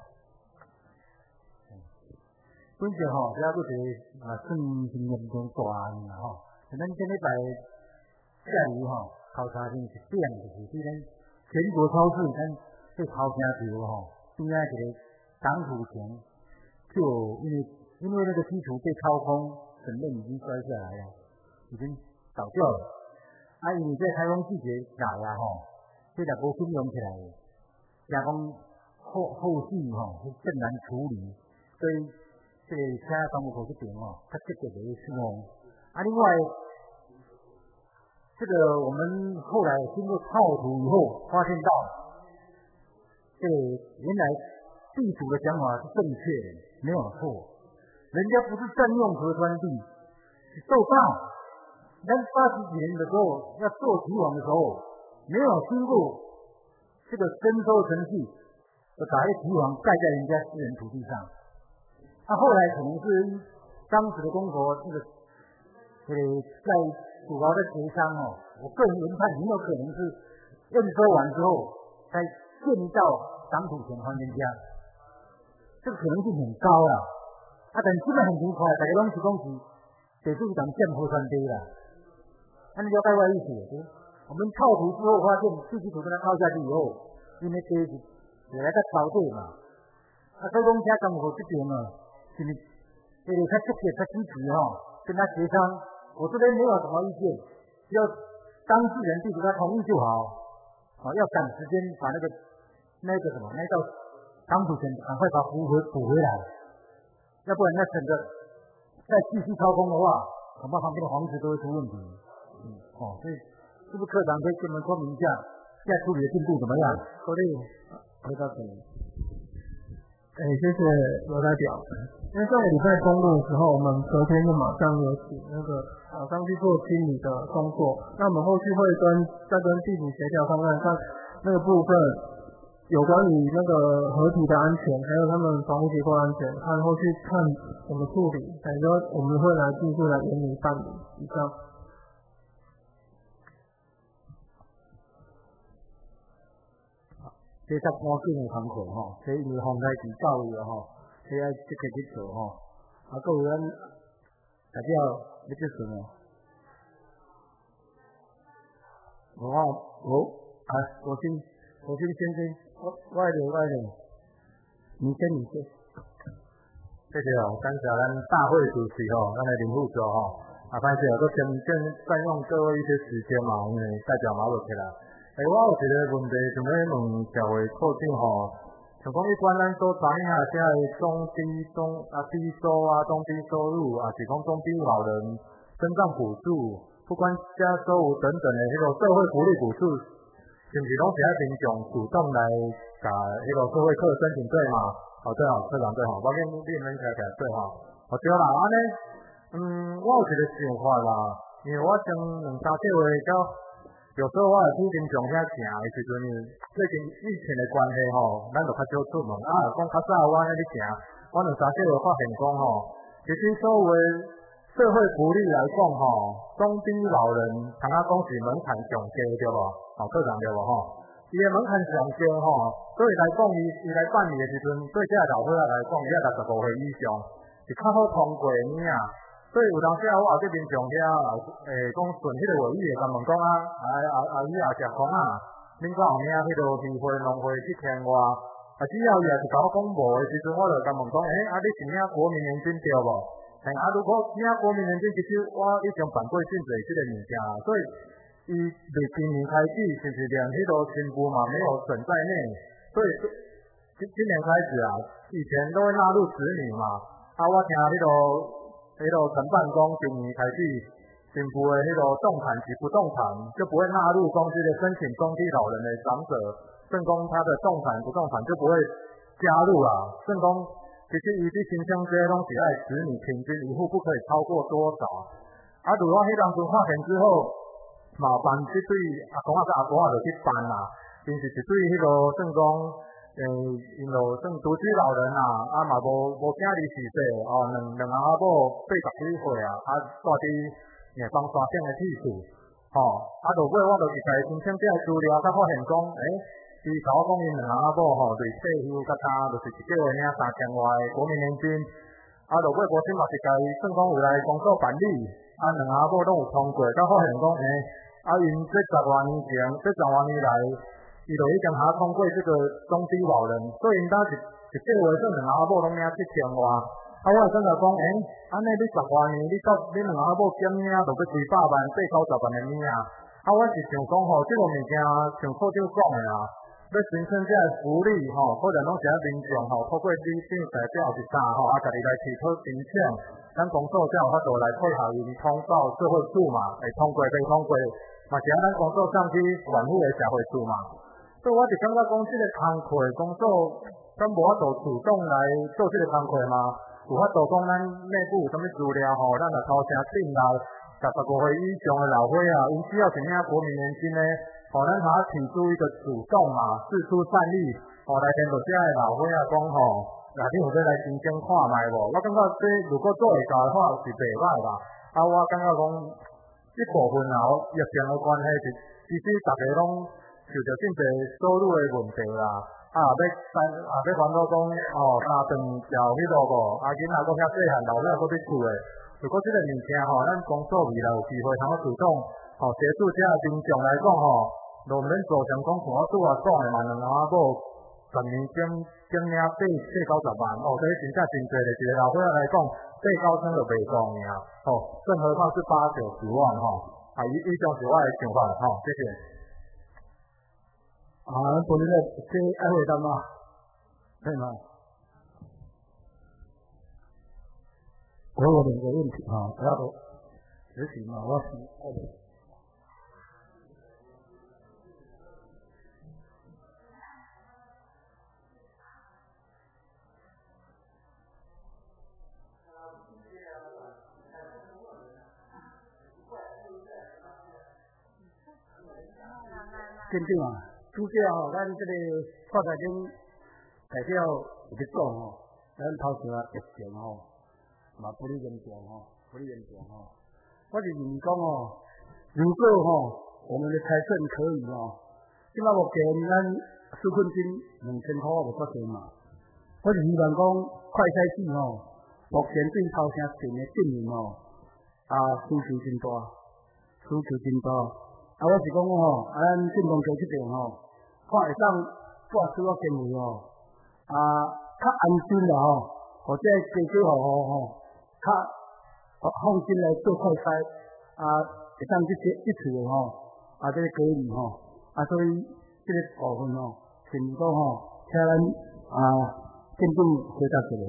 本着这个是算是严重大案啦咱这礼拜假日考察先是点就是这个全国超市咱这头城桥边仔一个挡土墙，就因为那个基础被掏空，整面已经摔下来了，已经倒掉了。因为这台风季节来这也无信用起来，也讲后续更难处理，所以这个请公务局这边较积极的去另外这个我们后来经过套图以后，发现到这个原来地主的想法是正确的，没有错。人家不是占用河川地，是受盗。咱80几年的时候要做提网的时候，没有经过这个征收程序，就把这提网盖在人家私人土地上。后来可能是当时的公所在主要的协商我个人研判很有可能是验收完之后才建造挡土墙还人家，这个可能性很高啦。但基本很快，大家拢是讲是地主党占河川地啦。你了解我的意思？我们套图之后发现地基图跟它套下去以后，因为地是原来在潮对嘛，所以讲请公务局这边是不是较积极较积极跟他协商，我这边没有什么意见，只要当事人地主他同意就好，要赶时间把那道挡土墙赶快把补回来，要不然那整个再继续掏空的话，恐怕旁边的房子都会出问题。所以是不是科长可以跟我们说明一下，现在处理的进度怎么样？ 可以， 回到这里。 谢谢罗代表。因为上个礼拜公布的时候，我们昨天就马上有请那个厂商去做清理的工作。那我们后续会再跟地主协调看看那个部分有关于那个合体的安全，还有他们房屋结构安全，看后续看怎么处理，反正我们会来继续来严厉办理。以上。 这较关键的工课吼，这因为防灾治教育吼，这要积极去做吼。啊，各有咱代表要结束哦。我先你先。 谢谢哦，感谢咱大会主席吼，咱的林副座吼，反正都先占用各位一些时间嘛，因为代表马落起来。我有一个问题想要问社会处长吼，像讲一般咱所知影这个中低收入，是讲中低老人身障补助，不管加收入等等的迄个社会福利补助，是不是拢是爱民众主动来甲迄个社会课申请对嘛？对科长对我跟你们起来对对啦，安尼，我有一个想法啦，因为我从2-3个月到。有时候我去民众遐行的时阵，最近疫情的关系吼，咱就较少出门。讲较早我安尼行，我2-3个月发现讲吼，其实所有的社会福利来讲吼，中低老人通讲是门槛上低对无？科长对无吼？伊的门槛上低吼，所以来讲伊来办理的时阵，对这老伙仔来讲，伊要65岁以上是较好通过的物啊。所以有当时我也去民众遐，讲顺迄个会议会甲问讲阿姨阿叔讲恁敢有领迄个议会农会7000外，只要伊也是甲我讲无的时阵，我就甲问讲，你是领国民年金对无？如果领国民年金，其实我已经办过真侪即个物件啦，所以伊从今年开始，是不是连迄个新妇嘛没有省在内？所以今年开始以前都会纳入子女嘛，我听迄个承办讲今年开始，政府的迄个动产及不动产就不会纳入公司的申请中低老人的长者，甚讲他的动产不动产就不会加入啦。甚讲其实伊伫新乡这些拢是爱子女平均一户不可以超过多少。如果迄当初发现之后，麻烦去对阿公甲阿婆就去办啦，平时是对迄个甚讲。因就算独居老人嘛无囝儿逝世两阿某80几岁住伫放山顶的铁厝就尾我就是家申请这资料，才发现讲伊甲我讲因两阿某对退休甲他就是一个月领3000外的国民年金，就尾无先嘛是家算讲有来公所办理，两阿某拢有通过，才发现讲因这10多年前这10多年来。伊就已经通过这个中低老人，所以因当一个月算两阿某拢领7000外。我会感觉讲，安尼你10多年，你到你两阿某减领就要几百万、80-90万的物啊。我是想讲这个物件像科长讲的要申请这个福利可能拢是民众透过里长代表是啥家己来提出申请，咱公所才有法度来配合因通报社会处嘛，会通过未通过，嘛是咱公所上去管护的社会处嘛。所以我就感觉讲，这个工课工作，咱无法度主动来做这个工课嘛。有法度讲，咱内部有啥物资料咱来掏声进来，65岁以上的老伙因需要怎样国民年金呢？咱他提出一个主动嘛，释出善意，来跟到这的老伙讲你有要来申请看卖无？我感觉这如果做会到的话是袂歹啦。我感觉讲，一部分疫情的关系其实大家拢。受到真侪收入的问题啦，要烦恼讲三顿交迄落无，囡仔搁遐细汉，老伙仔搁伫厝诶。如果这个物件咱公所未来有机会通主动协助这民众来讲就免造成讲像我拄仔讲诶嘛，两阿某10年减领80-90万，这真正真侪咧，一个老伙仔来讲8-9千就袂够尔更何况是8-10万以上是我诶想法谢谢。 本来这爱回答吗？可以吗？我有2个问题不要多，执行嘛，我是县长啊，主要吼，咱这个发财经代表有咧讲吼，咱头前疫情吼，嘛不哩严重吼，不哩严重吼。我是认为讲吼，如果吼我们的财政可以吼，即摆目前咱纾困金2000块就足济嘛。我是希望讲快筛剂吼，目前对头城镇的证明吼，需求真大，需求真大。我是讲吼，咱政府做这边吼，看会当挂出我认为吼，较安心啦吼，或者加吼，较放心来做快筛，会当这次的吼，这个隔离吼，所以这个部分吼，全部吼，请咱政府回答一下。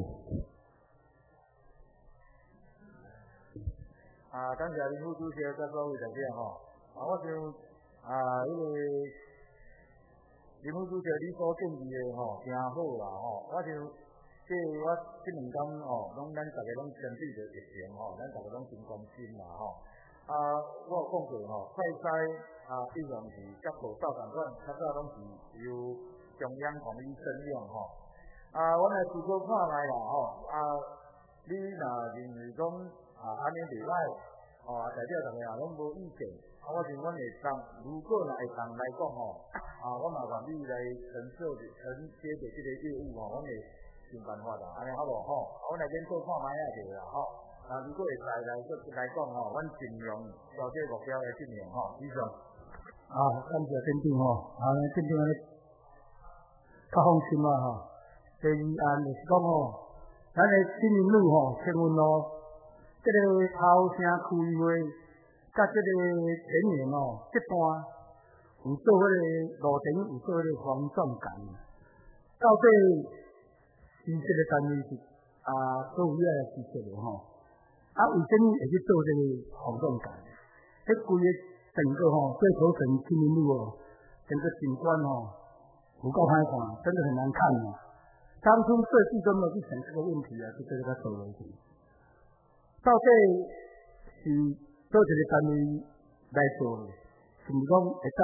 感谢林副主席甲各位代表吼。我想迄个林副主席你所建议的吼，真好啦吼。我想这我这2天吼，拢咱大家拢针对着疫情吼，咱大家拢真关心啦吼。我有讲过吼，快筛一样是甲口罩同款，较早拢是由中央统一申用吼。我来试过看卖啦吼，你若认为讲安尼袂歹，代表大家拢无意见，我想阮会当，如果若会当来讲吼，我麻烦你来承接着这个业务吼，阮会想办法啦，安尼好无吼？阮来研究看卖下着啦吼。如果会来讲吼，阮尽量朝这个目标来进行吼，以上。 感谢镇长吼，镇长安尼较放心啦吼。第二案就是讲吼，咱的市民路吼，请问这个头城区域甲这个前缘这段有做迄个路程，有做迄个防撞杆，到底是这个单位是所有的是这个吼，为什么会去做这个防撞杆？迄规个整个对头城市民路整个景观有够歹看，真的很难看当初设计都没有去想这个问题就这个走问题。到底是做一个单位来做的，是毋讲会当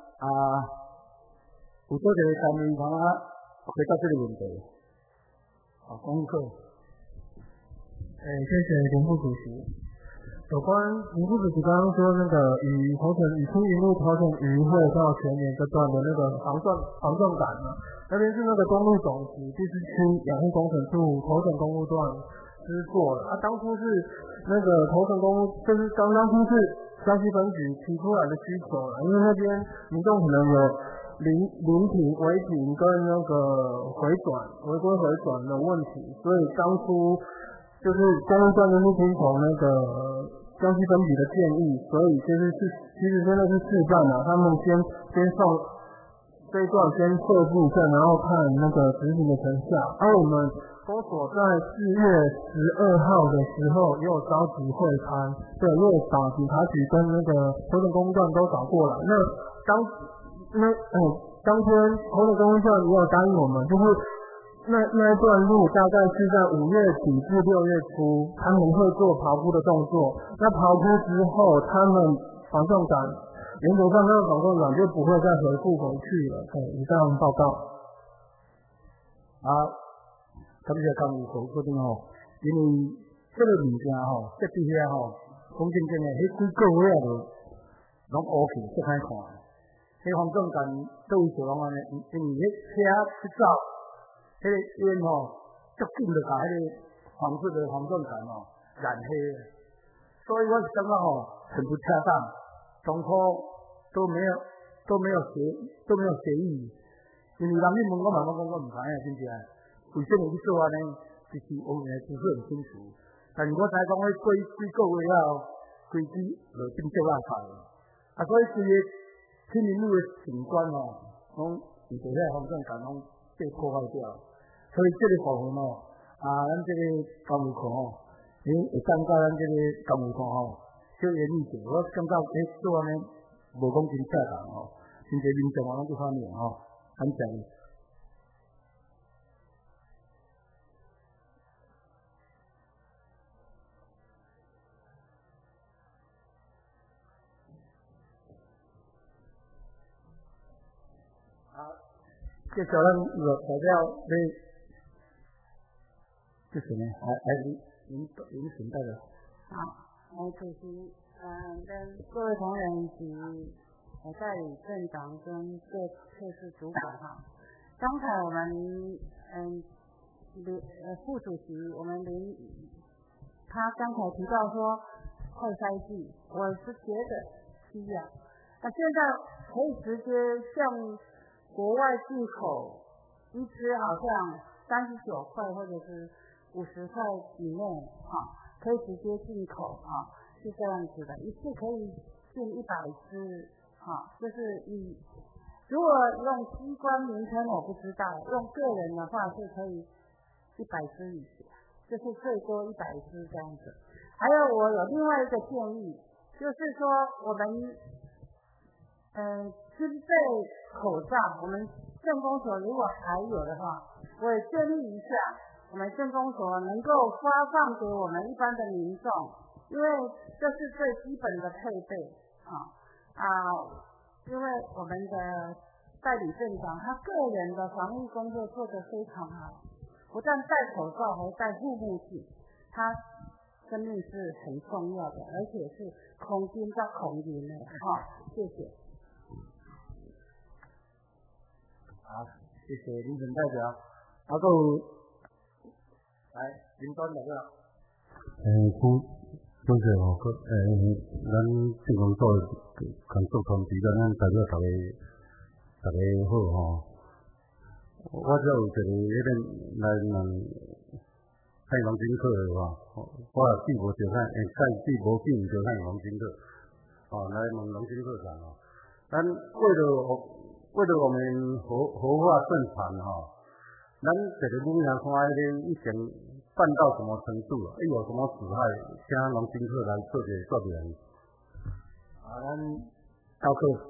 有做一个单位回答这个问题。功课。 谢谢林副主席。有关林副主席刚刚说那个以出云路头城渔会到前面这段的那个防撞杆那边是那个公路总局第4区养护工程处头城公路段施作的。当初是那个头城公路，就是当初是江西分局提出来的需求因为那边民众可能有临停、违停跟那个违规回转的问题，所以当初就是公路段就是听从那个江西分局的建议，所以其实真的是示范他们先送这一段先设计一下，然后看那个执行的成效。我们公所在4月12号的时候也有召集会刊，对，因为把警察局跟那个头城公路段都找过来。那当天头城公路段也有答应我们，就是那一段路大概是在5月底至6月初，他们会做刨铺的动作。那刨铺之后，他们防撞杆原则上那个防撞杆就不会再回去了。以上报告。 感谢干部所决定因为这个物件设计遐讲真正的，迄几个月拢乌去，足歹看。迄防撞杆对位做拢安尼，因为迄车去走，迄个烟足紧就把迄个黄色的防撞杆染黑了。所以我是感觉很不恰当，中科都没有协议，因为人你问我嘛，我讲我唔知真正。为什么去做安尼？就是我们的知识很清楚，但是我知讲，过几个月了，规支就变足烂菜所以规个天民路的景观拢被这个防撞杆拢被破坏掉。所以这个部分咱这个干部科会当到咱这个干部科小严厉者，我感觉做安尼无讲真恰当真侪民众拢这方面感谢你。 接下来代表这是呢，林沈代表。 好，主席，跟各位同仁以及代理镇长跟各测试主管哈。刚才我们副主席我们他刚才提到说快筛剂，我是觉得需要。那现在可以直接向国外进口一支好像39块或者是50块以内可以直接进口是这样子的，一次可以进100支就是如果用机关名称我不知道，用个人的话是可以100支以下，就是最多100支这样子。还有我有另外一个建议，就是说我们军备口罩，我们政工所如果还有的话，我也建议一下，我们政工所能够发放给我们一般的民众，因为这是最基本的配备因为我们的代理镇长他个人的防疫工作做得非常好，不但戴口罩还戴护目镜，他生命是很重要的，而且是空军加空军的谢谢。 好，谢谢林沈代表。来，林端代表。 多谢咱政工所工作团队，咱代表大家好我只有一个来问太阳金课的我也记无着记无记着太阳金课来问龙金课长咱为了我们活化正常咱这个武阳山已经办到什么程度了？有什么损害？请龙金课来做点说明。 咱高课。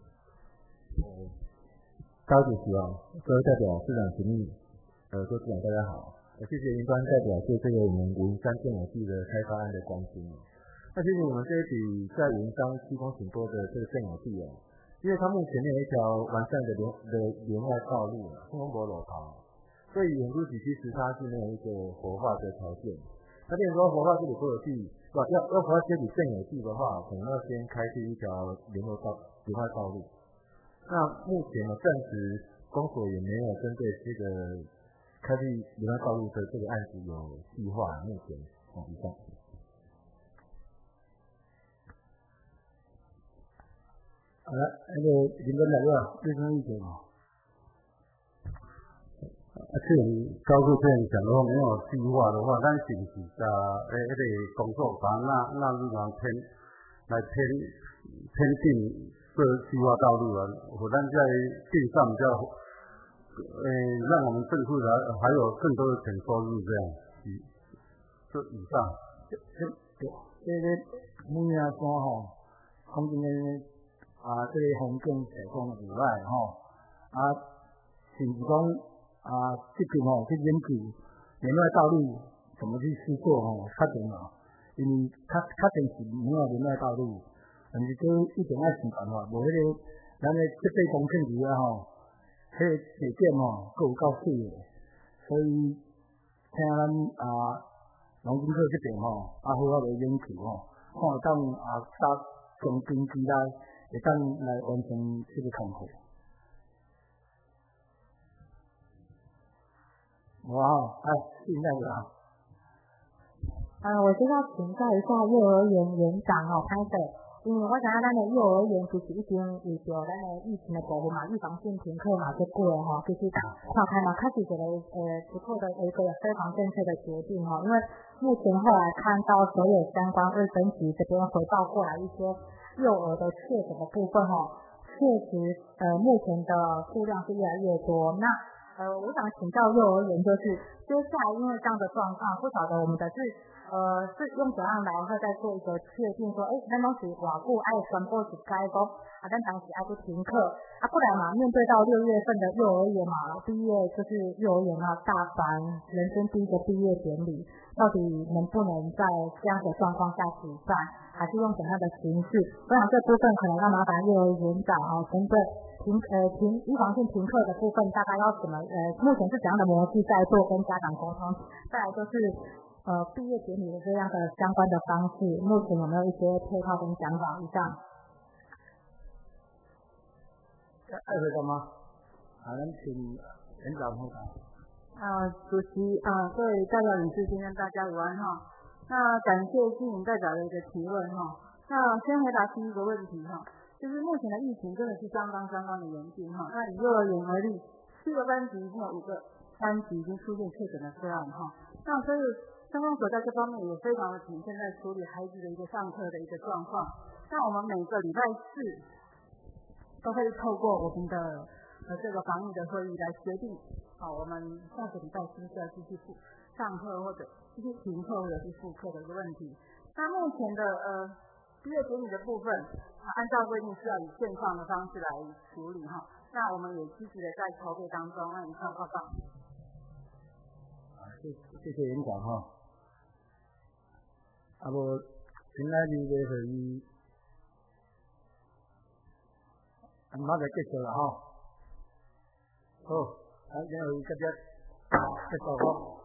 高主席各位代表、市长、主秘、各位市长大家好。谢谢云端代表对这个我们云山电脑地的开发案的关心。那其实我们这一笔在云山7公顷多的这个电脑地因为它目前没有一条完善的连外道路通风柏楼道，所以远都地其实它是没有一个活化的条件。那变成说活化这里所有地，要活化这里电脑地的话，可能要先开辟一条连外道路。那目前暂时公所也没有针对这个开辟连外道路的这个案子有计划，目前以上。 好了，林端代表最终意见既然高处这样讲的话，没有计划的话，咱是不是工作把纳入来偏进这计划道路我咱在线上比较让我们政府还有更多的钱收入这样。这以上。 武阳山空军的这个风景提供以外甚至讲这边去研究连外道路怎么去施作确定因为确定是没有连外道路，但是这一定要想办法，无咱的700公顷地迄个地点够有够水的，所以请咱农经科这边好好来研究看会当从长期来会当来完成这个工作。现在我就要请教一下幼儿园园长拍摄，因为我知影咱的幼儿园其实已经遇到咱的疫情的部分预防性停课就过了其实看开开始一个不错的一个非常正确的决定因为目前后来看到所有相关卫生局这边回报过来一些幼儿的确诊的部分确实目前的数量是越来越多。那我想请教幼儿园，就是接下来因为这样的状况，不晓得我们的是是用怎样来会再做一个确定说，咱拢是偌久爱宣布一解讲，咱当时爱去停课，不然嘛，面对到6月份的幼儿园嘛，毕业就是幼儿园大班人生第一个毕业典礼，到底能不能在这样的状况下举办，还是用怎样的形式？我想这部分可能要麻烦幼儿园长针对预防性停课的部分，大概要怎么目前是怎样的模式在做跟家长沟通？再来就是毕业典礼的这样的相关的方式，目前有没有一些配套跟想法？以上。 爱回答吗？咱请园长回答。 主席各位代表理事，今天大家午安哈。那感谢新营代表的一个提问哈。那先回答第一个问题哈，就是目前的疫情真的是相当的严峻哈。那以幼儿园为例，4个班级已经有5个班级已经出现确诊的个案哈。那所以乡公所在这方面也非常的谨慎在处理孩子的一个上课的一个状况。那我们每个礼拜4都会透过我们的这个防疫的会议来决定，我们下个礼拜是不是要继续上课或者继续停课或者是复课的一个问题。那目前的毕业典礼的部分，按照规定是要以线上的方式来处理哈。那我们也积极的在筹备当中，那以上报告。 谢谢园长哈。今仔日的会议。马上结束了哈。好，今天会议结束。